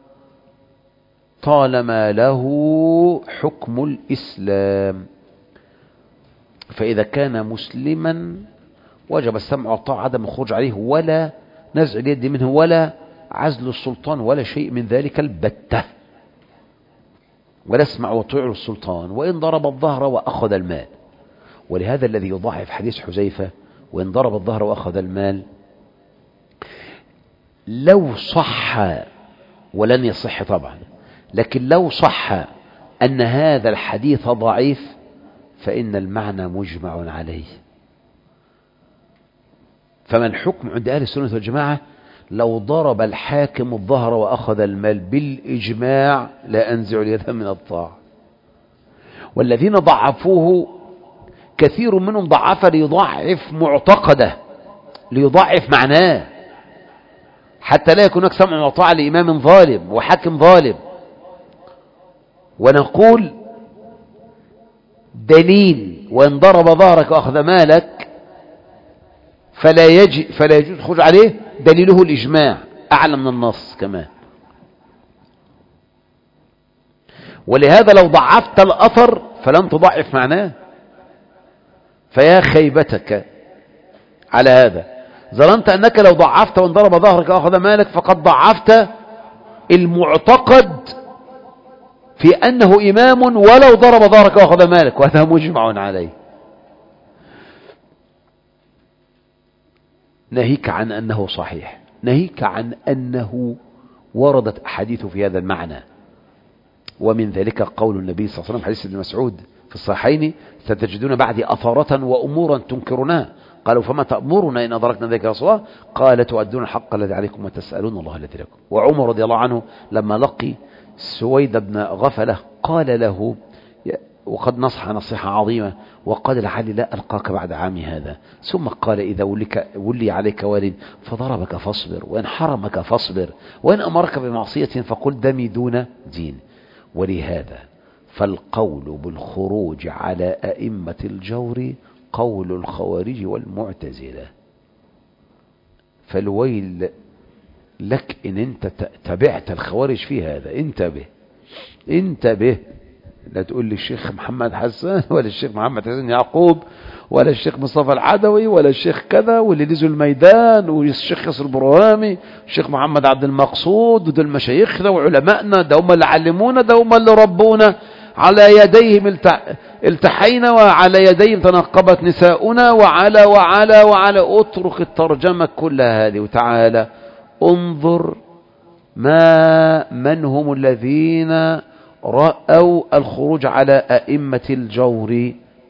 طالما له حكم الإسلام. فإذا كان مسلما وجب السمع والطاعة، عدم الخروج عليه ولا نزع اليد منه ولا عزل السلطان ولا شيء من ذلك البتة. ولا اسمع وطيع السلطان وإن ضرب الظهر وأخذ المال. ولهذا الذي يضاعف حديث حذيفة: وإن ضرب الظهر وأخذ المال، لو صح، ولن يصح طبعا، لكن لو صح أن هذا الحديث ضعيف فإن المعنى مجمع عليه. فما الحكم عند أهل السنة والجماعة؟ لو ضرب الحاكم الظهر وأخذ المال بالإجماع لا أنزع اليد من الطاعة. والذين ضعفوه كثير منهم ضعف ليضعف معتقده، ليضعف معناه، حتى لا يكون هناك سمع وطاعة لإمام ظالم وحاكم ظالم. ونقول دليل وإن ضرب ظهرك وأخذ مالك فلا يجوز الخروج عليه، دليله الإجماع أعلى من النص كمان. ولهذا لو ضعفت الأثر فلن تضعف معناه، فيا خيبتك على هذا. ظننت أنك لو ضعفت وان ضرب ظهرك وأخذ مالك فقد ضعفت المعتقد في أنه إمام ولو ضرب ظهرك وأخذ مالك، وهذا مجمع عليه. ناهيك عن أنه صحيح، ناهيك عن أنه وردت أحاديث في هذا المعنى. ومن ذلك قول النبي صلى الله عليه وسلم حديث ابن مسعود في الصحيحين: ستجدون بعدي أثارة وأمورا تنكرونها. قالوا فما تأمرنا إن أدركنا ذلك يا رسول الله؟ قال تؤدون الحق الذي عليكم وتسألون الله الذي لكم. وعمر رضي الله عنه لما لقي سويد بن غفلة قال له، وقد نصح نصيحة عظيمة، وقال لعلي لا ألقاك بعد عامي هذا. ثم قال: إذا ولي عليك وال فضربك فاصبر، وإن حرمك فاصبر، وإن أمرك بمعصية فقل دمي دون دين. ولهذا فالقول بالخروج على أئمة الجور قول الخوارج والمعتزلة. فالويل لك إن أنت تبعت الخوارج في هذا. انتبه، لا تقول لي الشيخ محمد حسان ولا الشيخ محمد حسن يعقوب ولا الشيخ مصطفى العدوي ولا الشيخ كذا واللي نزلوا الميدان والشيخ ياسر البرهامي الشيخ محمد عبد المقصود ودول مشايخنا وعلمائنا، ده هم اللي علمونا، ده هم اللي ربونا، على يديهم التحينا وعلى يديهم تنقبت نساؤنا وعلى وعلى وعلى. اترك الترجمة كلها هذه وتعالى انظر من هم الذين رأوا الخروج على أئمة الجور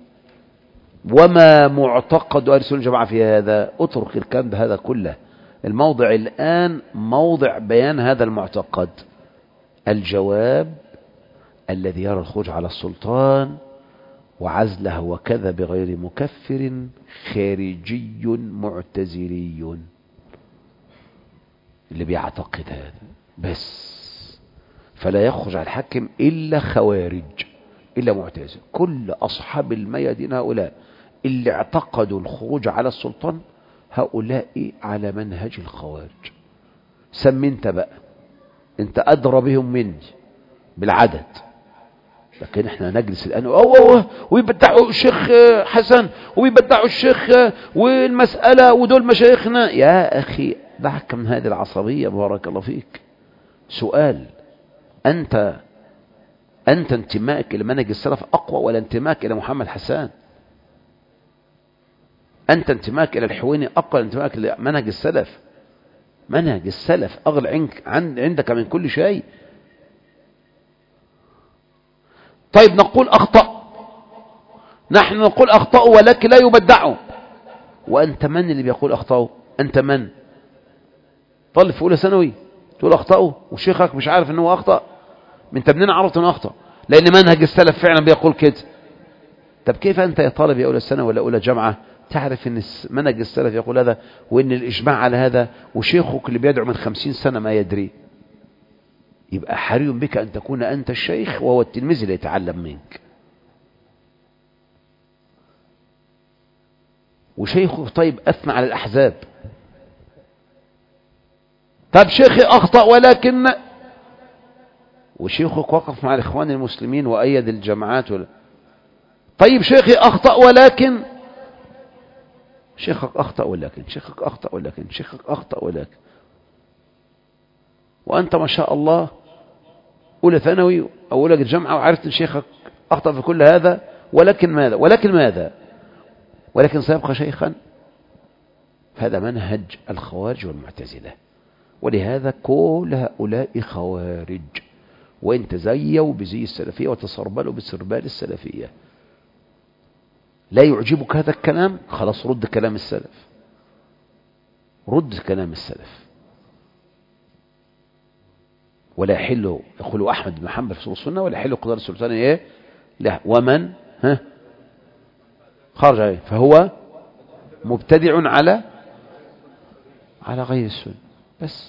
وما معتقد أهل السنة والجماعة في هذا. اترك الكلام هذا كله. الموضع الآن موضع بيان هذا المعتقد. الجواب: الذي يرى الخروج على السلطان وعزله وكذا بغير مكفر خارجي معتزلي. اللي بيعتقد هذا بس، فلا يخرج على الحاكم إلا خوارج إلا معتزل. كل أصحاب الميادين هؤلاء اللي اعتقدوا الخروج على السلطان هؤلاء على منهج الخوارج. سمي انت بقى، انت أدرى بهم مني بالعدد، لكن احنا نجلس الآن ويبدعوا الشيخ حسن ويبدعوا الشيخ والمسألة ودول مشايخنا. يا أخي دعك من هذه العصبية، بارك الله فيك. سؤال: أنت انتمائك إلى منهج السلف أقوى ولا انتمائك إلى محمد حسان؟ أنت انتمائك إلى الحويني أقوى ولا انتمائك إلى منهج السلف؟ منهج السلف أغلى عندك من كل شيء. طيب نقول أخطأ، نحن نقول أخطأوا ولكن لا يبدعوا. وأنت من اللي بيقول أخطأوا؟ أنت من؟ طالب في أولى ثانوي تقول أخطأوا وشيخك مش عارف أنه أخطأ؟ انت منين عرفت أنه أخطأ؟ لأن منهج السلف فعلا بيقول كده. طب كيف أنت يا طالب يا أولى ثانوي ولا أولى جامعة تعرف أن منهج السلف يقول هذا وأن الإجماع على هذا وشيخك اللي بيدعو من 50 سنة ما يدري؟ يبقى حري بك أن تكون أنت الشيخ وهو التلميذ اللي يتعلم منك. وشيخك طيب أثنى على الأحزاب. طب شيخي أخطأ ولكن، وشيخك وقف مع الإخوان المسلمين وأيد الجماعات طيب شيخي أخطأ ولكن، شيخك أخطأ ولكن، شيخك أخطأ ولكن، شيخك أخطأ ولكن، وأنت ما شاء الله أولى ثانوي أو أولى جامعة وعرفت أن شيخك أخطأ في كل هذا، ولكن ماذا؟ ولكن سيبقى شيخا. هذا منهج الخوارج والمعتزلة. ولهذا كل هؤلاء خوارج وإن تزيوا بزي السلفية وتسربلوا بسربال السلفية. لا يعجبك هذا الكلام، خلاص رد كلام السلف، رد كلام السلف. ولا يحل يقول أحمد بن حنبل في أصول السنة ولا يحل قدر السلطان إيه؟ لا. ومن خرج عليه فهو مبتدع على غير السنة بس.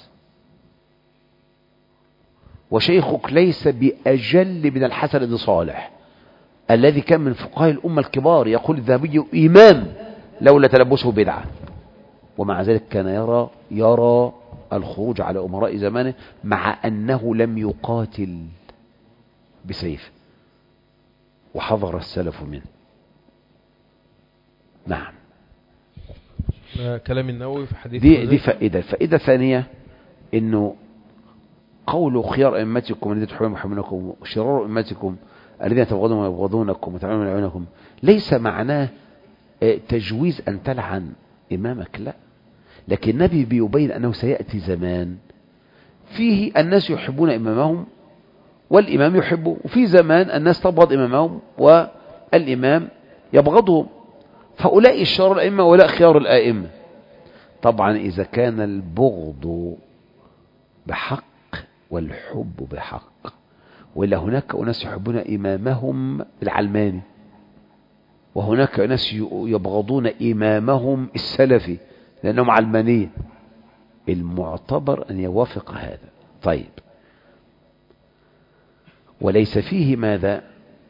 وشيخك ليس بأجل من الحسن بن صالح الذي كان من فقهاء الأمة الكبار، يقول الذهبي إمام لولا تلبسه بدعة، ومع ذلك كان يرى الخروج على أمراء زمانه مع أنه لم يقاتل بسيف، وحذر السلف منه. نعم. كلام النووي في حديث دي فائدة. الفائدة الثانية إنه قول خيار أئمتكم الذين تحبون يحبونكم وشرار أئمتكم الذين تبغضون ويبغضونكم وتعلمون من عيونكم، ليس معناه تجويز أن تلعن إمامك، لا. لكن النبي بيبين أنه سيأتي زمان فيه الناس يحبون إمامهم والإمام يحبه، وفي زمان الناس تبغض إمامهم والإمام يبغضهم، فأولئك شرار الأئمة ولا خيار الأئمة. طبعا إذا كان البغض بحق والحب بحق، وإلا هناك أناس يحبون إمامهم العلماني، وهناك أناس يبغضون إمامهم السلفي لأنهم علمانيين، المعتبر أن يوافق هذا. طيب، وليس فيه ماذا؟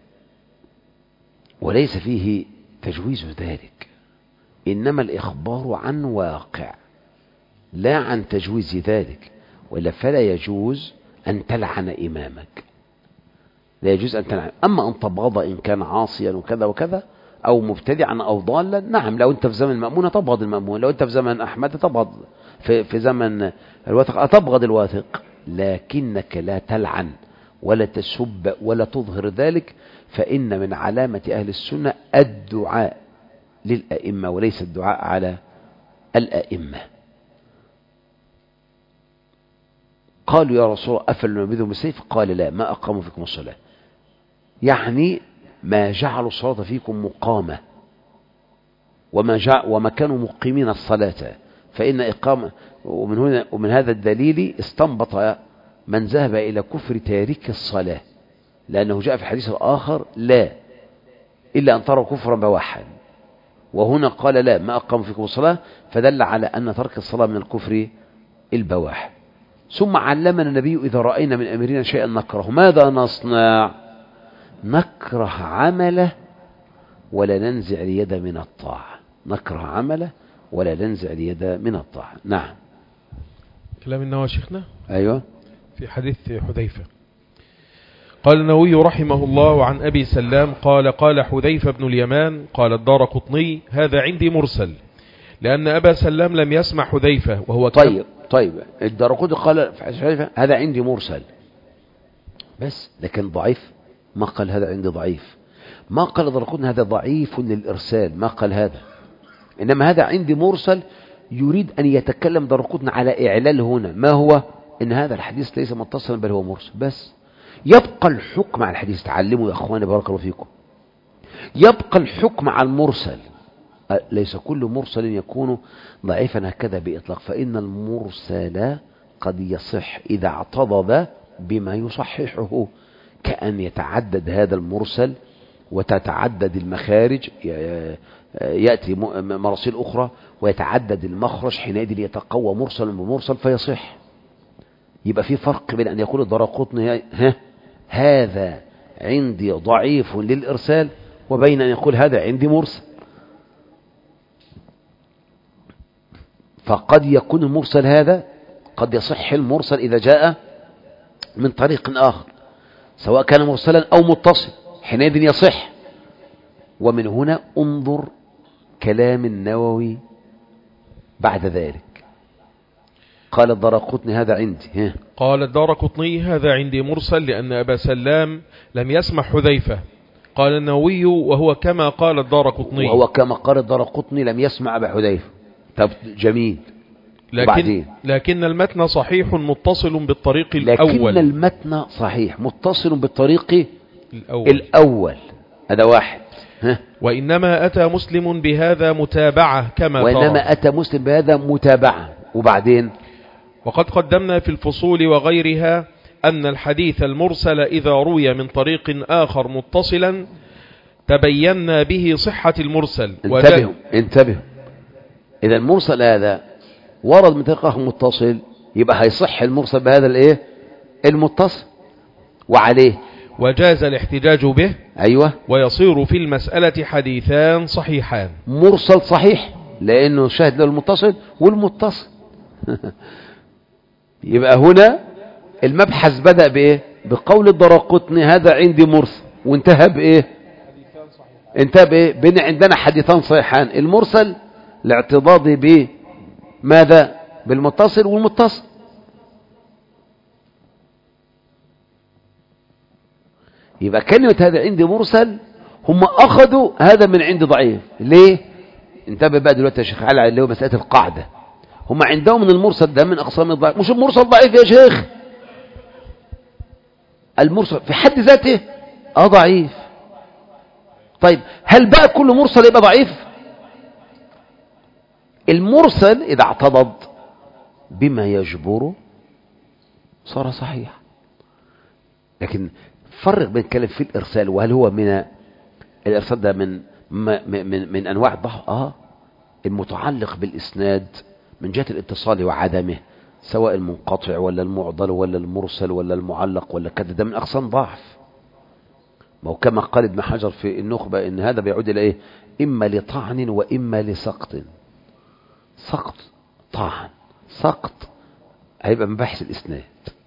وليس فيه تجويز ذلك، إنما الإخبار عن واقع لا عن تجويز ذلك، وإلا فلا يجوز أن تلعن إمامك، لا يجوز أن تلعن. أما أن تبغض إن كان عاصيا وكذا وكذا أو مبتدعا أو ضالا، نعم، لو أنت في زمن المأمون تبغض المأمون، لو أنت في زمن أحمد تبغض، في زمن الواثق تبغض الواثق، لكنك لا تلعن ولا تسب ولا تظهر ذلك، فإن من علامة أهل السنة الدعاء للأئمة وليس الدعاء على الأئمة. قالوا يا رسول الله أفل ننبذهم بالسيف؟ قال لا، ما أقاموا فيكم الصلاة، يعني ما جعلوا الصلاة فيكم مقامة، وما كانوا مقيمين الصلاة، فإن إقامة. ومن هذا الدليل استنبط من ذهب إلى كفر تارك الصلاة، لأنه جاء في الحديث الآخر لا إلا أن تروا كفرا بواحا، وهنا قال لا ما أقام فيكم الصلاة، فدل على أن ترك الصلاة من الكفر البواح. ثم علمنا النبي إذا رأينا من أمرنا شيئا نكره ماذا نصنع؟ نكره عمله ولا ننزع اليد من الطاعة، نكره عمله ولا ننزع اليد من الطاعة. نعم. كلام النووي شيخنا. أيوة. في حديث حذيفة قال النووي رحمه الله عن أبي سلام قال حذيفة بن اليمان قال الدارقطني هذا عندي مرسل، لأن أبا سلام لم يسمع حذيفة وهو طيب الدارقطني قال هذا عندي مرسل بس، لكن ضعيف، ما قال هذا عندي ضعيف، ما قال الدارقطني هذا ضعيف للإرسال، ما قال هذا، إنما هذا عندي مرسل. يريد أن يتكلم الدارقطني على إعلال هنا، ما هو؟ إن هذا الحديث ليس متصلا بل هو مرسل بس. يبقى الحكم على الحديث، تعلموا يا أخواني بارك الله فيكم، يبقى الحكم على المرسل، ليس كل مرسل يكون ضعيفا هكذا بإطلاق، فإن المرسل قد يصح إذا اعتضد بما يصححه، كأن يتعدد هذا المرسل وتتعدد المخارج، يأتي مراسيل أخرى ويتعدد المخرج، حينئذ يتقوى مرسل بمرسل فيصح. يبقى في فرق بين أن يقول الدارقطني هذا عندي ضعيف للإرسال، وبين أن يقول هذا عندي مرسل. فقد يكون المرسل هذا قد يصح المرسل إذا جاء من طريق آخر، سواء كان مرسلا أو متصل، حينئذ يصح. ومن هنا انظر كلام النووي بعد ذلك، قال الدارقطني هذا عندي قال الدارقطني هذا عندي مرسل لأن أبا سلام لم يسمع حذيفة. قال النووي وهو كما قال الدارقطني، وهو كما قال الدارقطني لم يسمع أبا حذيفة. طب جميل، لكن المتن صحيح متصل بالطريق الأول. لكن المتن صحيح متصل بالطريق الأول. هذا واحد. وإنما أتى مسلم بهذا متابعة كما ترى. وإنما أتى مسلم بهذا متابعة. وبعدين وقد قدمنا في الفصول وغيرها أن الحديث المرسل إذا روي من طريق آخر متصلا تبينا به صحة المرسل. انتبهوا. إذا المرسل هذا ورد من طريق آخر متصل يبقى هيصح المرسل بهذا المتصل وعليه وجاز الاحتجاج به. أيوة. ويصير في المسألة حديثان صحيحان. مرسل صحيح لأنه شاهد له المتصل والمتصل. يبقى هنا المبحث بدأ بإيه؟ بقول الدراقطني هذا عندي مرسل، وانتهى بإيه؟ بين عندنا حديثان صحيحان. المرسل لاعتضاده بماذا؟ بالمتصل والمتصل. يبقى كلمة هذا عندي مرسل هم أخذوا هذا من عندي ضعيف. ليه؟ انتبه بقى دلوقتي يا شيخ على اللي هو مسألة القاعدة. هم عندهم من المرسل ده من أقسام الضعيف. مش المرسل ضعيف يا شيخ، المرسل في حد ذاته ضعيف. طيب هل بقى كل مرسل يبقى ضعيف؟ المرسل إذا اعتضد بما يجبره صار صحيح. لكن فرق بين الكلام في الإرسال، وهل هو من الإرسال ده من أنواع الضعف؟ المتعلق بالإسناد من جهة الاتصال وعدمه، سواء المنقطع ولا المعضل ولا المرسل ولا المعلق ولا كذا، ده من أقسام ضعف. ما هو كما قال ابن حجر في النخبة إن هذا بيعود إلى إيه؟ إما لطعن وإما لسقط. سقط طعن، سقط هيبقى من بحث الإسناد،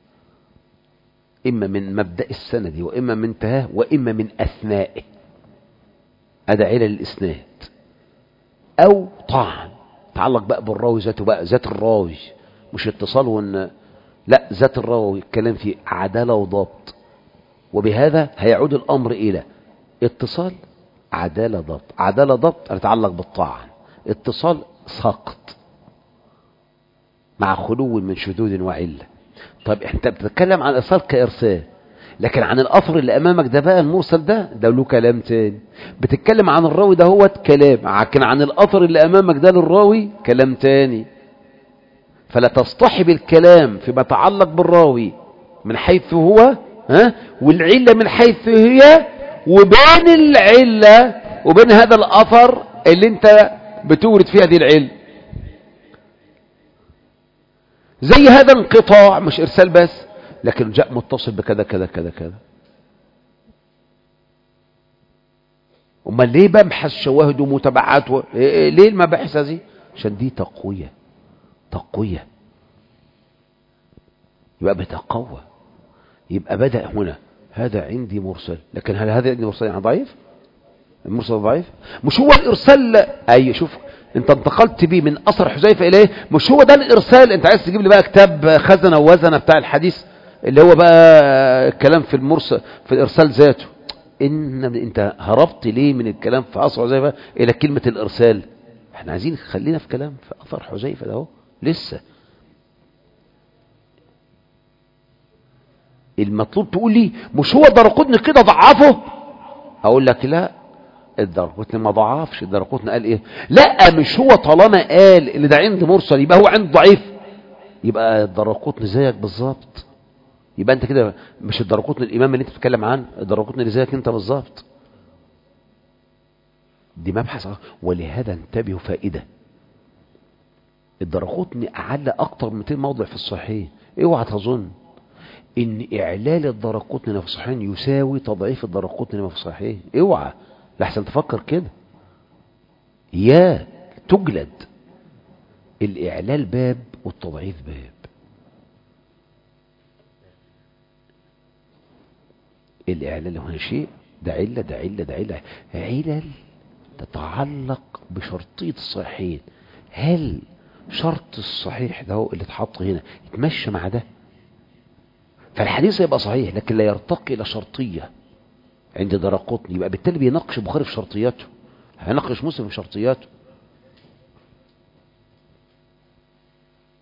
إما من مبدأ السند وإما من انتهاه وإما من أثنائه. هذا علل الإسناد. أو طعن تعلق بقى بالراوي ذاته، بقى ذات الراوي، مش اتصال لا، ذات الراوي. الكلام فيه عدالة وضبط، وبهذا هيعود الأمر إلى اتصال، عدالة ضبط. عدالة ضبط يتعلق بالطعن، اتصال سقط مع خلو من شذوذ وعلة. طيب انت بتتكلم عن الإرسال كإرسال، لكن عن الأثر اللي أمامك ده بقى المرسل ده له كلام تاني. بتتكلم عن الراوي ده هو كلام، لكن عن الأثر اللي أمامك ده للراوي كلام تاني. فلا تصطحب الكلام فيما يتعلق بالراوي من حيث هو والعلة من حيث هي، وبين العلة وبين هذا الأثر اللي انت بتورد فيه هذه العلة. زي هذا انقطاع مش إرسال بس، لكن جاء متصل بكذا كذا كذا كذا. أما ليه ببحث شواهد ومتابعات ليه المباحث هذه؟ عشان دي تقوية يبقى بتقوى. يبقى بدأ هنا هذا عندي مرسل، لكن هل هذا عندي مرسل يعني ضعيف؟ المرسل ضعيف؟ مش هو الإرسال. أي شوف انت انتقلت بيه من أثر حذيفة إليه، مش هو ده الإرسال. انت عايز تجيب لي بقى كتاب خزنة ووزنة بتاع الحديث اللي هو بقى الكلام في المرسل في الإرسال ذاته. انت هربت ليه من الكلام في أثر حذيفة إلى كلمة الإرسال؟ احنا عايزين خلينا في كلام في أثر حذيفة ده. لسه المطلوب تقول لي مش هو الدرقطني كده ضعفه، اقول لك لا، الدرقطني ما ضعفش. الدرقطني قال ايه؟ لا، مش هو طالما قال اللي ده عند مرسل يبقى هو عند ضعيف، يبقى الدرقطني زيك بالظبط. يبقى انت كده مش الدرقطني الامام اللي انت بتتكلم عنه، الدرقطني اللي زيك انت بالظبط. دي مبحث. ولهذا انتبهوا فائده، الدرقطني اعلى اكتر من 200 موضع في الصحيح. اوعى تظن ان اعلال الدرقطني في الصحيح يساوي تضعيف الدرقطني في الصحيح. اوعى لحسن تفكر كده، يا تجلد. الاعلال باب والتضعيف باب. الاعلال هنا شيء، ده علة ده علة ده علة، علل تتعلق بشرطية الصحيحين. هل شرط الصحيح ده اللي اتحط هنا يتمشى مع ده؟ فالحديث يبقى صحيح لكن لا يرتقي إلى شرطية عند درقطني، يبقى بالتالي بيناقش البخاري في شرطياته، هيناقش مسلم في شرطياته.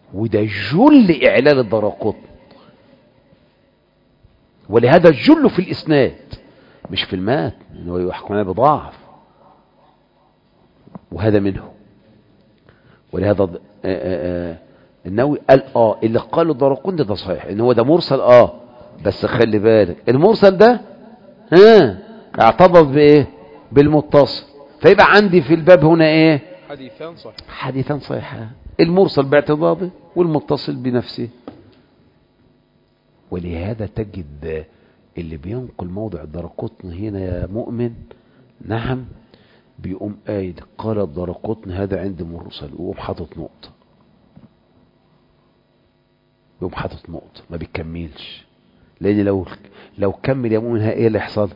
وده جل إعلال الدراقطني، ولهذا الجل في الإسناد مش في المات إنه يحكم عليه بضعف، وهذا منه. ولهذا النووي قال اللي قاله الدراقطني ده صحيح ان هو ده مرسل، بس خلي بالك المرسل ده اعتبط بايه؟ بالمتصل، فيبقى عندي في الباب هنا ايه؟ حديثان صحيحان، المرسل باعتباطه والمتصل بنفسه. ولهذا تجد اللي بينقل موضع الدراقطني هنا يا مؤمن، نعم، بيقوم قايل قال الدراقطني هذا عندي مرسل، ويقوم حاطط نقطة، يقوم حاطط نقطة، ما بيكملش. لأن لو كمل يا مؤمن ايه اللي يحصل؟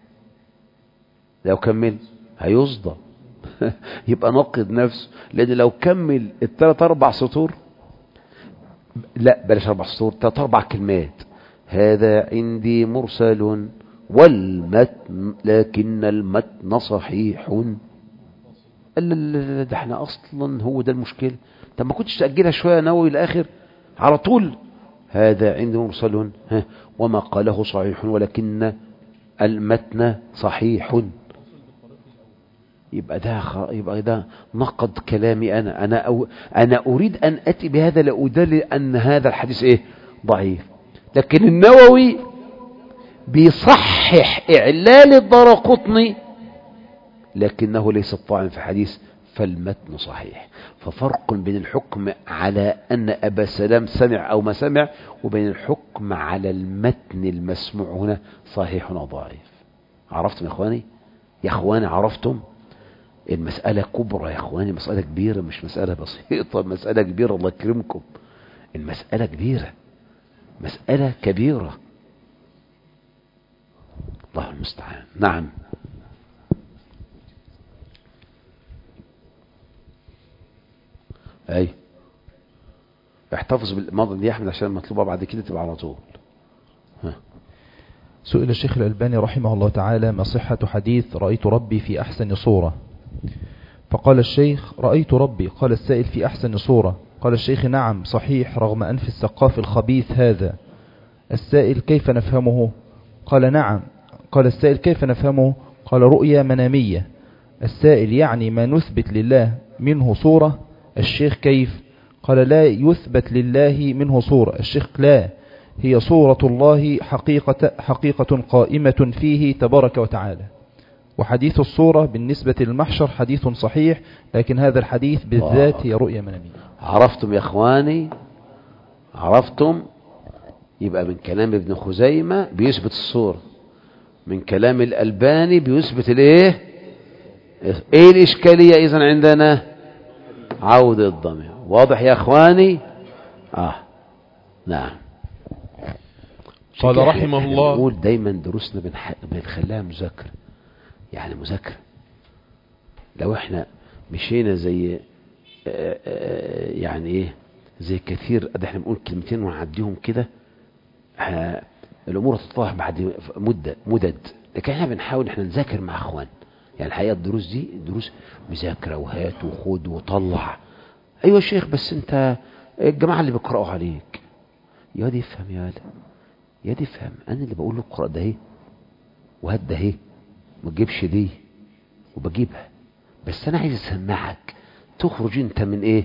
لو كمل هيصدى يبقى نقد نفسه. لأن لو كمل 3-4 سطور، لا بلاش 4 سطور، 3-4 كلمات، هذا عندي مرسل والمتن لكن المتن صحيح. لا ده احنا اصلا هو ده المشكله. طب ما كنتش تاجلها شويه نووي الاخر على طول؟ هذا عندي مرسل وما قاله صحيح ولكن المتن صحيح. يبقى ده نقد كلامي انا اريد ان اتي بهذا لأدل ان هذا الحديث ايه؟ ضعيف. لكن النووي بيصحح إعلال الدراقطني لكنه ليس طاعن في حديث، فالمتن صحيح. ففرق بين الحكم على أن أبا سلام سمع أو ما سمع، وبين الحكم على المتن المسموع هنا صحيح أو ضعيف. عرفتم يا إخواني؟ يا إخواني عرفتم؟ المسألة كبرى يا إخواني، مسألة كبيرة، مش مسألة بسيطة، مسألة كبيرة. الله يكرمكم، المسألة كبيرة، مسألة كبيرة، الله المستعان. نعم. اي احتفظ بالماضي دي يا احمد عشان مطلوبة بعد كده تبقى على طول. سئل الشيخ الألباني رحمه الله تعالى ما صحة حديث رأيت ربي في أحسن صورة؟ فقال الشيخ رأيت ربي. قال السائل في أحسن صورة؟ قال الشيخ نعم صحيح رغم أنف السقاف الخبيث هذا. السائل كيف نفهمه؟ قال نعم. قال السائل كيف نفهمه؟ قال رؤيا منامية. السائل يعني ما نثبت لله منه صورة؟ الشيخ كيف؟ قال لا يثبت لله منه صورة. الشيخ لا، هي صورة الله حقيقة قائمة فيه تبارك وتعالى. وحديث الصورة بالنسبة للمحشر حديث صحيح، لكن هذا الحديث بالذات هي رؤيا منامية. عرفتم يا اخواني؟ عرفتم؟ يبقى من كلام ابن خزيمة بيثبت الصورة، من كلام الألباني بيثبت الايه؟ ايه الاشكالية اذا عندنا؟ عودة الضمير. واضح يا اخواني؟ نعم. قال رحمه الله، نقول دايما دروسنا بنخليها مذاكرة، يعني مذاكرة. لو احنا مشينا زي يعني ايه، زي كثير احنا بنقول كلمتين ونعديهم كده، الامور تتضح بعد مدد. لكن احنا بنحاول احنا نذاكر مع اخوان. يعني الحقيقة الدروس دي دروس مذاكرة، وهات وخد وطلع. ايوه يا شيخ بس انت الجماعة اللي بيقرأوا عليك يا دي افهم، يا دي افهم، انا اللي بقول له اقرأ ده اهي وهات ده اهي، ما تجيبش دي وبجيبها، بس انا عايز اسمعك تخرج انت من ايه،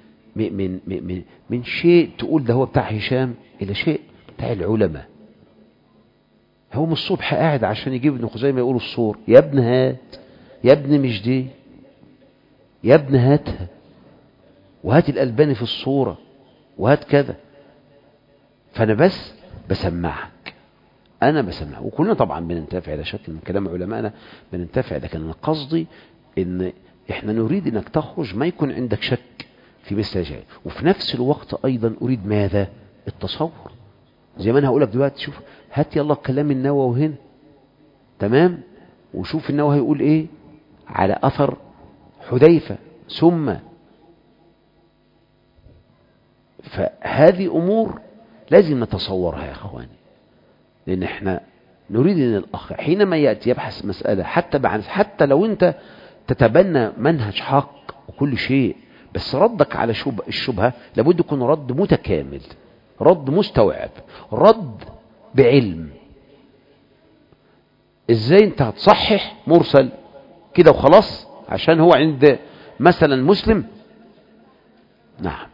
من شيء تقول ده هو بتاع هشام الى شيء بتاع العلماء. هو من الصبح قاعد عشان يجيب ابن خزيمة يقول الصور، يا ابن هات، يا ابن مش دي، يا ابن هاتها، وهات الألباني في الصورة، وهات كذا. فأنا بس بسمعك، أنا بسمعك، وكلنا طبعا بننتفع لا شك من كلام علمائنا بننتفع. لكن أنا قصدي إن إحنا نريد إنك تخرج ما يكون عندك شك في مثل هذا، وفي نفس الوقت أيضا أريد ماذا؟ التصور. زي ما أنا هقولك دلوقتي، شوف هات يلا كلام النووي هنا، تمام، وشوف النووي هيقول إيه على أثر حذيفة، ثم فهذه أمور لازم نتصورها يا أخواني. لأن إحنا نريد أن الأخ حينما يأتي يبحث مسألة، حتى لو أنت تتبنى منهج حق وكل شيء، بس ردك على الشبهة لابد يكون رد متكامل، رد مستوعب، رد بعلم. ازاي انت هتصحح مرسل كده وخلاص عشان هو عند مثلا مسلم؟ نعم.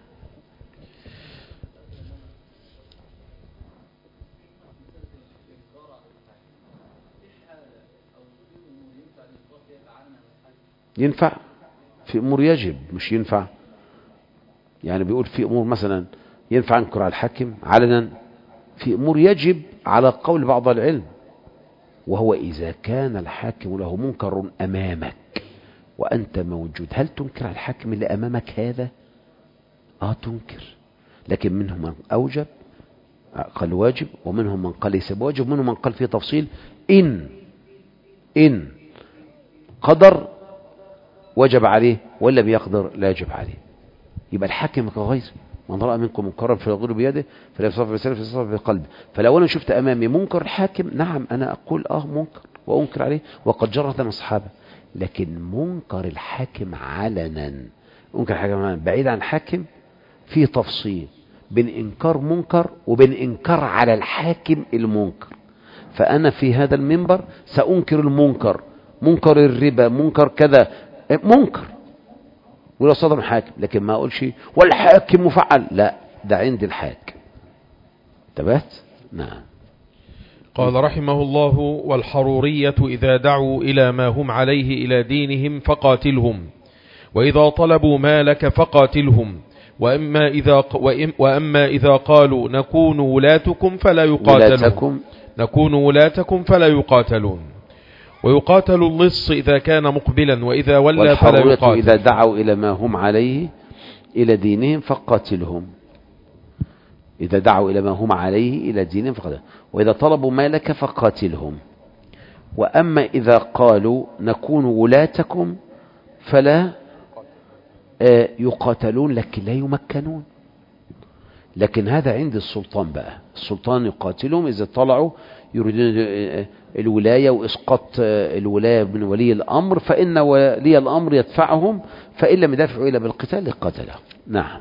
ينفع في امور يجب، مش ينفع يعني بيقول في امور مثلا ينفع انكر على الحاكم علنا، في امور يجب على قول بعض العلم، وهو اذا كان الحاكم له منكر امامك وانت موجود، هل تنكر على الحاكم اللي امامك هذا؟ تنكر، لكن منهم من اوجب قال واجب، ومنهم من قال ليس بواجب، ومنهم من قال فيه تفصيل، ان قدر وجب عليه، ولا بيقدر لا يجب عليه. يبقى الحاكم كغير من رأى منكم منكرا فليغيره بيده فلا يصرف بلسانه فلا يصرف بقلبه. فلو انا شفت امامي منكر الحاكم، نعم انا اقول منكر وانكر عليه، وقد جرت من اصحابه. لكن منكر الحاكم علنا، منكر الحاكم علنا بعيد عن الحاكم، فيه تفصيل بين انكار منكر وبين انكار على الحاكم المنكر. فانا في هذا المنبر سانكر المنكر، منكر الربا، منكر كذا، منكر ولو صدر من حاكم، لكن ما اقولش والحاكم مفعل، لا، ده عند الحاكم. تبات. نعم. قال رحمه الله: والحرورية إذا دعوا إلى ما هم عليه إلى دينهم فقاتلهم، وإذا طلبوا مالك فقاتلهم، وأما إذا قالوا نكون ولاتكم فلا يقاتلون، نكون ولاتكم فلا يقاتلون. ويقاتل اللص إذا كان مقبلا، وإذا ولى فلا يقاتل. إذا دعوا إلى ما هم عليه إلى دينهم فقاتلهم، إذا دعوا إلى ما هم عليه إلى دينهم فقاتلهم، وإذا طلبوا مالك فقاتلهم. وأما إذا قالوا نكون ولاتكم فلا يقاتلون، لكن لا يمكنون. لكن هذا عند السلطان بقى، السلطان يقاتلهم إذا طلعوا يريدون الولاية وإسقاط الولاية من ولي الأمر، فإن ولي الأمر يدفعهم، فإن لم يدفعوا إلا بالقتال قتلهم. نعم.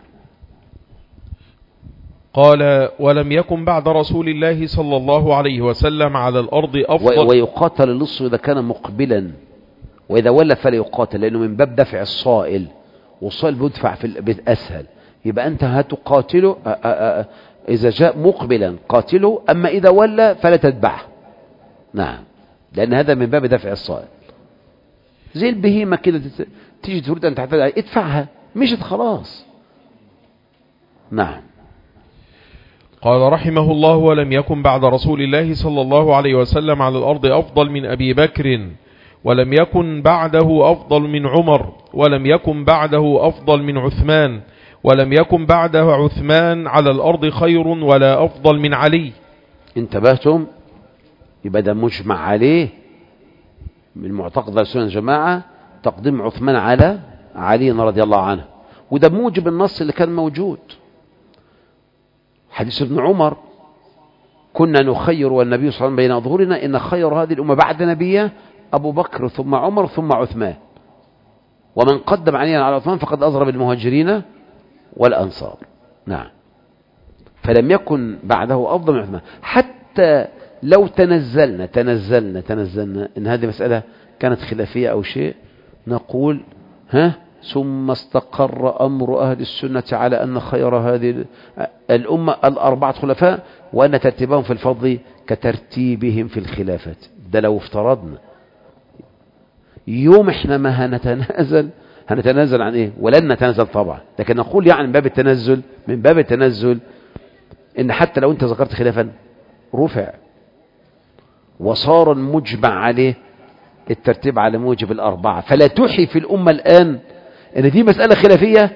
قال: ولم يكن بعد رسول الله صلى الله عليه وسلم على الأرض أفضل. ويقاتل اللص إذا كان مقبلا، وإذا ولى فلا يقاتل، لأنه من باب دفع الصائل، والصائل بيدفع في أسهل. يبقى أنت هتقاتله إذا جاء مقبلا قاتله، أما إذا ولى فلا تتبعه. نعم، لأن هذا من باب دفع الصائل. زي البهيمة كده، تيجي تريد أن تحتاج ادفعها، مشت خلاص. نعم. قال رحمه الله: ولم يكن بعد رسول الله صلى الله عليه وسلم على الأرض أفضل من أبي بكر، ولم يكن بعده أفضل من عمر، ولم يكن بعده أفضل من عثمان، ولم يكن بعده عثمان على الأرض خير ولا أفضل من علي. انتبهتم؟ يبقى ده مجمع عليه من معتقد السنة الجماعة، تقديم عثمان على علي رضي الله عنه، وده موجب النص اللي كان موجود. حديث ابن عمر: كنا نخير والنبي صلى الله عليه وسلم بين أظهرنا، إن خير هذه الأمة بعد نبيه أبو بكر ثم عمر ثم عثمان، ومن قدم علينا على عثمان فقد أضرب المهاجرين والأنصار. نعم. فلم يكن بعده أفضل من عثمان. حتى لو تنزلنا إن هذه مسألة كانت خلافية أو شيء، نقول ثم استقر أمر أهل السنة على أن خير هذه الأمة الأربعة خلفاء، وأن ترتيبهم في الفضل كترتيبهم في الخلافة. ده لو افترضنا يوم احنا ما هنتنازل عن ايه؟ ولن نتنازل طبعا، لكن نقول يعني من باب التنزل ان حتى لو انت ذكرت خلافا رفع وصار المجمع عليه الترتيب على موجب الأربعة، فلا تحي في الأمة الآن ان دي مسألة خلافية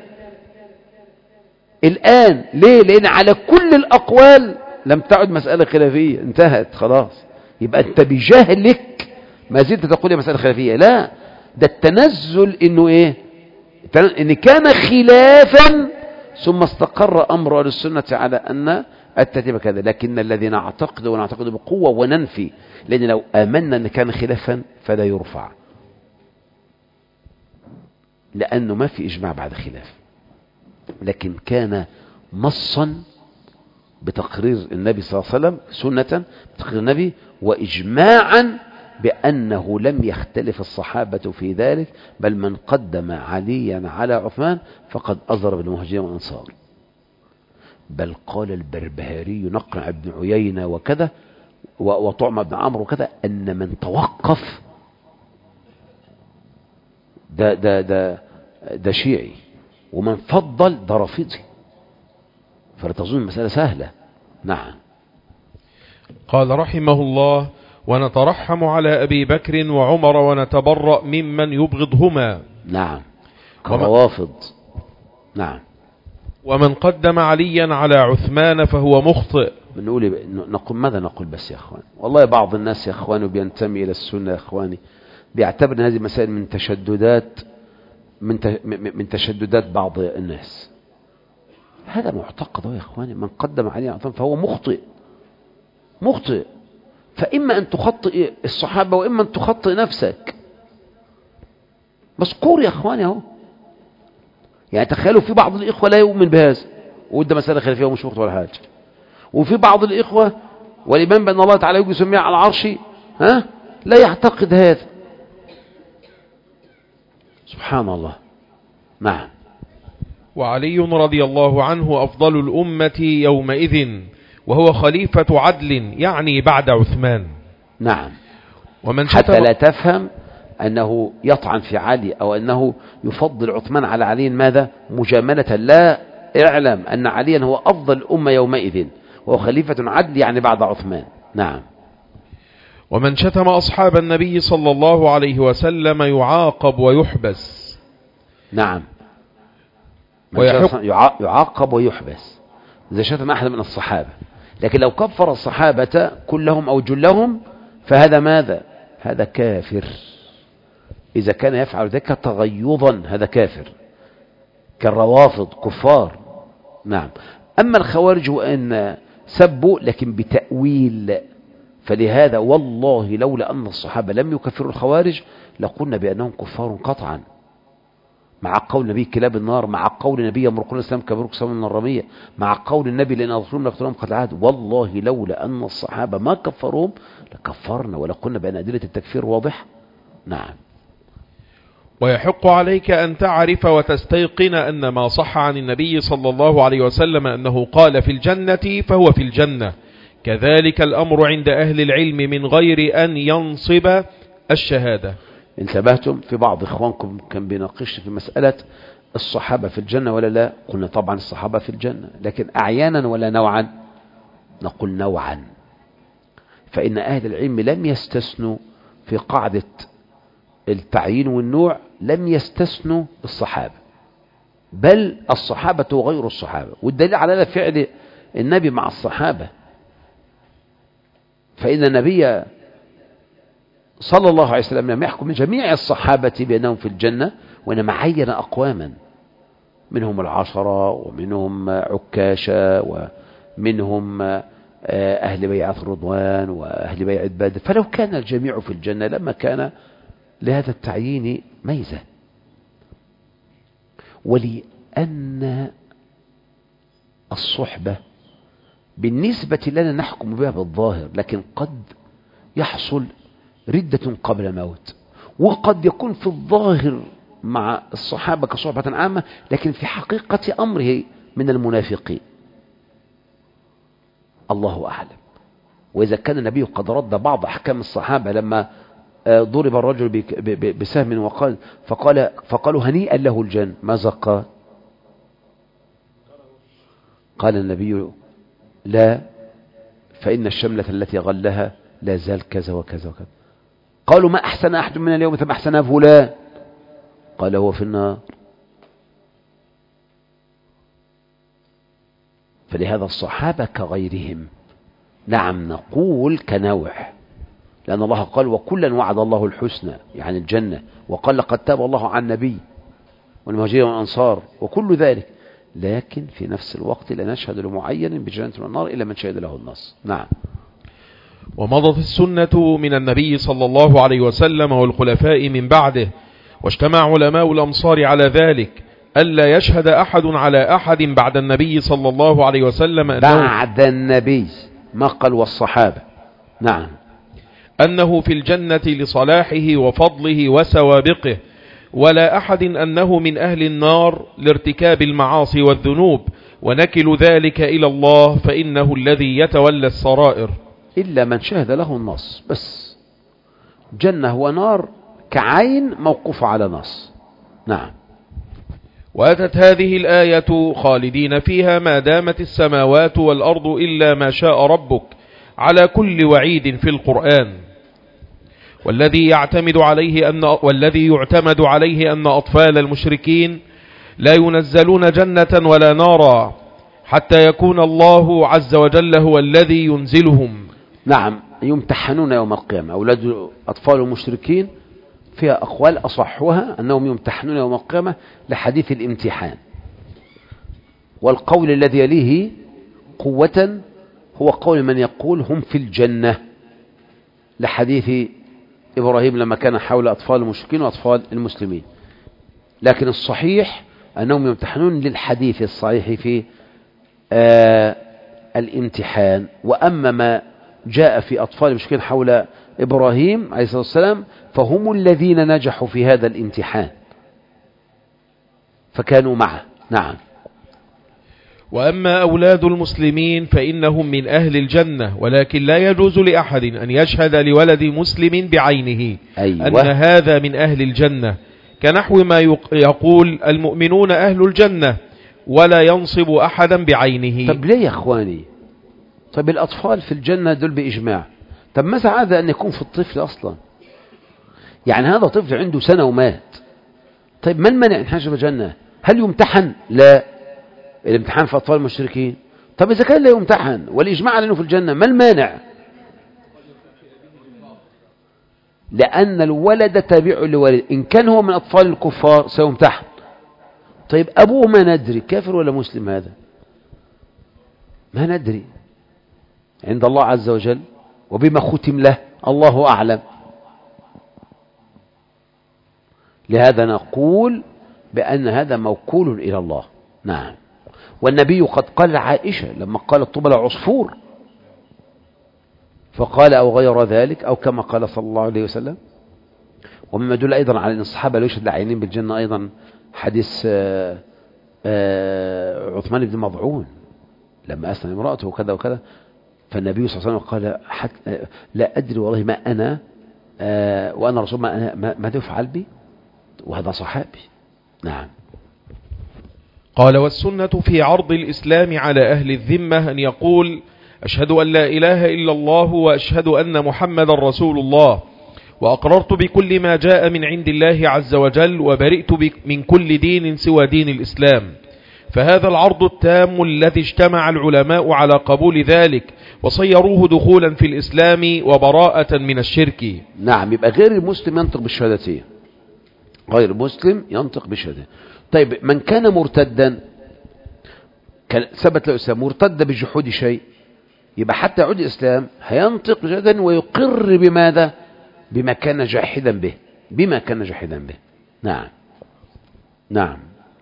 الآن. ليه؟ لأن على كل الأقوال لم تعد مسألة خلافية، انتهت خلاص. يبقى أنت بجهلك ما زلت تقول يا مسألة خلافية. لا، ده التنزل إنه إيه؟ إن كان خلافا ثم استقر أمر أهل السنة على أن الترتيب كذا. لكن الذي ونعتقد بقوة وننفي، لأن لو آمنا أن كان خلافا فلا يرفع، لأنه ما في إجماع بعد خلاف. لكن كان نصا بتقرير النبي صلى الله عليه وسلم، سنة بتقرير النبي، وإجماعا بأنه لم يختلف الصحابة في ذلك، بل من قدم عليا على عثمان فقد أضر بالمهاجرين والأنصار. بل قال البربهاري نقع ابن عيينة وكذا وطعم بن عمرو وكذا أن من توقف ده شيعي، ومن فضل ده رافضي، فلا تظن المسألة سهلة. نعم. قال رحمه الله: ونترحم على أبي بكر وعمر ونتبرأ ممن يبغضهما. نعم، كروافض. نعم. ومن قدم عليا على عثمان فهو مخطئ. نقول ماذا نقول بس يا أخوان؟ والله بعض الناس يا أخوان بينتمي إلى السنة يا أخواني بيعتبر هذه مسائل من تشددات بعض الناس. هذا معتقد يا أخواني، من قدم عليه عثمان فهو مخطئ. فإما أن تخطئ الصحابة وإما أن تخطئ نفسك. مذكور يا أخواني اهو. يعني تخيلوا في بعض الإخوة لا يؤمن بهذا، وده مسألة خلافية ومش مخطئ ولا حاجة. وفي بعض الإخوة والإيمان بأن الله تعالى يجلس جميعا على العرش لا يعتقد هذا. سبحان الله. نعم. وعلي رضي الله عنه أفضل الأمة يومئذ، وهو خليفة عدل، يعني بعد عثمان. نعم. حتى لا تفهم أنه يطعن في علي أو أنه يفضل عثمان على علي، ماذا؟ مجاملة. لا، اعلم أن عليا هو أفضل الأمة يومئذ وهو خليفة عدل، يعني بعد عثمان. نعم. ومن شتم أصحاب النبي صلى الله عليه وسلم يعاقب ويحبس. نعم. يعاقب ويحبس إذا شتم أحد من الصحابة. لكن لو كفر الصحابة كلهم أو جلهم فهذا ماذا؟ هذا كافر. إذا كان يفعل ذلك تغيظا هذا كافر، كالروافض كفار. نعم. أما الخوارج وأن سبوا لكن بتأويل، فلهذا والله لولا أن الصحابة لم يكفروا الخوارج لقلنا بأنهم كفار قطعا، مع قول النبي كلاب النار، مع قول النبي يمرقون الإسلام كبروك سوا من الرمية، مع قول النبي لأن أظلم لقتلهم قتل عاد. والله لولا أن الصحابة ما كفروهم لكفرنا ولقلنا بأن أدلة التكفير واضح. نعم. ويحق عليك أن تعرف وتستيقن أن ما صح عن النبي صلى الله عليه وسلم أنه قال في الجنة فهو في الجنة. كذلك الأمر عند أهل العلم من غير أن ينصب الشهادة. انتبهتم؟ في بعض إخوانكم كان بيناقش في مسألة الصحابة في الجنة ولا لا؟ قلنا طبعا الصحابة في الجنة، لكن أعيانا ولا نوعا؟ نقول نوعا. فإن أهل العلم لم يستثنوا في قاعدة التعيين والنوع، لم يستثنوا الصحابة، بل الصحابة وغير الصحابة. والدليل على فعل النبي مع الصحابة، فإن النبي صلى الله عليه وسلم لم يحكم من جميع الصحابة بأنهم في الجنة، وإنما عين أقواما منهم العشرة ومنهم عكاشة ومنهم أهل بيعة الرضوان وأهل بيعة بدر. فلو كان الجميع في الجنة لما كان لهذا التعيين ميزة. ولأن الصحبة بالنسبة لنا نحكم بها بالظاهر، لكن قد يحصل ردة قبل موت، وقد يكون في الظاهر مع الصحابة كصحبة عامة، لكن في حقيقة أمره من المنافقين. الله أعلم. وإذا كان النبي قد رد بعض أحكام الصحابة لما ضرب الرجل بسهم فقالوا هنيئا له الجنة، ماذا قال؟ قال النبي لا، فإن الشملة التي غلها لا زال كذا وكذا وكذا. قالوا ما أحسن أحد من اليوم ثم أحسن فلان، قال هو في النار. فلهذا الصحابة كغيرهم. نعم نقول كنوع، لأن الله قال وكلا وعد الله الحسنى يعني الجنة، وقال لقد تاب الله على النبي والمهاجرين والأنصار وكل ذلك، لكن في نفس الوقت لا نشهد لمعين بجنة والنار إلا من شهد له النص. نعم. ومضت السنة من النبي صلى الله عليه وسلم والخلفاء من بعده، واجتمع علماء الأمصار على ذلك، ألا يشهد أحد على أحد بعد النبي صلى الله عليه وسلم بعد النبي، ما قال والصحابة. نعم. أنه في الجنة لصلاحه وفضله وسوابقه، ولا أحد أنه من أهل النار لارتكاب المعاصي والذنوب، ونكل ذلك إلى الله فإنه الذي يتولى السرائر. إلا من شهد له النص بس، جنة ونار كعين موقوفة على نص. نعم. وأتت هذه الآية خالدين فيها ما دامت السماوات والأرض إلا ما شاء ربك على كل وعيد في القرآن. والذي يعتمد عليه أن أطفال المشركين لا ينزلون جنة ولا نارا حتى يكون الله عز وجل هو الذي ينزلهم. نعم، يمتحنون يوم القيامة. أولاد أطفال المشركين فيها أقوال، أصحها أنهم يمتحنون يوم القيامة لحديث الامتحان. والقول الذي يليه قوة هو قول من يقول هم في الجنة، لحديث إبراهيم لما كان حول أطفال المشركين وأطفال المسلمين. لكن الصحيح أنهم يمتحنون للحديث الصحيح في الامتحان. وأما ما جاء في أطفال المشركين حول إبراهيم عليه الصلاة والسلام فهم الذين نجحوا في هذا الامتحان فكانوا معه. نعم. وأما أولاد المسلمين فإنهم من أهل الجنة، ولكن لا يجوز لأحد أن يشهد لولد مسلم بعينه أن هذا من أهل الجنة، كنحو ما يقول المؤمنون أهل الجنة، ولا ينصب أحدا بعينه. طب ليه يا أخواني؟ طب الأطفال في الجنة دول بإجماع. طب ماذا عاد أن يكون في الطفل أصلا؟ يعني هذا طفل عنده سنة ومات. طيب ما المانع إن حاجة الجنة؟ هل يمتحن؟ لا، الامتحان في أطفال المشركين. طب إذا كان لا يمتحن والإجماع على أنه في الجنة، ما المانع؟ لأن الولد تابع لوالد، إن كان هو من أطفال الكفار سيمتحن. طيب أبوه ما ندري كافر ولا مسلم، هذا ما ندري عند الله عز وجل، وبما ختم له الله أعلم. لهذا نقول بأن هذا موكول إلى الله. نعم. والنبي قد قال عائشة لما قالت طوبى لعصفور، فقال أو غير ذلك أو كما قال صلى الله عليه وسلم. ومما يدل أيضا على أن الصحابة لا يشهد العينين بالجنة أيضا حديث عثمان بن مضعون لما أسلم امرأته وكذا وكذا، فالنبي صلى الله عليه وسلم قال لا أدري والله ما أنا وأنا رسول ما تفعل بي، وهذا صحابي. نعم. قال والسنة في عرض الإسلام على أهل الذمة أن يقول أشهد أن لا إله إلا الله وأشهد أن محمد رسول الله، وأقررت بكل ما جاء من عند الله عز وجل، وبرئت من كل دين سوى دين الإسلام. فهذا العرض التام الذي اجتمع العلماء على قبول ذلك وصيروه دخولا في الإسلام وبراءة من الشرك. نعم. يبقى غير المسلم ينطق بالشهادتين، غير مسلم ينطق بالشهادتين. طيب من كان مرتدا ثبت له الإسلام مرتد بجحود شيء، يبقى حتى يعود الإسلام هينطق بشهادة ويقر بماذا؟ بما كان جاحدا به، بما كان جاحدا به. نعم. نعم.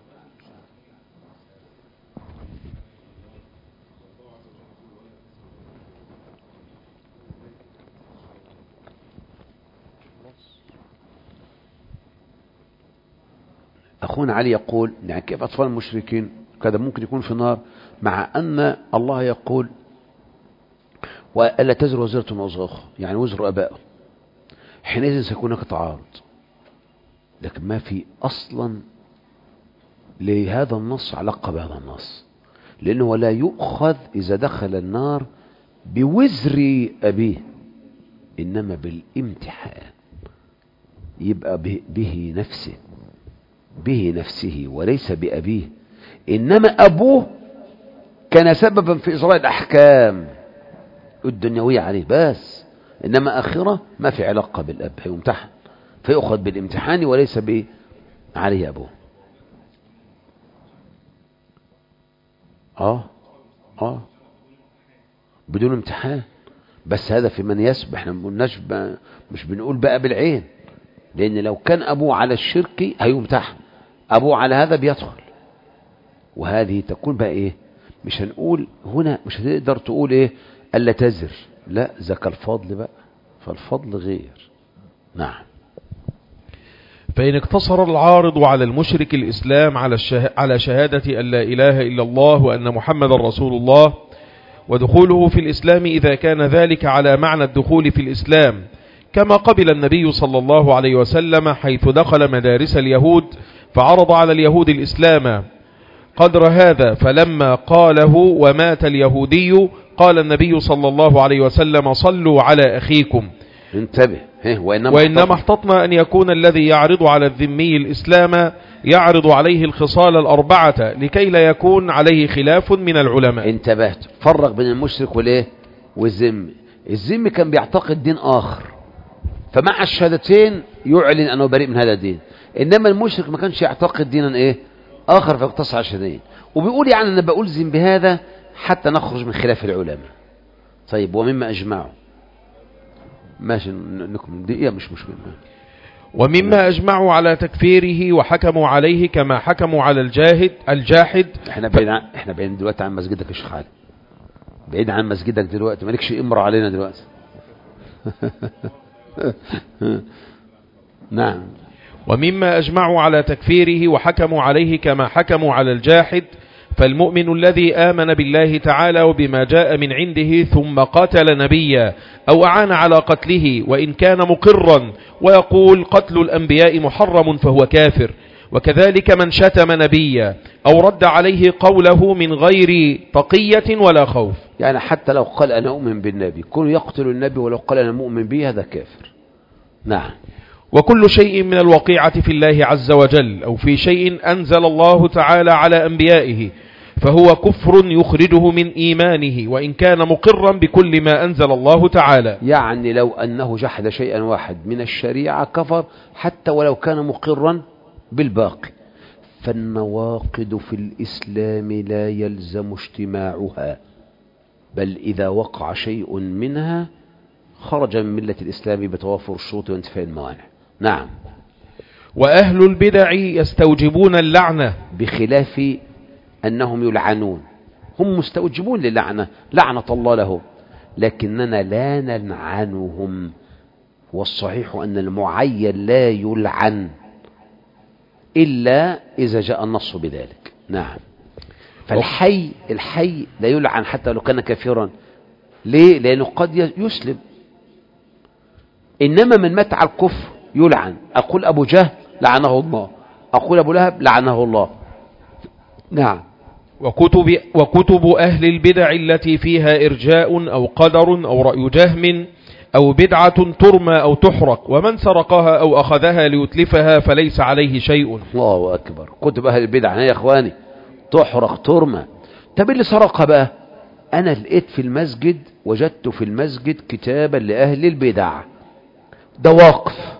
أخونا علي يقول يعني كيف أطفال المشركين كذا ممكن يكون في النار، مع أن الله يقول وألا تزر وزرة وزر أخرى، يعني وزر أبائه، حينئذ سيكون هناك تعارض. لكن ما في أصلا لهذا النص علاقة بهذا النص، لأنه لا يؤخذ إذا دخل النار بوزر أبيه، إنما بالامتحان، يبقى به نفسه، به نفسه وليس بأبيه. إنما أبوه كان سببا في إجراء الأحكام الدنيوية عليه بس، إنما آخرة ما في علاقة بالأب، هيمتحن فيأخذ بالامتحان وليس عليه أبوه. بدون امتحان. بس هذا في من يسبح، احنا مش بنقول بقى بالعين، لأن لو كان أبوه على الشرك هيمتحن، أبوه على هذا بيدخل. وهذه تكون بقى ايه؟ مش هنقول هنا، مش هتقدر تقول ايه ألا تزر، لا ذاك الفضل بقى، فالفضل غير. نعم. فإن اقتصر العارض على المشرك الإسلام على شهادة أن لا إله إلا الله وأن محمد رسول الله ودخوله في الإسلام إذا كان ذلك على معنى الدخول في الإسلام، كما قبل النبي صلى الله عليه وسلم حيث دخل مدارس اليهود فعرض على اليهود الإسلام قدر هذا، فلما قاله ومات اليهودي قال النبي صلى الله عليه وسلم صلوا على أخيكم. انتبه، وإنما احتطنا أن يكون الذي يعرض على الذمي الإسلام يعرض عليه الخصال الأربعة لكي لا يكون عليه خلاف من العلماء. انتبهت، فرق بين المشرك والايه والذمي. الذمي كان بيعتقد دين آخر، فمع الشهادتين يعلن أنه بريء من هذا الدين، إنما المشرك ما كانش يعتقد دينا ايه آخر فيقتص على الشهادتين، وبيقول يعني أنا بألزم بهذا حتى نخرج من خلاف العلماء. طيب ومما أجمعوا، ماشي نكمل دقيقة مش مشكلة. ومما أجمعوا على تكفيره وحكموا عليه كما حكموا على الجاحد. احنا بعيد دلوقتي عن مسجدك يا شيخ خالد، بعيد عن مسجدك دلوقتي، مالكش امر علينا دلوقتي. نعم. ومما أجمعوا على تكفيره وحكموا عليه كما حكموا على الجاحد، فالمؤمن الذي آمن بالله تعالى وبما جاء من عنده ثم قتل نبيا أو أعان على قتله وإن كان مقرا ويقول قتل الأنبياء محرم فهو كافر، وكذلك من شتم نبيا أو رد عليه قوله من غير تقية ولا خوف. يعني حتى لو قال أنا أؤمن بالنبي، كون يقتل النبي ولو قال أنا مؤمن به هذا كافر. نعم. وكل شيء من الوقيعة في الله عز وجل أو في شيء أنزل الله تعالى على أنبيائه فهو كفر يخرجه من إيمانه وإن كان مقرا بكل ما أنزل الله تعالى. يعني لو أنه جحد شيئا واحد من الشريعة كفر حتى ولو كان مقرا بالباقي. فالنواقض في الإسلام لا يلزم اجتماعها، بل إذا وقع شيء منها خرج من ملة الإسلام بتوافر الشروط وانتفاء الموانع. نعم. وأهل البدع يستوجبون اللعنة بخلاف أنهم يلعنون، هم مستوجبون للعنة، لعنة الله لهم، لكننا لا نلعنهم. والصحيح أن المعين لا يلعن إلا إذا جاء النص بذلك. نعم. فالحي لا يلعن حتى لو كان كافرا. ليه؟ لأنه قد يسلم. إنما من مات على الكفر يلعن. أقول أبو جهل لعنه الله، أقول أبو لهب لعنه الله. نعم. وكتب أهل البدع التي فيها إرجاء أو قدر أو رأي جهم أو بدعة ترمى أو تحرق، ومن سرقها أو أخذها ليتلفها فليس عليه شيء. الله أكبر. كتب أهل البدع يا إخواني تحرق ترمى. طب اللي سرقها بقى، أنا لقيت في المسجد، وجدت في المسجد كتابا لأهل البدع، ده واقف،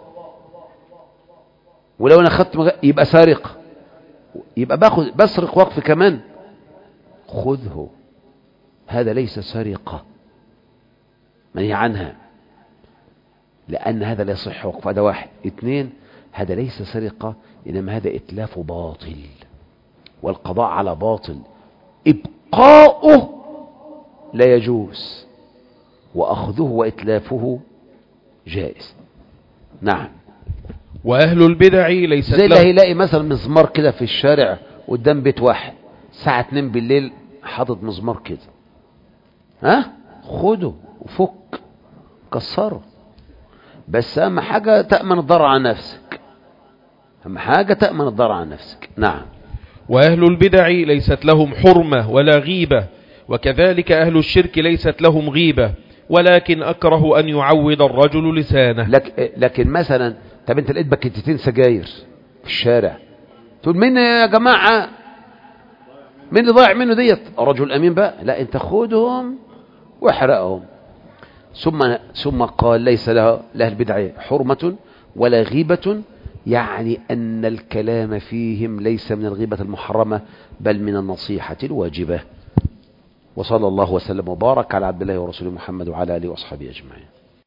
ولو أنا خدت يبقى سارق، يبقى بسرق وقف كمان. خذه، هذا ليس سرقة منهي عنها، لأن هذا لا يصح وقف. هذا واحد. اثنين، هذا ليس سرقة، إنما هذا إتلاف باطل، والقضاء على باطل إبقاؤه لا يجوز، وأخذه وإتلافه جائز. نعم. وأهل البدع ليست زي اللي هيلاقي مثلا مزمار كده في الشارع قدام بيت واحد الساعة 2 بالليل حاطط مزمار كده، ها، خده وفك كسره، بس أهم حاجة تأمن الضرر عن نفسك، أهم حاجة تأمن الضرر عن نفسك. نعم. وأهل البدع ليست لهم حرمة ولا غيبة، وكذلك أهل الشرك ليست لهم غيبة، ولكن أكره أن يعود الرجل لسانه. لكن مثلا، طب انت لقيت باكيتين سجاير في الشارع، تقول مين يا جماعة، مين اللي ضايع منه ديت؟ رجل أمين بقى، لا انت خدهم واحرقهم. ثم قال ليس لها البدع حرمة ولا غيبة، يعني أن الكلام فيهم ليس من الغيبة المحرمة بل من النصيحة الواجبة. وصلى الله وسلم وبارك على عبد الله ورسوله محمد وعلى آله وأصحابه أجمعين.